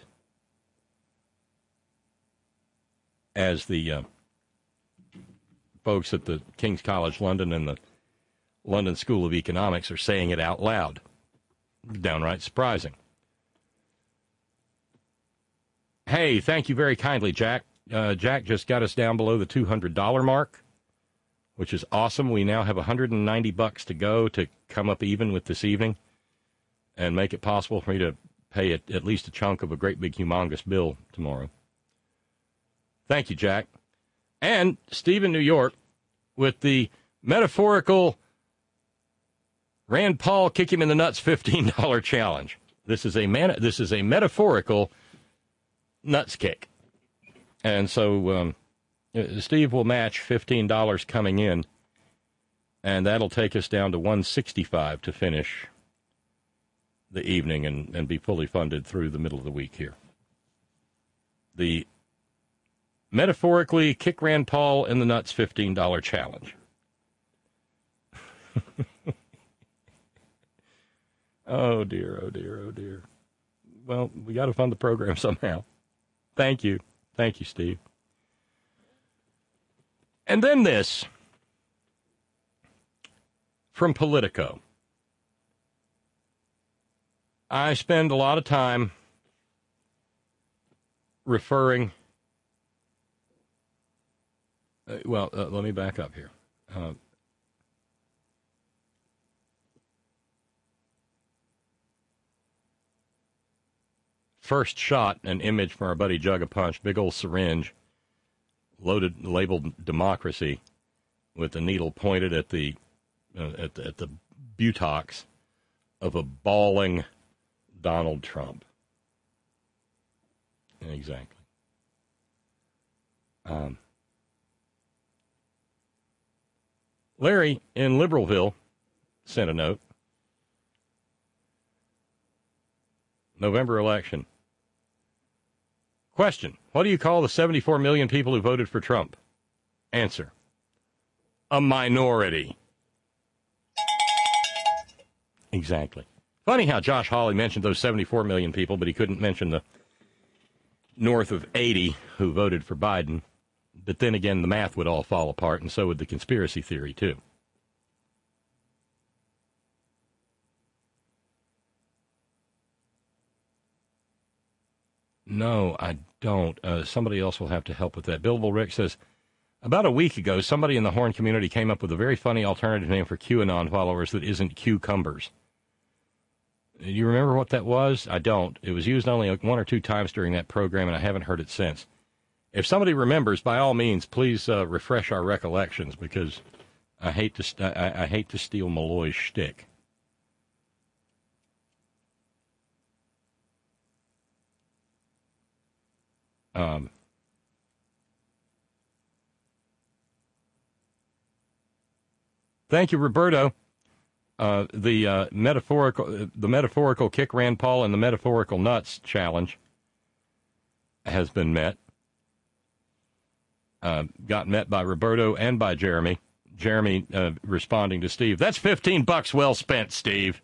as the folks at the King's College London and the London School of Economics are saying it out loud. Downright surprising. Hey, thank you very kindly, Jack. Jack just got us down below the $200 mark, which is awesome. We now have $190 to go to come up even with this evening and make it possible for me to pay at least a chunk of a great big humongous bill tomorrow. Thank you, Jack. And Steve in New York with the metaphorical Rand Paul kick him in the nuts $15 challenge. This is a metaphorical nuts kick. And so Steve will match $15 coming in, and that'll take us down to $165 to finish the evening and be fully funded through the middle of the week here. The metaphorically kick Rand Paul in the nuts $15 challenge. Oh, dear, oh, dear, oh, dear. Well, we got to fund the program somehow. Thank you. Thank you, Steve. And then this from Politico. I spend a lot of time referring... let me back up here. First shot, an image from our buddy Jug a Punch, big old syringe, labeled democracy, with the needle pointed at the buttocks of a bawling Donald Trump. Exactly. Larry in Liberalville sent a note. November election. Question: what do you call the 74 million people who voted for Trump? Answer: a minority. Exactly. Funny how Josh Hawley mentioned those 74 million people, but he couldn't mention the north of 80 who voted for Biden. But then again, the math would all fall apart, and so would the conspiracy theory, too. No, I don't. Somebody else will have to help with that. Billable Rick says, about a week ago, somebody in the Horn community came up with a very funny alternative name for QAnon followers that isn't cucumbers. Do you remember what that was? I don't. It was used only one or two times during that program, and I haven't heard it since. If somebody remembers, by all means, please refresh our recollections, because I hate to steal Malloy's shtick. Thank you, Roberto. The metaphorical kick Rand Paul and the metaphorical nuts challenge has been met. Got met by Roberto and by Jeremy. Jeremy responding to Steve, that's $15 well spent, Steve.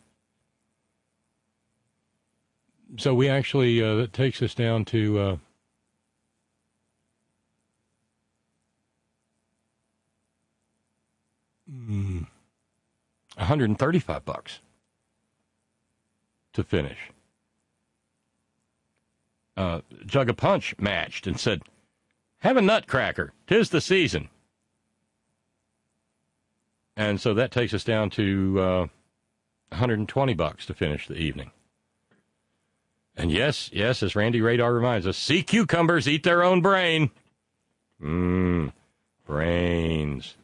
So we actually, that takes us down to $135 to finish. Jug a Punch matched and said, Have a nutcracker. 'Tis the season. And so that takes us down to $120 to finish the evening. And yes, as Randy Radar reminds us, sea cucumbers eat their own brain. Brains.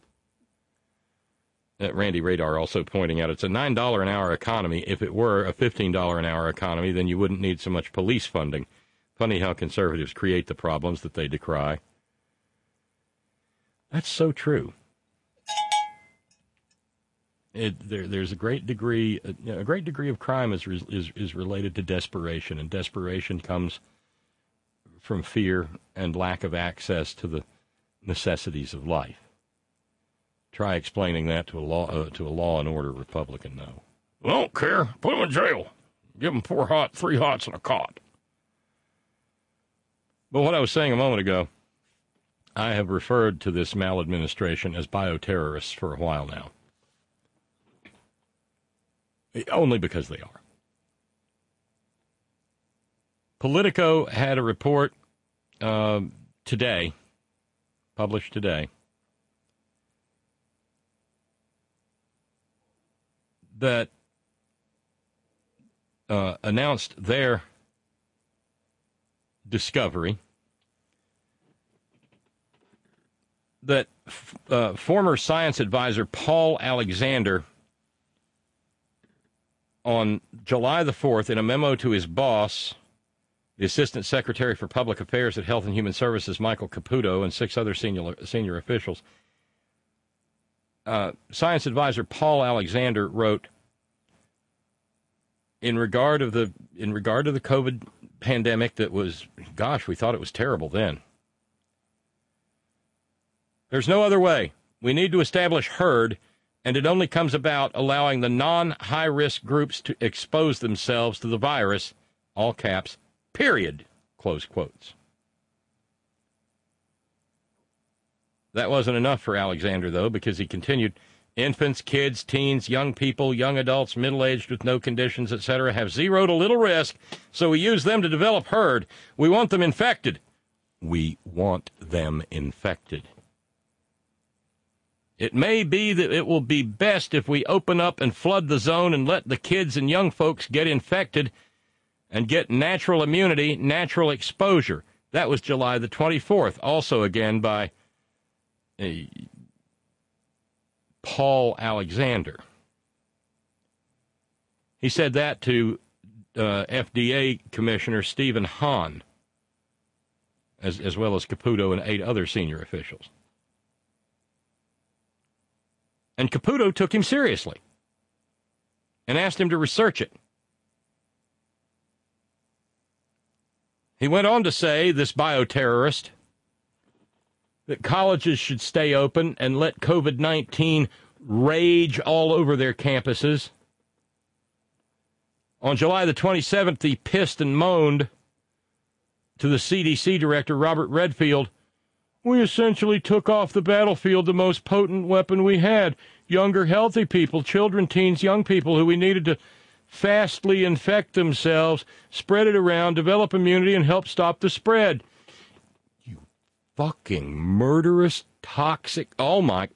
Randy Radar also pointing out it's a $9 an hour economy. If it were a $15 an hour economy, then you wouldn't need so much police funding. Funny how conservatives create the problems that they decry. That's so true. There's a great degree of crime is related to desperation, and desperation comes from fear and lack of access to the necessities of life. Try explaining that to a law and order Republican. No, I don't care. Put him in jail. Give him 3 hots and a cot. But what I was saying a moment ago, I have referred to this maladministration as bioterrorists for a while now. Only because they are. Politico had a report today, published today, that announced their discovery that former science advisor Paul Alexander, on July the 4th, in a memo to his boss, the Assistant Secretary for Public Affairs at Health and Human Services, Michael Caputo, and 6 other senior officials, science advisor Paul Alexander wrote, in regard to the COVID pandemic that was, we thought it was terrible then. There's no other way. We need to establish herd, and it only comes about allowing the non-high-risk groups to expose themselves to the virus, all caps, period, close quotes. That wasn't enough for Alexander, though, because he continued, infants, kids, teens, young people, young adults, middle-aged with no conditions, etc., have zero to little risk, so we use them to develop herd. We want them infected. We want them infected. It may be that it will be best if we open up and flood the zone and let the kids and young folks get infected and get natural immunity, natural exposure. That was July the 24th, also again by Paul Alexander. He said that to FDA Commissioner Stephen Hahn, as well as Caputo and 8 other senior officials. And Caputo took him seriously and asked him to research it. He went on to say, this bioterrorist, that colleges should stay open and let COVID-19 rage all over their campuses. On July the 27th, he pissed and moaned to the CDC director, Robert Redfield, we essentially took off the battlefield the most potent weapon we had. Younger, healthy people, children, teens, young people who we needed to fastly infect themselves, spread it around, develop immunity, and help stop the spread. You fucking murderous, toxic, oh my.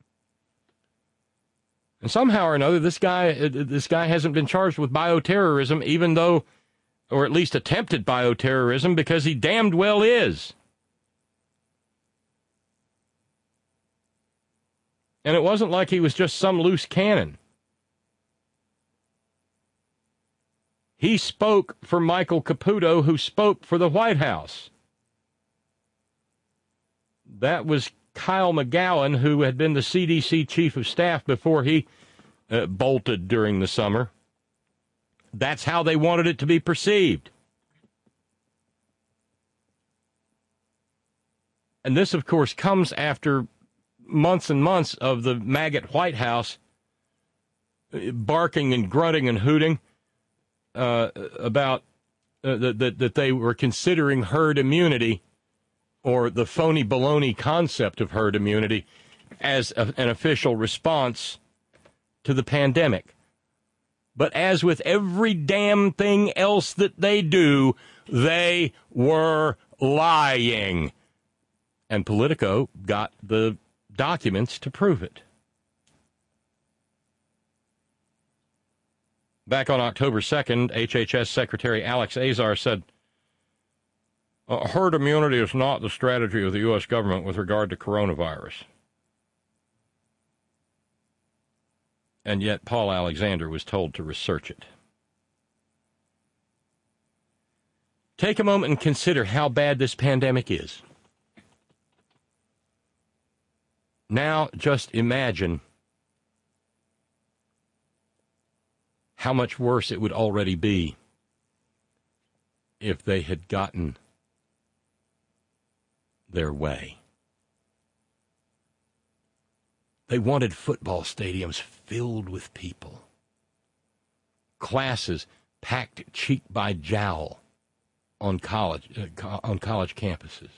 And somehow or another, this guy hasn't been charged with bioterrorism, even though, or at least attempted bioterrorism, because he damned well is. And it wasn't like he was just some loose cannon. He spoke for Michael Caputo, who spoke for the White House. That was Kyle McGowan, who had been the CDC chief of staff before he bolted during the summer. That's how they wanted it to be perceived. And this, of course, comes after months and months of the maggot White House barking and grunting and hooting about that they were considering herd immunity, or the phony baloney concept of herd immunity, as an official response to the pandemic. But as with every damn thing else that they do, they were lying. And Politico got the documents to prove it. Back on October 2nd, HHS Secretary Alex Azar said, herd immunity is not the strategy of the U.S. government with regard to coronavirus. And yet Paul Alexander was told to research it. Take a moment and consider how bad this pandemic is. Now just imagine how much worse it would already be if they had gotten their way. They wanted football stadiums filled with people. Classes packed cheek by jowl on college campuses.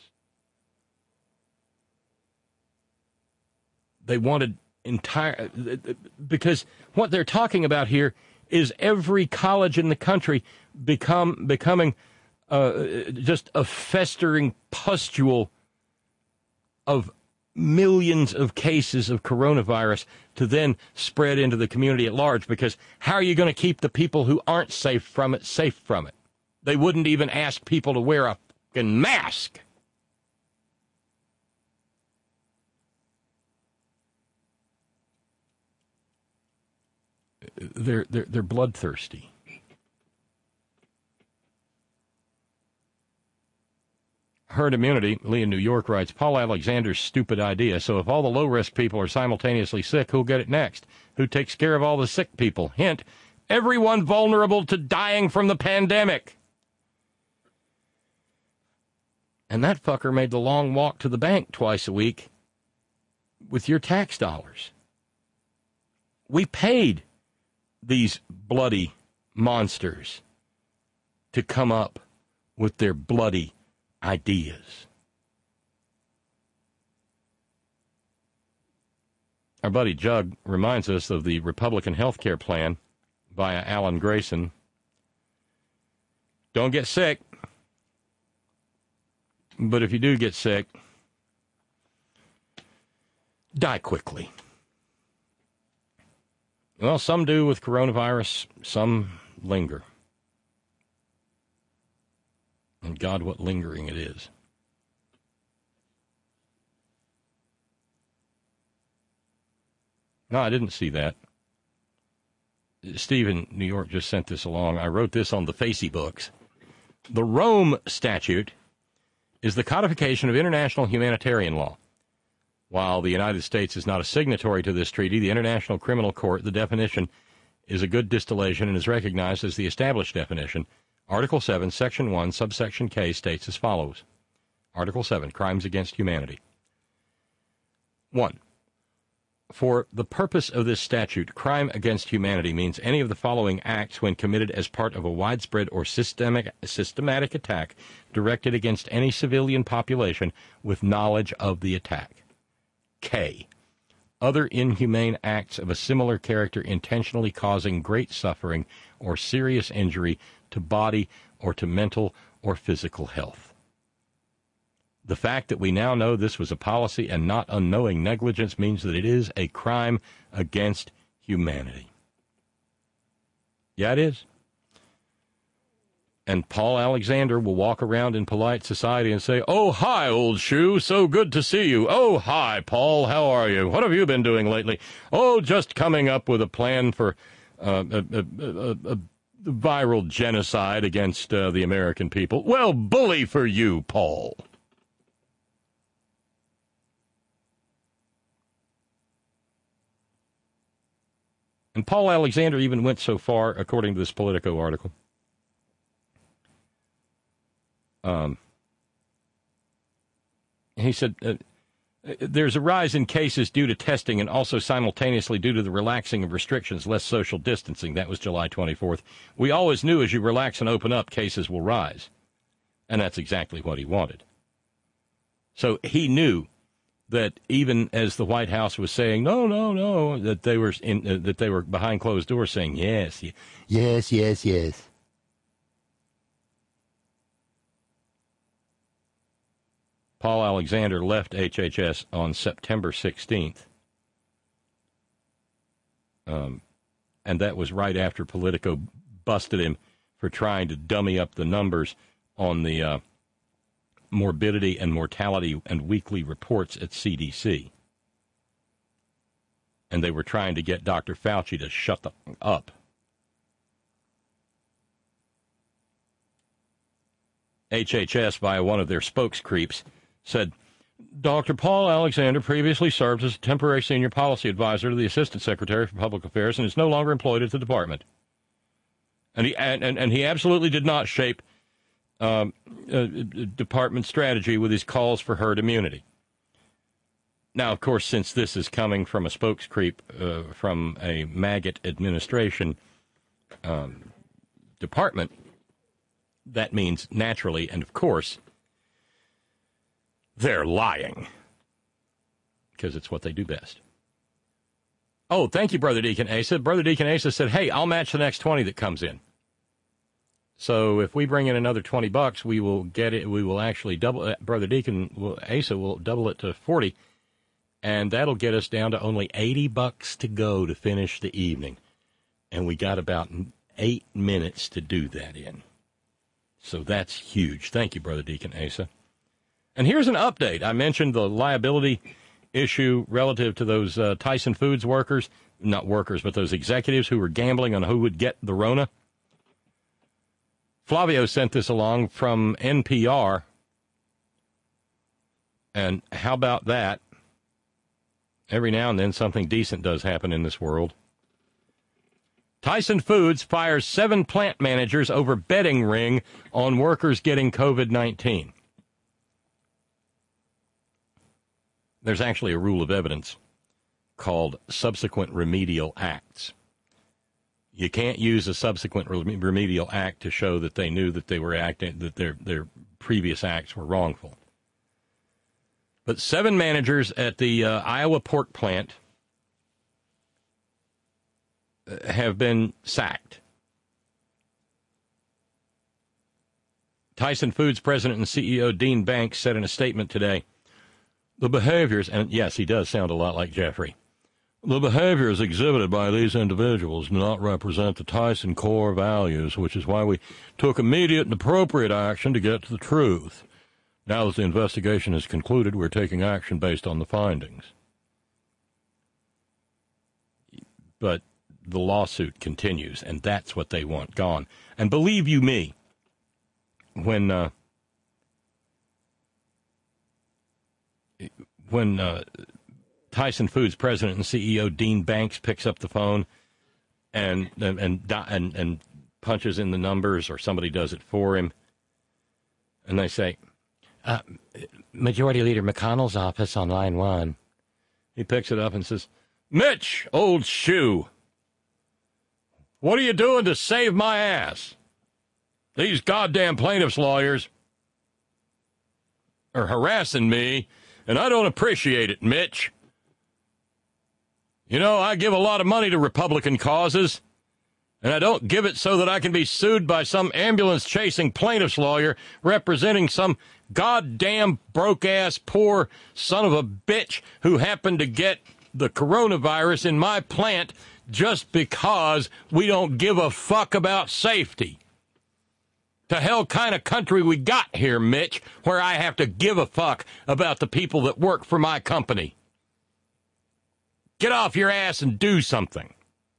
They wanted because what they're talking about here is every college in the country becoming just a festering pustule of millions of cases of coronavirus to then spread into the community at large, because how are you going to keep the people who aren't safe from it? They wouldn't even ask people to wear a fucking mask. They're bloodthirsty. Herd immunity, Lee in New York writes, Paul Alexander's stupid idea. So if all the low-risk people are simultaneously sick, who'll get it next? Who takes care of all the sick people? Hint, everyone vulnerable to dying from the pandemic. And that fucker made the long walk to the bank twice a week with your tax dollars. We paid these bloody monsters to come up with their bloody ideas. Our buddy Jug reminds us of the Republican health care plan via Alan Grayson. Don't get sick. But if you do get sick, die quickly. Well, some do with coronavirus, some linger. And God, what lingering it is. No, I didn't see that. Steve in New York just sent this along. I wrote this on the Facey books. The Rome Statute is the codification of international humanitarian law. While the United States is not a signatory to this treaty, the International Criminal Court, the definition is a good distillation and is recognized as the established definition. Article 7, Section 1, subsection K states as follows. Article 7, Crimes Against Humanity. 1. For the purpose of this statute, crime against humanity means any of the following acts when committed as part of a widespread or systematic attack directed against any civilian population with knowledge of the attack. K. Other inhumane acts of a similar character intentionally causing great suffering or serious injury to body or to mental or physical health. The fact that we now know this was a policy and not unknowing negligence means that it is a crime against humanity. Yeah, it is. And Paul Alexander will walk around in polite society and say, "Oh, hi, old shoe, so good to see you. Oh, hi, Paul, how are you? What have you been doing lately? Oh, just coming up with a plan for a viral genocide against the American people." Well, bully for you, Paul. And Paul Alexander even went so far, according to this Politico article, he said, there's a rise in cases due to testing and also simultaneously due to the relaxing of restrictions, less social distancing. That was July 24th. We always knew as you relax and open up, cases will rise. And that's exactly what he wanted. So he knew that even as the White House was saying, no, that they were behind closed doors saying, yes. Paul Alexander left HHS on September 16th. And that was right after Politico busted him for trying to dummy up the numbers on the morbidity and mortality and weekly reports at CDC. And they were trying to get Dr. Fauci to shut up. HHS, by one of their spokescreeps, said, Dr. Paul Alexander previously served as a temporary senior policy advisor to the Assistant Secretary for Public Affairs and is no longer employed at the department. And he absolutely did not shape department strategy with his calls for herd immunity. Now, of course, since this is coming from a spokescreep from a maggot administration department, that means naturally, and of course, they're lying. Because it's what they do best. Oh, thank you, Brother Deacon Asa. Brother Deacon Asa said, hey, I'll match the next 20 that comes in. So if we bring in another $20, we will get it. We will actually double it. Brother Deacon Asa will double it to 40. And that'll get us down to only $80 to go to finish the evening. And we got about 8 minutes to do that in. So that's huge. Thank you, Brother Deacon Asa. And here's an update. I mentioned the liability issue relative to those Tyson Foods workers, not workers, but those executives who were gambling on who would get the Rona. Flavio sent this along from NPR. And how about that? Every now and then something decent does happen in this world. Tyson Foods fires 7 plant managers over betting ring on workers getting COVID-19. There's actually a rule of evidence called subsequent remedial acts. You can't use a subsequent remedial act to show that they knew that they were acting, that their previous acts were wrongful. But 7 managers at the Iowa pork plant have been sacked. Tyson Foods president and CEO Dean Banks said in a statement today, the behaviors, and yes, he does sound a lot like Jeffrey, the behaviors exhibited by these individuals do not represent the Tyson core values, which is why we took immediate and appropriate action to get to the truth. Now that the investigation is concluded, we're taking action based on the findings. But the lawsuit continues, and that's what they want gone. And believe you me, when Tyson Foods president and CEO Dean Banks picks up the phone and punches in the numbers, or somebody does it for him, and they say, Majority Leader McConnell's office on line 1. He picks it up and says, Mitch, old shoe, what are you doing to save my ass? These goddamn plaintiffs' lawyers are harassing me, and I don't appreciate it, Mitch. You know, I give a lot of money to Republican causes, and I don't give it so that I can be sued by some ambulance-chasing plaintiff's lawyer representing some goddamn broke-ass poor son of a bitch who happened to get the coronavirus in my plant just because we don't give a fuck about safety. The hell kind of country we got here, Mitch, where I have to give a fuck about the people that work for my company. Get off your ass and do something.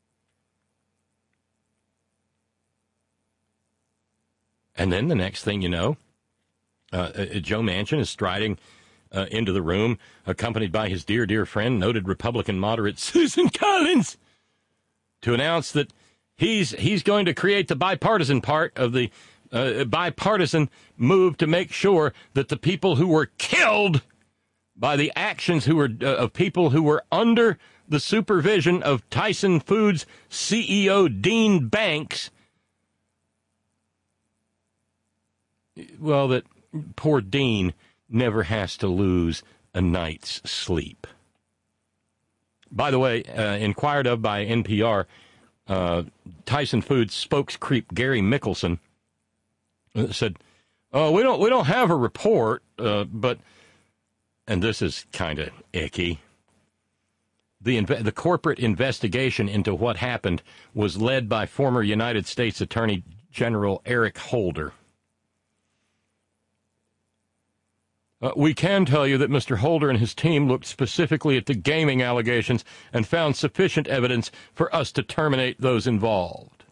And then the next thing you know, Joe Manchin is striding into the room, accompanied by his dear, dear friend, noted Republican moderate Susan Collins, to announce that he's going to create the bipartisan part of the bipartisan move to make sure that the people who were killed by the actions of people who were under the supervision of Tyson Foods CEO Dean Banks, well, that poor Dean never has to lose a night's sleep. By the way, inquired of by NPR, Tyson Foods spokescreep Gary Mickelson said, "Oh, we don't have a report, but and this is kind of icky, the corporate investigation into what happened was led by former United States Attorney General Eric Holder. We can tell you that Mr. Holder and his team looked specifically at the gaming allegations and found sufficient evidence for us to terminate those involved.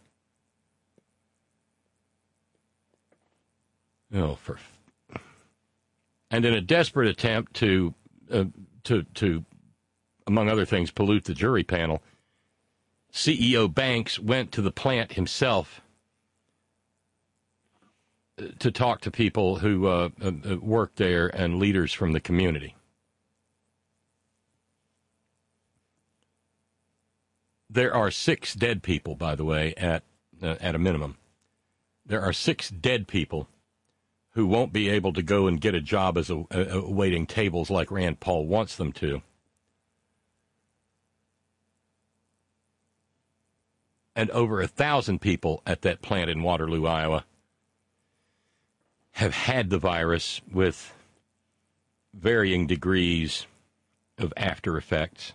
Oh, and in a desperate attempt to, among other things, pollute the jury panel, CEO Banks went to the plant himself to talk to people who work there and leaders from the community. There are 6 dead people, by the way, at a minimum. There are 6 dead people who won't be able to go and get a job as waiting tables like Rand Paul wants them to. And over 1,000 people at that plant in Waterloo, Iowa, have had the virus with varying degrees of after effects.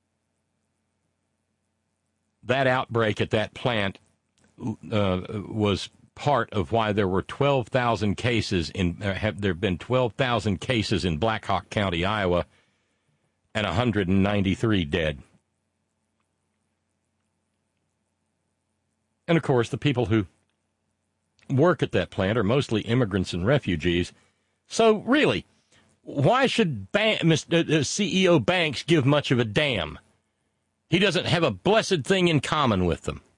That outbreak at that plant was part of why there were 12,000 cases there have been 12,000 cases in Black Hawk County, Iowa, and 193 dead. And of course, the people who work at that plant are mostly immigrants and refugees. So really, why should CEO Banks give much of a damn? He doesn't have a blessed thing in common with them.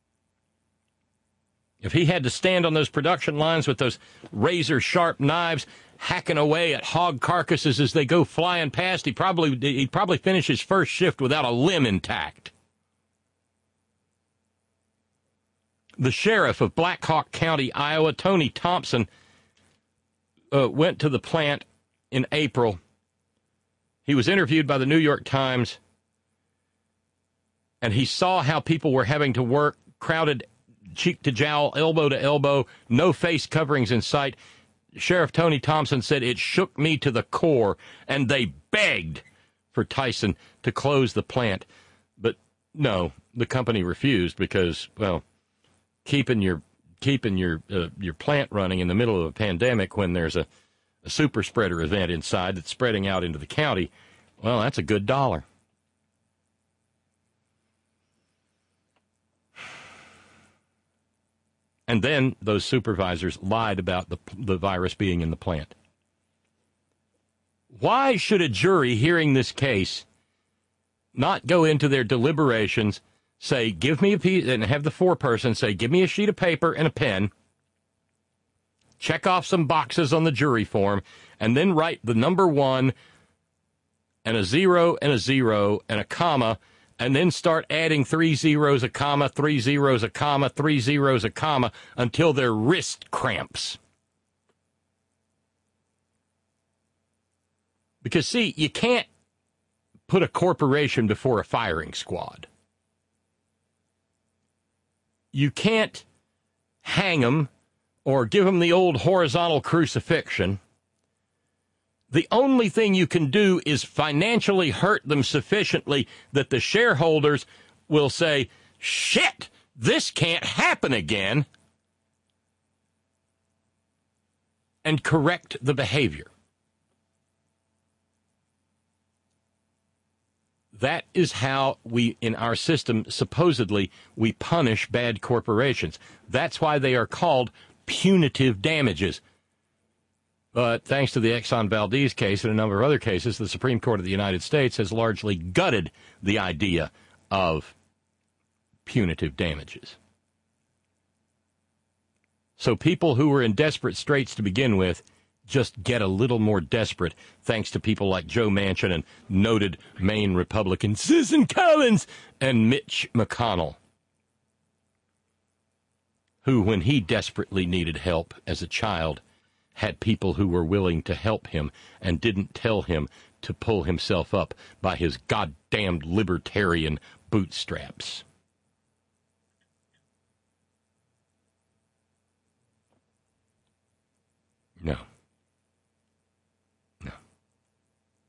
If he had to stand on those production lines with those razor-sharp knives hacking away at hog carcasses as they go flying past, he'd probably finish his first shift without a limb intact. The sheriff of Black Hawk County, Iowa, Tony Thompson, went to the plant in April. He was interviewed by the New York Times, and he saw how people were having to work, crowded cheek to jowl, elbow to elbow, no face coverings in sight. Sheriff Tony Thompson said, "It shook me to the core," and they begged for Tyson to close the plant. But no, the company refused because, well, keeping your plant running in the middle of a pandemic when there's a super spreader event inside that's spreading out into the county, well, that's a good dollar. And then those supervisors lied about the virus being in the plant. Why should a jury hearing this case not go into their deliberations, say, give me a piece, and have the foreperson say, give me a sheet of paper and a pen, check off some boxes on the jury form, and then write the number 1 and a 0 and a 0 and a comma, and then start adding 3 zeros, a comma, 3 zeros, a comma, 3 zeros, a comma, until their wrist cramps. Because, see, you can't put a corporation before a firing squad. You can't hang them or give them the old horizontal crucifixion. The only thing you can do is financially hurt them sufficiently that the shareholders will say, shit, this can't happen again, and correct the behavior. That is how we, in our system, supposedly, we punish bad corporations. That's why they are called punitive damages. But thanks to the Exxon Valdez case and a number of other cases, the Supreme Court of the United States has largely gutted the idea of punitive damages. So people who were in desperate straits to begin with just get a little more desperate thanks to people like Joe Manchin and noted Maine Republican Susan Collins and Mitch McConnell, who, when he desperately needed help as a child, had people who were willing to help him and didn't tell him to pull himself up by his goddamned libertarian bootstraps. No.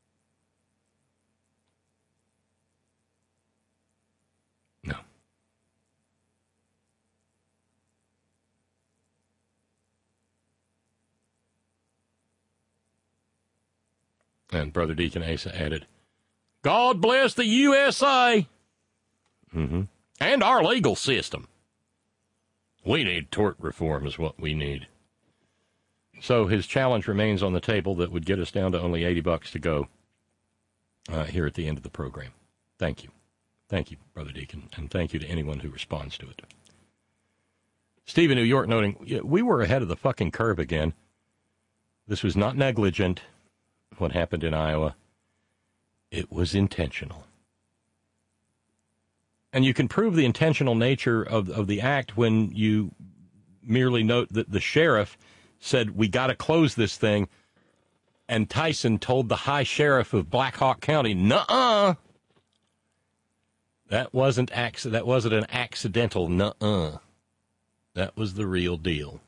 And Brother Deacon Asa added, God bless the USA. Mm-hmm. And our legal system. We need tort reform is what we need. So his challenge remains on the table that would get us down to only $80 to go here at the end of the program. Thank you. Thank you, Brother Deacon, and thank you to anyone who responds to it. Steve in New York noting, we were ahead of the fucking curve again. This was not negligent, what happened in Iowa. It was intentional. And you can prove the intentional nature of the act when you merely note that the sheriff said, we got to close this thing, and Tyson told the high sheriff of Black Hawk County, nuh-uh. That wasn't an accidental nuh-uh. That was the real deal.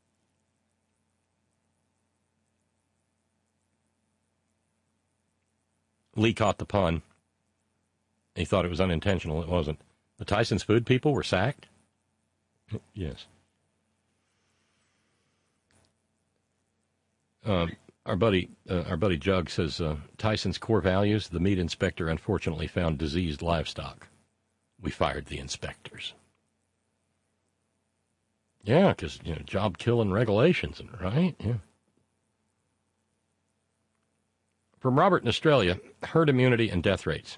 Lee caught the pun. He thought it was unintentional. It wasn't. The Tyson's Food people were sacked? Yes. Our buddy Jug says, Tyson's core values, the meat inspector unfortunately found diseased livestock. We fired the inspectors. Yeah, because, job killing regulations, right? Yeah. From Robert in Australia, herd immunity and death rates.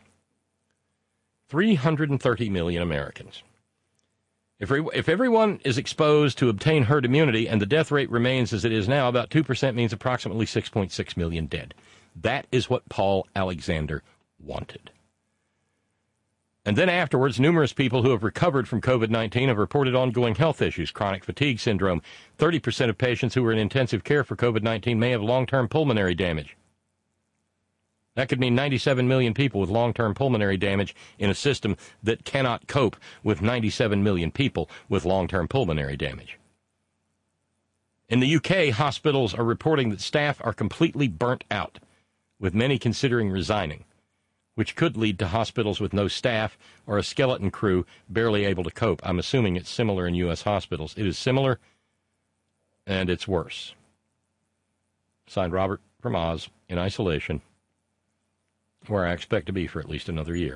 330 million Americans. If everyone is exposed to obtain herd immunity and the death rate remains as it is now, about 2% means approximately 6.6 million dead. That is what Paul Alexander wanted. And then afterwards, numerous people who have recovered from COVID-19 have reported ongoing health issues, chronic fatigue syndrome. 30% of patients who are in intensive care for COVID-19 may have long-term pulmonary damage. That could mean 97 million people with long-term pulmonary damage in a system that cannot cope with 97 million people with long-term pulmonary damage. In the UK, hospitals are reporting that staff are completely burnt out, with many considering resigning, which could lead to hospitals with no staff or a skeleton crew barely able to cope. I'm assuming it's similar in U.S. hospitals. It is similar, and it's worse. Signed, Robert from Oz, in isolation, where I expect to be for at least another year.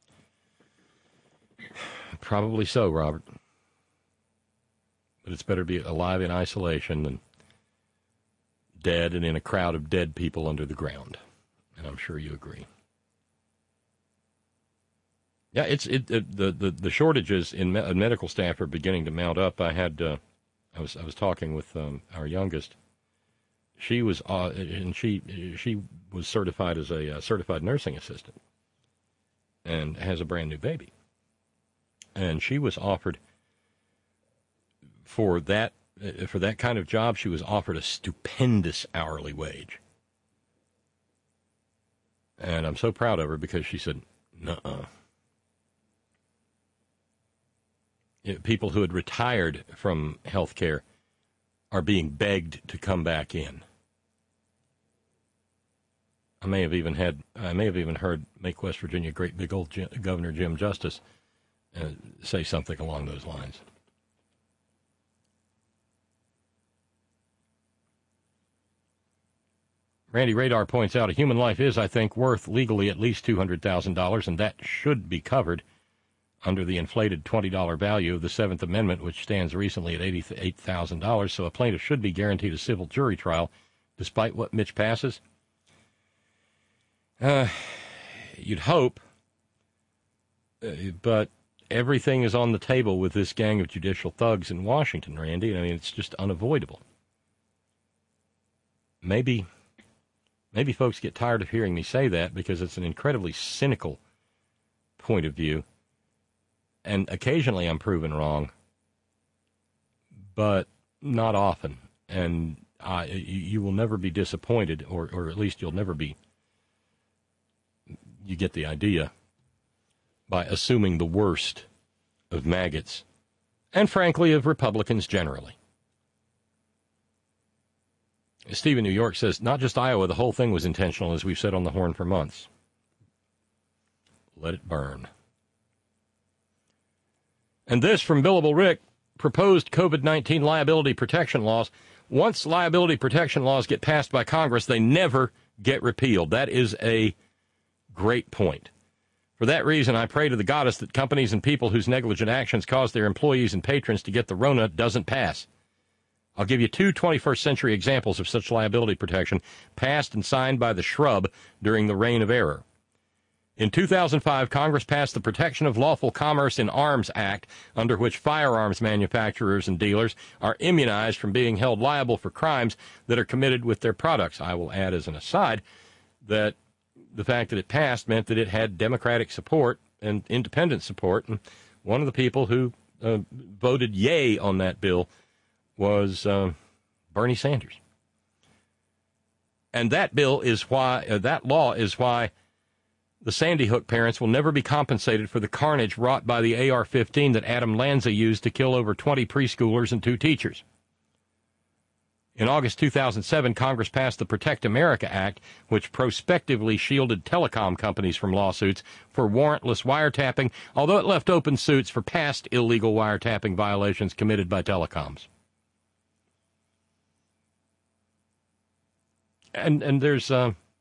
Probably so, Robert. But it's better to be alive in isolation than dead and in a crowd of dead people under the ground. And I'm sure you agree. Yeah, the shortages in medical staff are beginning to mount up. I was talking with our youngest. She was and she was certified as a certified nursing assistant and has a brand new baby. And she was offered for that kind of job, she was offered a stupendous hourly wage. And I'm so proud of her because she said, nuh-uh. People who had retired from health care are being begged to come back in. I may have even heard Make West Virginia Great Big Old Governor Jim Justice say something along those lines. Randy Radar points out a human life is, I think, worth legally at least $200,000, and that should be covered under the inflated $20 value of the Seventh Amendment, which stands recently at $88,000. So a plaintiff should be guaranteed a civil jury trial, despite what Mitch passes. You'd hope, but everything is on the table with this gang of judicial thugs in Washington, Randy. I mean, it's just unavoidable. Maybe folks get tired of hearing me say that because it's an incredibly cynical point of view. And occasionally I'm proven wrong, but not often. And you will never be disappointed, or at least you'll never be. You get the idea, by assuming the worst of maggots, and frankly of Republicans generally. Steve in New York says, not just Iowa, the whole thing was intentional, as we've said on the Horn for months. Let it burn. And this from Billable Rick, proposed COVID-19 liability protection laws. Once liability protection laws get passed by Congress, they never get repealed. That is a great point. For that reason, I pray to the goddess that companies and people whose negligent actions cause their employees and patrons to get the Rona doesn't pass. I'll give you 2 21st century examples of such liability protection passed and signed by the shrub during the Reign of Error. In 2005, Congress passed the Protection of Lawful Commerce in Arms Act, under which firearms manufacturers and dealers are immunized from being held liable for crimes that are committed with their products. I will add as an aside that the fact that it passed meant that it had Democratic support and independent support. And one of the people who voted yay on that bill was Bernie Sanders. And that bill is why, that law is why the Sandy Hook parents will never be compensated for the carnage wrought by the AR-15 that Adam Lanza used to kill over 20 preschoolers and 2 teachers. In August 2007, Congress passed the Protect America Act, which prospectively shielded telecom companies from lawsuits for warrantless wiretapping, although it left open suits for past illegal wiretapping violations committed by telecoms. And there's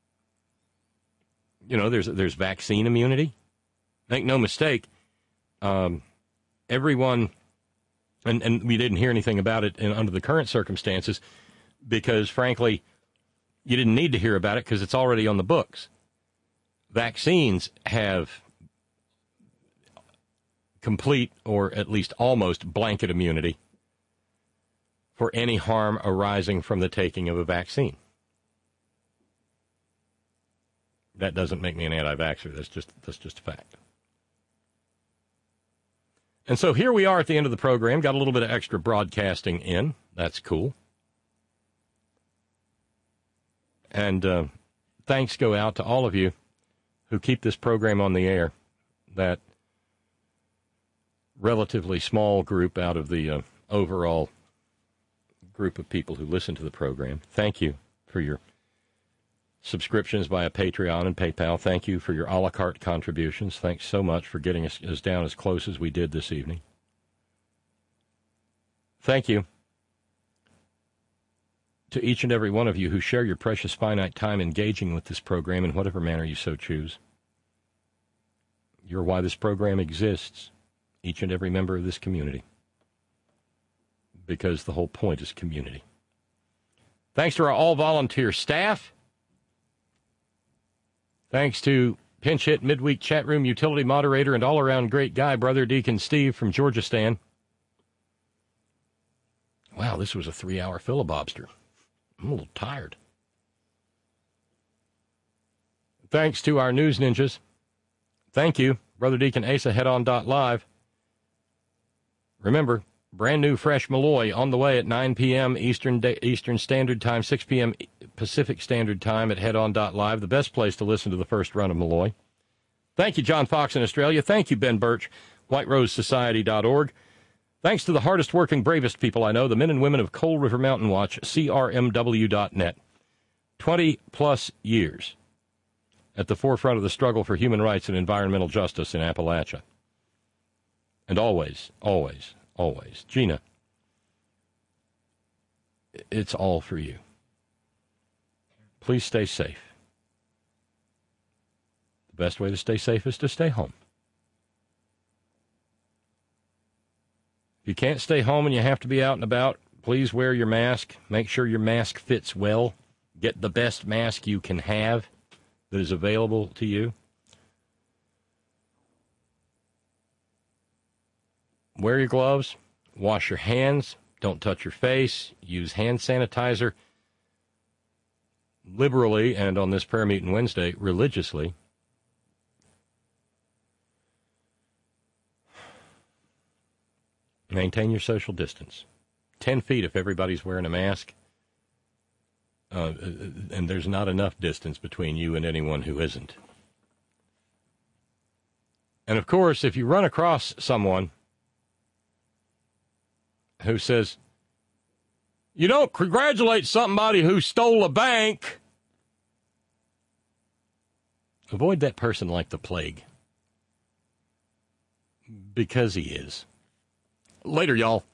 there's vaccine immunity. Make no mistake, everyone, and we didn't hear anything about it under the current circumstances because, frankly, you didn't need to hear about it because it's already on the books. Vaccines have complete or at least almost blanket immunity for any harm arising from the taking of a vaccine. That doesn't make me an anti-vaxxer. That's just a fact. And so here we are at the end of the program. Got a little bit of extra broadcasting in. That's cool. And thanks go out to all of you who keep this program on the air. That relatively small group out of the overall group of people who listen to the program. Thank you for your subscriptions via Patreon and PayPal. Thank you for your a la carte contributions. Thanks so much for getting us down as close as we did this evening. Thank you to each and every one of you who share your precious finite time engaging with this program in whatever manner you so choose. You're why this program exists, each and every member of this community, because the whole point is community. Thanks to our all-volunteer staff. Thanks to pinch hit midweek chat room utility moderator and all-around great guy, Brother Deacon Steve from Georgistan. Wow, this was a 3-hour filibuster. I'm a little tired. Thanks to our news ninjas. Thank you, Brother Deacon Asa, headon.live. Remember, brand new fresh Malloy on the way at 9 p.m. Eastern Standard Time, 6 p.m. Pacific Standard Time at headon.live, the best place to listen to the first run of Malloy. Thank you, John Fox in Australia. Thank you, Ben Birch, whiterosesociety.org. Thanks to the hardest working, bravest people I know, the men and women of Coal River Mountain Watch, CRMW.net. 20-plus years at the forefront of the struggle for human rights and environmental justice in Appalachia. And always, always, always, Gina, it's all for you. Please stay safe. The best way to stay safe is to stay home. If you can't stay home and you have to be out and about, please wear your mask. Make sure your mask fits well. Get the best mask you can have that is available to you. Wear your gloves. Wash your hands. Don't touch your face. Use hand sanitizer liberally, and on this prayer meeting Wednesday, religiously. Maintain your social distance. 10 feet if everybody's wearing a mask. And there's not enough distance between you and anyone who isn't. And, of course, if you run across someone who says, you don't congratulate somebody who stole a bank, avoid that person like the plague. Because he is. Later, y'all.